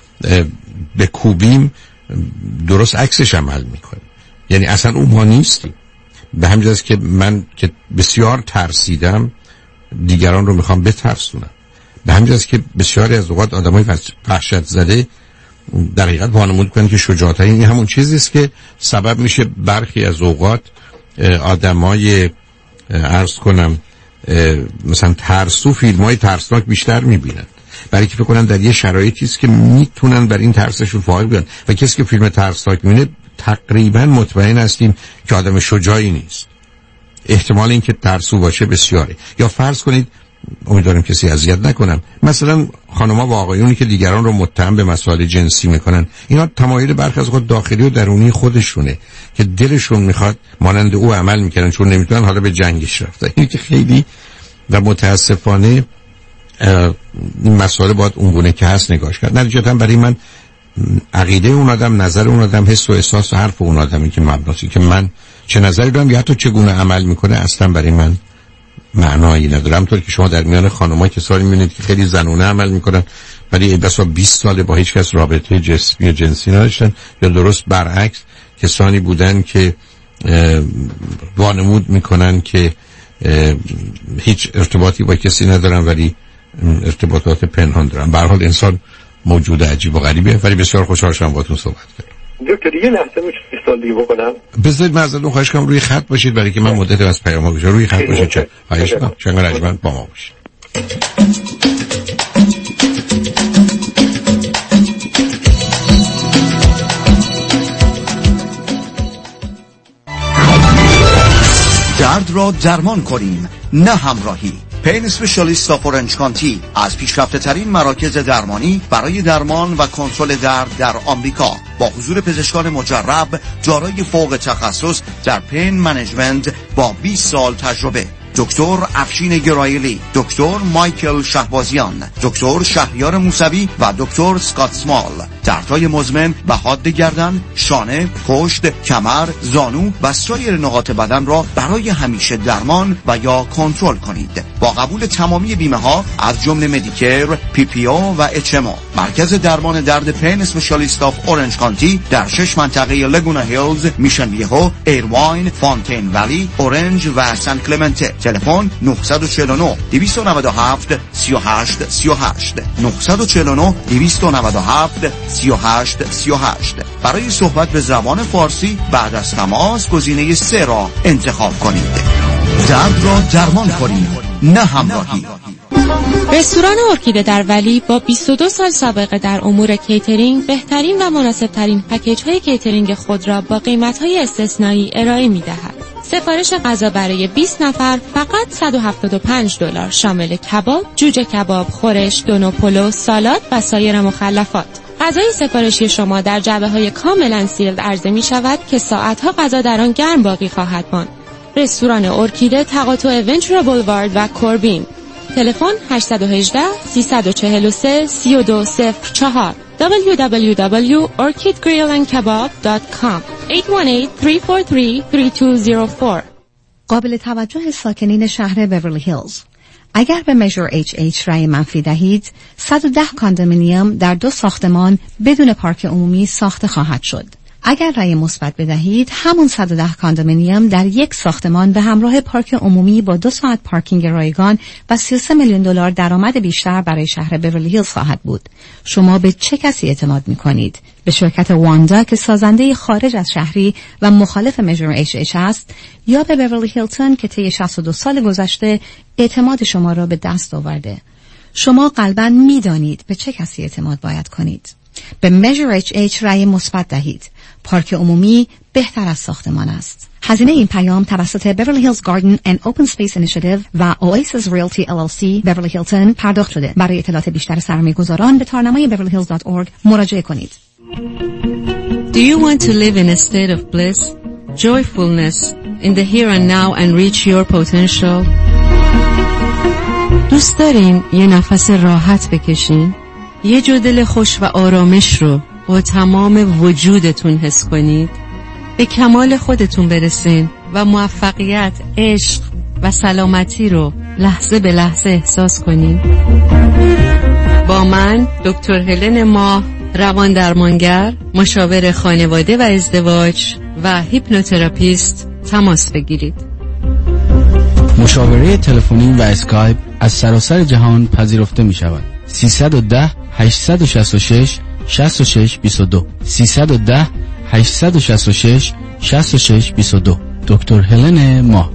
بکوبیم درست عکسش عمل میکنیم، یعنی اصلا اون ما نیستیم. به همین جهت که من که بسیار ترسیدم دیگران رو میخوام بترسونم، به همین جهت که بسیاری از اوقات آدمای وحشت زده در حقیقت وانمود کنن که شجاعت این همون چیزی است که سبب میشه برخی از اوقات آدمای عرض کنم مثلا ترسو فیلم‌های ترسناک بیشتر می‌بینن، برای که فکر کنن در یه شرایطی است که میتونن بر این ترسشون فائق بیان، و کسی که فیلم ترسناک می‌بینه تقریبا مطمئن هستیم که آدم شجاعی نیست. احتمال اینکه ترسو باشه بسیاره. یا فرض کنید، امیدوارم کسی اذیت نکنم، مثلا خانم‌ها و آقایونی که دیگران رو متهم به مسائل جنسی میکنن، اینا تمایل برخی از خود داخلی و درونی خودشونه که دلشون میخواد مانند او عمل میکنن، چون نمیتونن حالا به جنگش رفتن. این که خیلی و متاسفانه این مسائل باید اونگونه که هست نگاش کرد. نتیجتا برای من عقیده اون آدم، نظر اون آدم، حس و احساس و حرف اون آدمی که مبناسی که من چه نظری دارم یا حتی چگونه عمل میکنه اصلا برای من معنایی نداره. همونطور که شما در میان خانم‌ها کسانی می‌بینید که خیلی زنونه عمل میکنن ولی بسا 20 سال با هیچ کس رابطه جسمی و جنسی نداشتن، یا درست برعکس کسانی بودن که وانمود میکنن که هیچ ارتباطی با کسی ندارن ولی ارتباطات پنهان دارن. به هر حال انسان موجود عجیب و غریبه، ولی بسیار خوشحال شدم باهاتون صحبت کردم. دکتر یه لحظه میشه سوال دیگه بکنم؟ بذارید من ازتون خواهش کنم روی خط باشید، برای که من مدت از پیام‌ها گوشم روی خط باشید. چه خواهش کنم شنگ رجمن با ما باشید. درد را درمان کنیم، نه همراهی. پین اسپشیالیست آف اورنج کانتی از پیشرفته ترین مراکز درمانی برای درمان و کنترل درد در آمریکا با حضور پزشکان مجرب دارای فوق تخصص در پین منیجمنت با 20 سال تجربه. دکتر افشین گرایلی، دکتر مایکل شهبازیان، دکتر شهریار موسوی و دکتر سکات سمال. دردهای مزمن و حاد گردن، شانه، پشت، کمر، زانو و سایر نقاط بدن را برای همیشه درمان و یا کنترل کنید. با قبول تمامی بیمه ها از جمله مدیکر، پی پی او و اچ ام او. مرکز درمان درد پین اسپشیالیست آف اورنج کانتی در 6 منطقه لگونا هیلز، میشن ویهو، ایرواین، فونتین ولی، اورنج و سان کلمنته. تلفن 949 297 38 38 949 297 38 38. برای صحبت به زبان فارسی بعد از تماس گزینه 3 را انتخاب کنید. درد را درمان کنید، نه همراهی. رستوران ارکیده در ولی با 22 سال سابقه در امور کیترینگ بهترین و مناسبترین پکیج های کیترینگ خود را با قیمت های استثنایی ارائه می دهد. سفارش غذا برای 20 نفر فقط $175 شامل کباب، جوجه کباب، خورش، دونو پلو، سالاد و سایر مخلفات. غذای سفارشی شما در جعبه‌های کاملا سیلد عرضه می شود که ساعتها غذا در آن گرم باقی خواهد ماند. رستوران ارکیده تقاطع ونچورا بولوارد و کوربین. تلفن 818 343 3204 www.orchidgrillandkebab.com 818-343-3204. قابل توجه ساکنین شهر بیورلی هیلز، اگر به Measure HH رأی منفی دهید 110 کاندومینیوم در 2 ساختمان بدون پارک عمومی ساخته خواهد شد. اگر رأی مثبت بدهید همون 110 کاندومینیوم در 1 ساختمان به همراه پارک عمومی با 2 ساعت پارکینگ رایگان و $33 میلیون درآمد بیشتر برای شهر بیورلی هیلز خواهد بود. شما به چه کسی اعتماد می‌کنید؟ به شرکت واندا که سازنده خارج از شهری و مخالف Measure HH است، یا به بیورلی هیلتون که طی 62 سال گذشته اعتماد شما را به دست آورده؟ شما قلباً می‌دانید به چه کسی اعتماد باید کنید. به Measure HH رأی مثبت دهید. پارک عمومی بهتر از ساختمان است. هزینه این پیام توسط Beverly Hills Garden and Open Space Initiative و Oasis Realty LLC بیورلی هیلتون پرداخت شده. برای اطلاعات بیشتر سرمایه‌گذاران به تارنمای beverlyhills.org مراجعه کنید. Do you want to live in a state of bliss, joyfulness in the here and now and reach your potential? دوست دارین یه نفس راحت بکشین؟ یه جو دل خوش و آرامش رو با تمام وجودتون حس کنید؟ به کمال خودتون برسین و موفقیت، عشق و سلامتی رو لحظه به لحظه احساس کنید؟ با من دکتر هلن ماه، روان درمانگر، مشاور خانواده و ازدواج و هیپنوتراپیست تماس بگیرید. مشاوره تلفنی و اسکایپ از سراسر جهان پذیرفته می شود. 310 866 6622 310 866 6622. دکتر هلن ماه.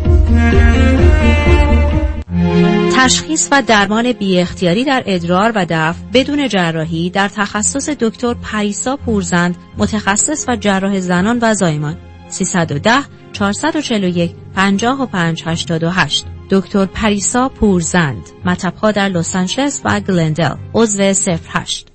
تشخیص و درمان بی اختیاری در ادرار و دفع بدون جراحی در تخصص دکتر پریسا پورزند، متخصص و جراح زنان و زایمان. 310 441 5588. دکتر پریسا پورزند. مطب‌ها در لس آنجلس و گلندل. عضو 08.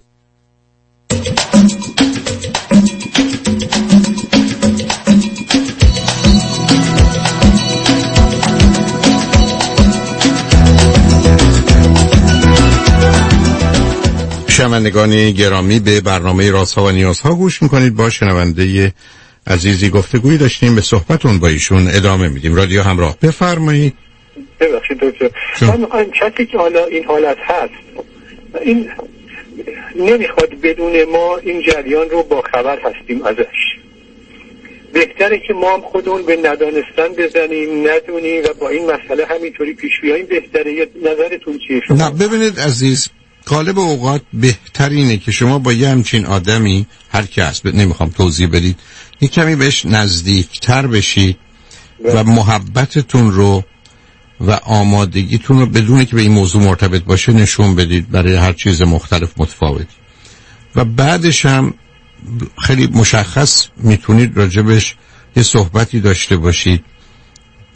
شنوندگان گرامی، به برنامه رازها و نیازها گوش میکنید. با شنونده عزیزی گفتگویی داشتیم، به صحبتون با ایشون ادامه میدیم. رادیو همراه، بفرمایید. ببخشید دکتر، من میخوایم کسی که حالا این حالت هست، این نمیخواد بدون ما این جریان رو با خبر هستیم ازش. بهتره که ما هم خودمون به ندانستن بزنیم، ندونیم و با این مسئله همینطوری پیش بیاییم. بهتره. نظرتون چیه شما؟ نه ببینید عزیز، غالب اوقات بهترینه که شما با یه همچین آدمی، هر کی هست نمیخوام توضیح بدید، یه کمی بهش نزدیکتر بشید و محبتتون رو و آمادگیتون رو بدون که به این موضوع مرتبط باشه نشون بدید برای هر چیز مختلف متفاوت. و بعدش هم خیلی مشخص میتونید راجبش یه صحبتی داشته باشید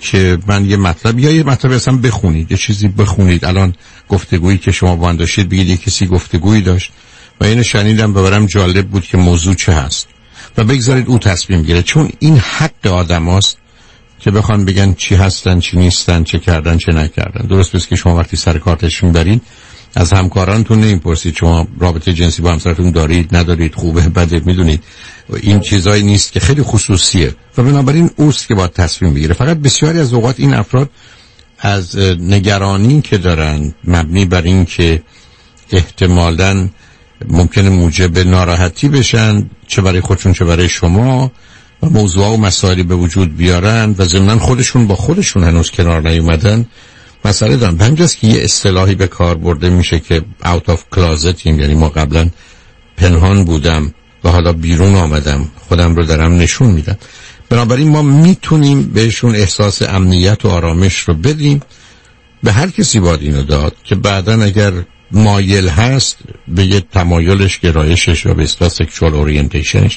که من یه مطلب یا یه مطلب اصلا بخونید، یه چیزی بخونید. الان گفتگویی که شما با من داشتید بگید یه کسی گفتگویی داشت و اینو شنیدم ببرم جالب بود که موضوع چه هست و بگذارید او تصمیم گیره، چون این حق آدم هاست که بخوان بگن چی هستن چی نیستن، چه کردن چه نکردن. درست بس که شما وقتی سر کارتش میبرید از همکارانتون نمیپرسید شما رابطه جنسی با همسرتون دارید ندارید، خوبه بده، میدونید این چیزایی نیست که خیلی خصوصیه و بنابراین اوست که باید تصمیم بگیره. فقط بسیاری از اوقات این افراد از نگرانی که دارن مبنی بر این که احتمالاً ممکنه موجب ناراحتی بشن، چه برای خودشون چه برای شما، و موضوعا و مسائلی به وجود بیارن و ضمناً خودشون با خودشون هنوز کنار نیومدن مسئله دارن. به همینجاست که یه اصطلاحی به کار برده میشه که out of closet، یعنی ما قبلا پنهان بودم و حالا بیرون آمدم، خودم رو دارم نشون میدم. بنابراین ما میتونیم بهشون احساس امنیت و آرامش رو بدیم. به هر کسی باید اینو داد که بعداً اگر مایل هست به یه تمایلش، گرایشش و به اصطلاح سکشوال اورینتیشنش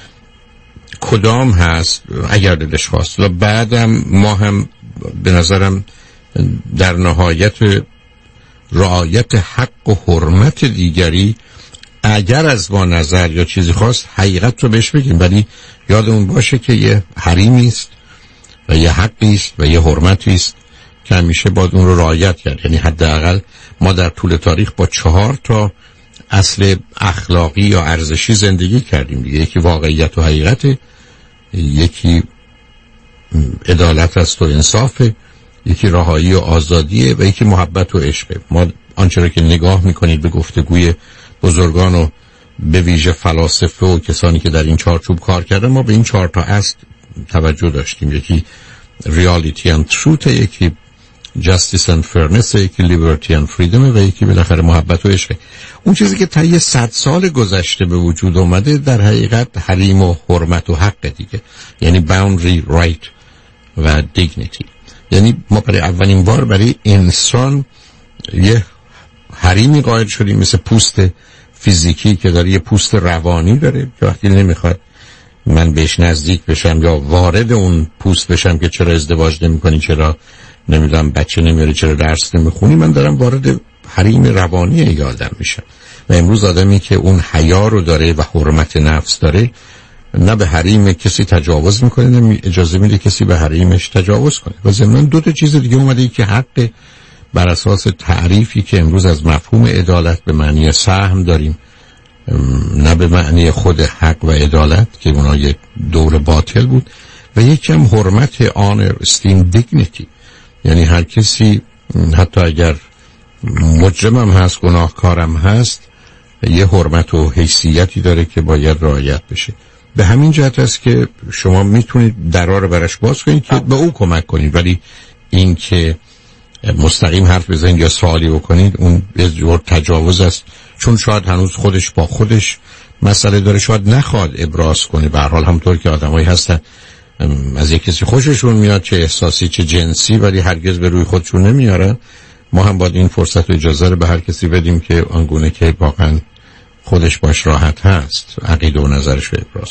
کدام هست اگر دلش خواست، و بعدم ما هم به نظرم در نهایت رعایت حق و حرمت دیگری اگر از ما نظر یا چیزی خواست حقیقت رو بهش بگیم، ولی یادمون باشه که یه حریمی است و یه حقی است و یه حرمتی است که همیشه باید اون رو رعایت کرد. یعنی حداقل ما در طول تاریخ با 4 اصل اخلاقی یا ارزشی زندگی کردیم دیگه. یکی واقعیت و حقیقت، یکی عدالت است و انصاف، یکی رهایی و آزادیه و یکی محبت و عشق. ما آنچه را که نگاه میکنید به گفتگوی بزرگان و به ویژه فلاسفه و کسانی که در این چارچوب کار کردن، ما به این 4 اصل توجه داشتیم. یکی ریالیتی اند تروت، یکی جاستیس اند فرنس، یکی لیبرتی اند فریدم و یکی بالاخره محبت و عشق. اون چیزی که طی 100 سال گذشته به وجود اومده در حقیقت حریم و حرمت و حق دیگه، یعنی باوندری رایت و دیگنیتی. یعنی ما برای اولین بار برای انسان یه حریمی قائل شدیم مثل پوست فیزیکی که داره یه پوست روانی داره که وقتی نمیخواد من بهش نزدیک بشم یا وارد اون پوست بشم که چرا ازدواج نمی‌کنی، چرا نمیدونم بچه نمیاری، چرا درس نمیخونی، من دارم وارد حریم روانی ای آدم میشم. و امروز آدمی که اون حیا رو داره و حرمت نفس داره نه به حریم کسی تجاوز میکنه نه اجازه میده کسی به حریمش تجاوز کنه. و ضمناً 2 چیز دیگه اومده که حق بر اساس تعریفی که امروز از مفهوم عدالت به معنی سهم داریم، نه به معنی خود حق و عدالت که اونا یک دور باطل بود، و یکی هم حرمت آنر استیم دیگنیتی، یعنی هر کسی حتی اگر مجرمم هست گناهکارم هست یه حرمت و حیثیتی داره که باید رعایت بشه. به همین جهت است که شما میتونید درا رو برش باز کنید که به او کمک کنید، ولی این که مستقیم حرف بزنید یا سوالی بکنید اون یه جور تجاوز است، چون شاید هنوز خودش با خودش مسئله داره، شاید نخواد ابراز کنه. به هر حال همونطور که آدمایی هستن از یک کسی خوششون میاد، چه احساسی چه جنسی، ولی هرگز به روی خودشون نمیارن. ما هم باید این فرصت و اجازه رو به هر کسی بدیم که آنگونه که واقعا خودش باش راحت هست عقیده و نظرش رو ابراز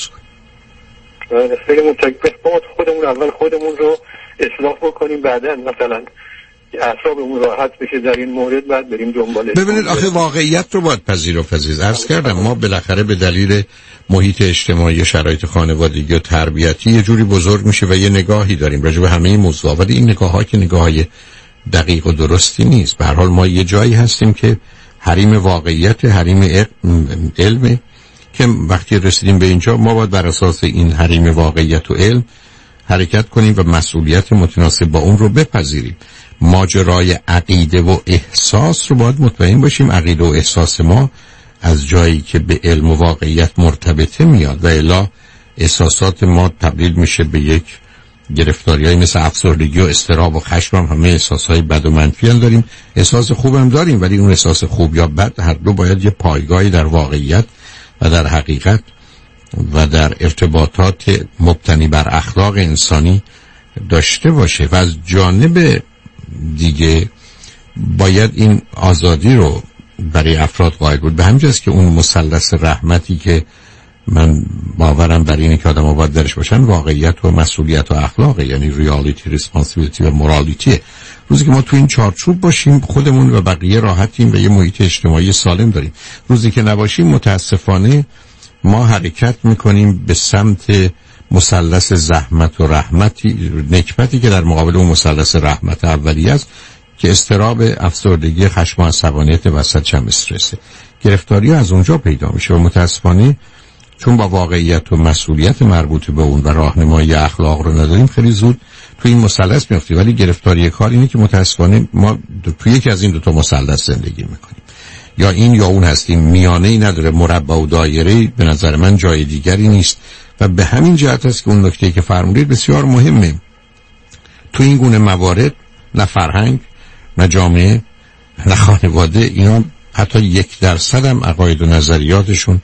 کنه. خیلی متشکرم. خودمون رو اصلاح بکنیم، بعداً مثلا اعصابمون راحت بشه در این مورد، بعد بریم دنبالش. ببینید آخه واقعیت رو باید پذیرفت. عرض کردم ما بالاخره به دلیل محیط اجتماعی، شرایط خانوادگی و تربیتی یه جوری بزرگ میشه و یه نگاهی داریم راجع به همه موضوعات، ولی این نگاه‌ها که نگاه‌های دقیق و درستی نیست. به هر حال ما یه جایی هستیم که حریم واقعیت، حریم علم، که وقتی رسیدیم به اینجا ما باید بر اساس این حریم واقعیت و علم حرکت کنیم و مسئولیت متناسب با اون رو بپذیریم. ماجرای عقیده و احساس رو باید مطمئن باشیم عقیده و احساس ما از جایی که به علم و واقعیت مرتبطه میاد، و الا احساسات ما تبدیل میشه به یک گرفتاری‌های مثل افسردگی و اضطراب و خشم. هم همه احساسهای بد و منفی هم داریم، احساس خوب هم داریم، ولی اون احساس خوب یا بد هر دو باید یه پایگاهی در واقعیت و در حقیقت و در ارتباطات مبتنی بر اخلاق انسانی داشته باشه. و از جانب دیگه باید این آزادی رو برای افراد قائل بود. به همین جاست که اون مثلث رحمتی که من باورم بر اینه که آدم‌ها باید درش باشن واقعیت و مسئولیت و اخلاق، یعنی ریالیتی، ریسپانسیبیلیتی و مورالیتی. روزی که ما تو این چارچوب باشیم خودمون و بقیه راحتیم و یه محیط اجتماعی سالم داریم. روزی که نباشیم متاسفانه ما حرکت میکنیم به سمت مثلث زحمت و رحمتی، نکبتی که در مقابل اون مثلث رحمت اولیه است که اضطراب، افسردگی، خشم و عصبانیت وسط هم استرسه. گرفتاری از اونجا پیدا میشه و متاسفانه چون با واقعیت و مسئولیت مربوط به اون و راهنمایی اخلاق رو نداریم خیلی زود تو این مثلث میافتیم. ولی گرفتاری کار اینه که متاسفانه ما تو یکی از این دو تا مثلث زندگی میکنیم، یا این یا اون هستیم، میانه‌ای نداره، مربع و دایره به نظر من جای دیگری نیست. و به همین جهت است که اون نکته‌ای که فرمودید بسیار مهمه. تو این گونه موارد نه فرهنگ، نه جامعه، نه خانواده، اینا حتی 1% هم عقاید و نظریاتشون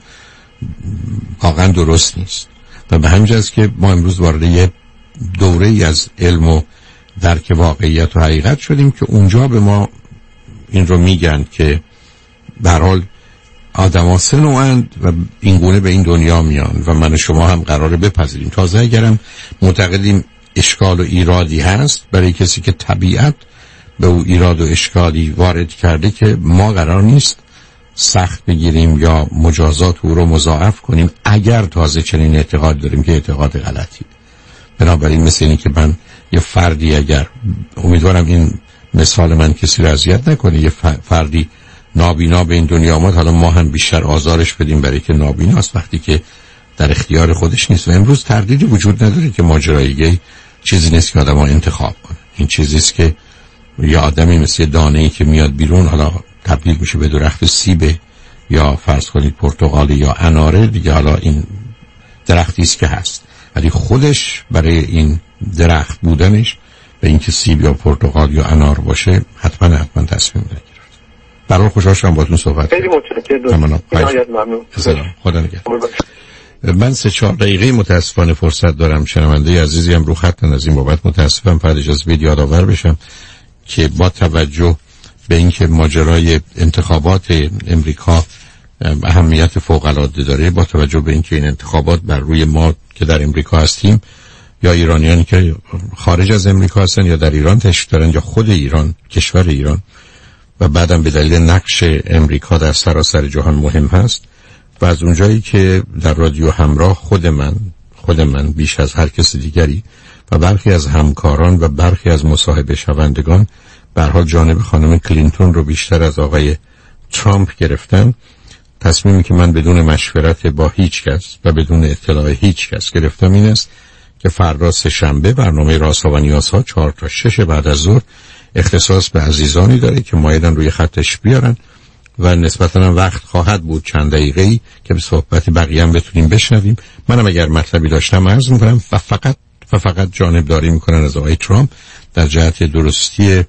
واقعا درست نیست. و به همین جهت است که ما امروز وارد یه دوره‌ای از علم و درک واقعیت و حقیقت شدیم که اونجا به ما این رو میگن که به هر حال آدم‌ها سه نوعند و این گونه به این دنیا میان و من و شما هم قراره بپذیریم. تازه اگرم معتقدیم اشکال و ایرادی هست برای کسی که طبیعت به او ایراد و اشکالی وارد کرده که ما قرار نیست سخت بگیریم یا مجازات او رو مضاعف کنیم اگر تازه چنین اعتقاد داریم که اعتقاد غلطی. بنابراین مثل اینی که من یه فردی، اگر امیدوارم این مثال من کسی رو اذیت نکنه، یه فردی نابینا به این دنیا آمد، حالا ما هم بیشتر آزارش بدیم برای که نابیناست وقتی که در اختیار خودش نیست. و امروز تردیدی وجود نداره که ماجرای گی چیزی نیست که آدم‌ها انتخاب کنن. این چیزیست که یه آدمی مثل دانه‌ای که میاد بیرون، حالا تبدیل میشه به درخت سیب یا فرض کنید پرتقالی یا اناره دیگه، حالا این درختی است که هست، ولی خودش برای این درخت بودنش به اینکه سیب یا پرتقال یا انار باشه حتما تصمیم بگیره. برای خوشحال شدم باهاتون صحبت خیلی متشکرم. ممنون. خدا نگهدار. من 3-4 دقیقه متاسفانه فرصت دارم. شنونده عزیزی هم رو خطن، از این بابت متاسفم. فقط اجازه بدید یادآور بشم که با توجه به اینکه ماجرای انتخابات امریکا اهمیت فوق‌العاده داره، با توجه به اینکه این انتخابات بر روی ما که در امریکا هستیم یا ایرانیانی که خارج از امریکا هستن یا در ایران تشریف دارن یا خود ایران، کشور ایران، و بعدم به دلیل نقش امریکا در سراسر جهان مهم هست. و از اونجایی که در رادیو همراه خود من بیش از هر کس دیگری و برخی از همکاران و برخی از مصاحبه شوندگان به هر حال جانب خانم کلینتون رو بیشتر از آقای ترامپ گرفتن، تصمیمی که من بدون مشورت با هیچ کس و بدون اطلاع هیچ کس گرفتم این است که فردا سه‌شنبه برنامه رازها و نیازها 4 تا 6 بعد از ظهر اختصاص به عزیزانی داره که مایلن روی خطش بیارن و نسبتاً وقت خواهد بود چند دقیقه‌ای که به صحبت بقیه هم بتونیم بشنویم. منم اگر مطلبی داشتم عرض می‌کنم و فقط جانبداری می‌کنن از آقای ترامپ در جهت درستی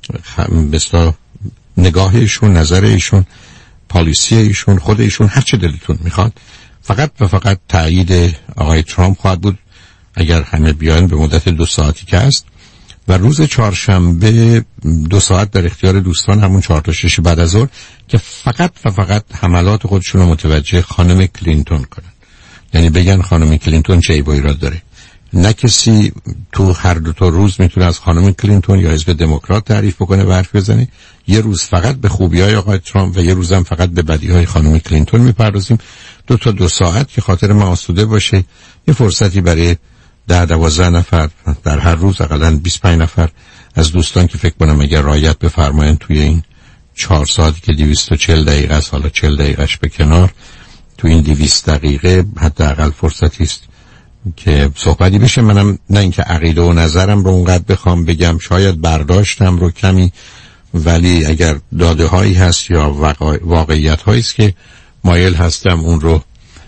مثلا نگاه ایشون، نظر ایشون، پالیسی ایشون، خود ایشون، هر چه دلتون میخواد. فقط و فقط تایید آقای ترامپ خواهد بود اگر همه بیان به مدت 2 ساعتی که است. و روز چهارشنبه 2 ساعت در اختیار دوستان، همون 4 تا 6 بعد از ظهر، که فقط و فقط حملات خودشون رو متوجه خانم کلینتون کنن. یعنی بگن خانم کلینتون چه عیب و ایراد داره. نه کسی تو هر 2 تا روز میتونه از خانم کلینتون یا حزب دموکرات تعریف بکنه و حرف بزنه. یه روز فقط به خوبی‌های آقای ترامپ و یه روزم فقط به بدی‌های خانم کلینتون میپردازیم. 2 تا 2 ساعت که خاطر ما آسوده باشه، یه فرصتی برای 10-12 نفر در هر روز، حداقل 25 نفر از دوستان که فکر کنم اگر رعایت بفرمایند توی این 4 ساعتی که 240 دقیقه است، حالا 40 دقیقهش به کنار، تو این 200 دقیقه حداقل فرصتی است که صحبتی بشه. منم نه اینکه عقیده و نظرم رو اونقدر بخوام بگم، شاید برداشتم رو کمی، ولی اگر داده هایی هست یا واقعیت هایی است که مایل هستم اون رو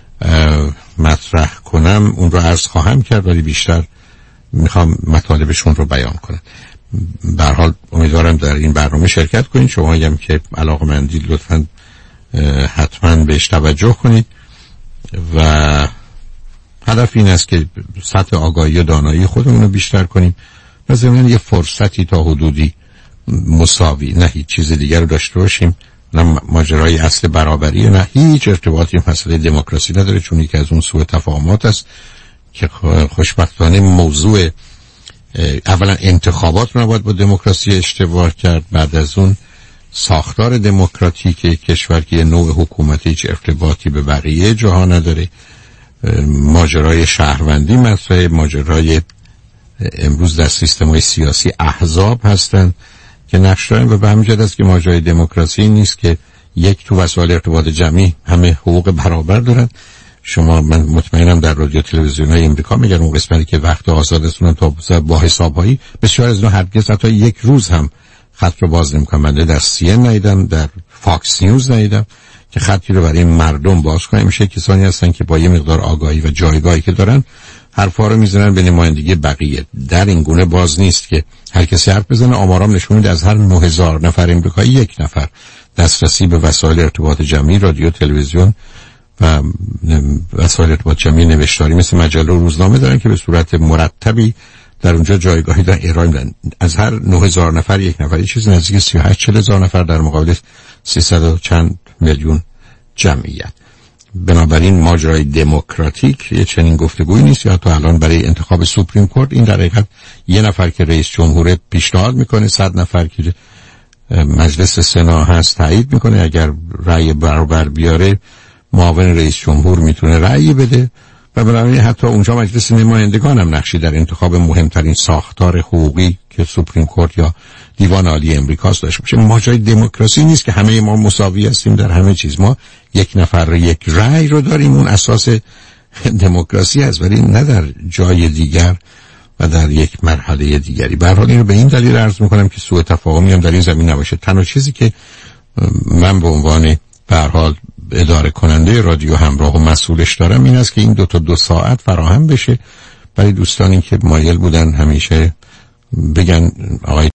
مطرح کنم، اون رو عرض خواهم کرد، ولی بیشتر میخوام مطالبشون رو بیان کنم. به هر حال امیدوارم در این برنامه شرکت کنید. شما هم که علاقه‌مندید لطفاً حتما بهش توجه کنید و هدف این است که سطح آگاهی و دانایی خودمون رو بیشتر کنیم و ضمناً یه فرصتی تا حدودی مساوی، نه هیچ چیز دیگر رو داشته باشیم نه ماجرای اصل برابری، نه هیچ ارتباطی مسئله دموکراسی نداره، چون یکی از اون سوء تفاهمات است که خوشبختانه موضوع اولا انتخابات رو نباید با دموکراسی اشتباه کرد، بعد از اون ساختار دموکراتیک کشور که نوع حکومتی هیچ ارتباطی به بقیه جاها نداره، ماجرای شهروندی مسئله، ماجرای امروز در سیستم‌های سیاسی احزاب هستند که نقش دارن و به همین جهت است که ماجرای دموکراسی نیست که یک تو وسایل ارتباط جمعی همه حقوق برابر دارن. شما من مطمئنم در رادیو تلویزیون‌های امریکا میگن اون قسمتی که وقت آزاد استون تا با حساب‌هایی بسیار از اونها هرگز حتی یک روز هم خط رو باز نمی‌کنن. من در CNN ندیدم، در فاکس نیوز ندیدم که خطی رو برای مردم باز کنه. میشه کسانی هستن که با یه مقدار آگاهی و جایگاهی که دارن حرفا رو میزنن به نمایندگی بقیه. در این گونه باز نیست که هر کسی حرف بزنه. آمارام نشون میده از هر 9000 نفر امریکایی 1 نفر دسترسی به وسایل ارتباط جمعی، رادیو، تلویزیون و وسایل ارتباط جمعی نوشتاری مثل مجله و روزنامه دارن که به صورت مرتبی در اونجا جایگاهی در ارائه میدن. از هر 9000 نفر 1 نفر، چیزی نزدیک 38-40 هزار نفر در مقابل 300 و چند میلیون جمعیت. بنابراین ماجرای دموکراتیک یه چنین گفتگویی نیست. یا تا الان برای انتخاب سوپریم کورت این در حقیقت یه نفر که رئیس جمهور پیشنهاد میکنه، 100 نفر که مجلس سنا هست تایید میکنه. اگر رأی برابر بیاره معاون رئیس جمهور میتونه رأی بده و بنابراین حتی اونجا مجلس نمایندگان هم نقشی در انتخاب مهمترین ساختار حقوقی که سوپریم کورت یا دیوان عالی امریکاست داشته باشه. ماجرای دموکراسی نیست که همه ما مساوی هستیم در همه چیز. ما 1 نفر 1 رأی رو داریم، اون اساس دموکراسی است، ولی نه در جای دیگر و در یک مرحله دیگری. به هر حال این رو به این دلیل عرض میکنم که سوء تفاهمی هم در این زمین نباشه. تنها چیزی که من به عنوان به هر حال اداره کننده رادیو همراه و مسئولش دارم این است که این 2 ساعت فراهم بشه برای دوستانی که مایل بودن همیشه بگن آقای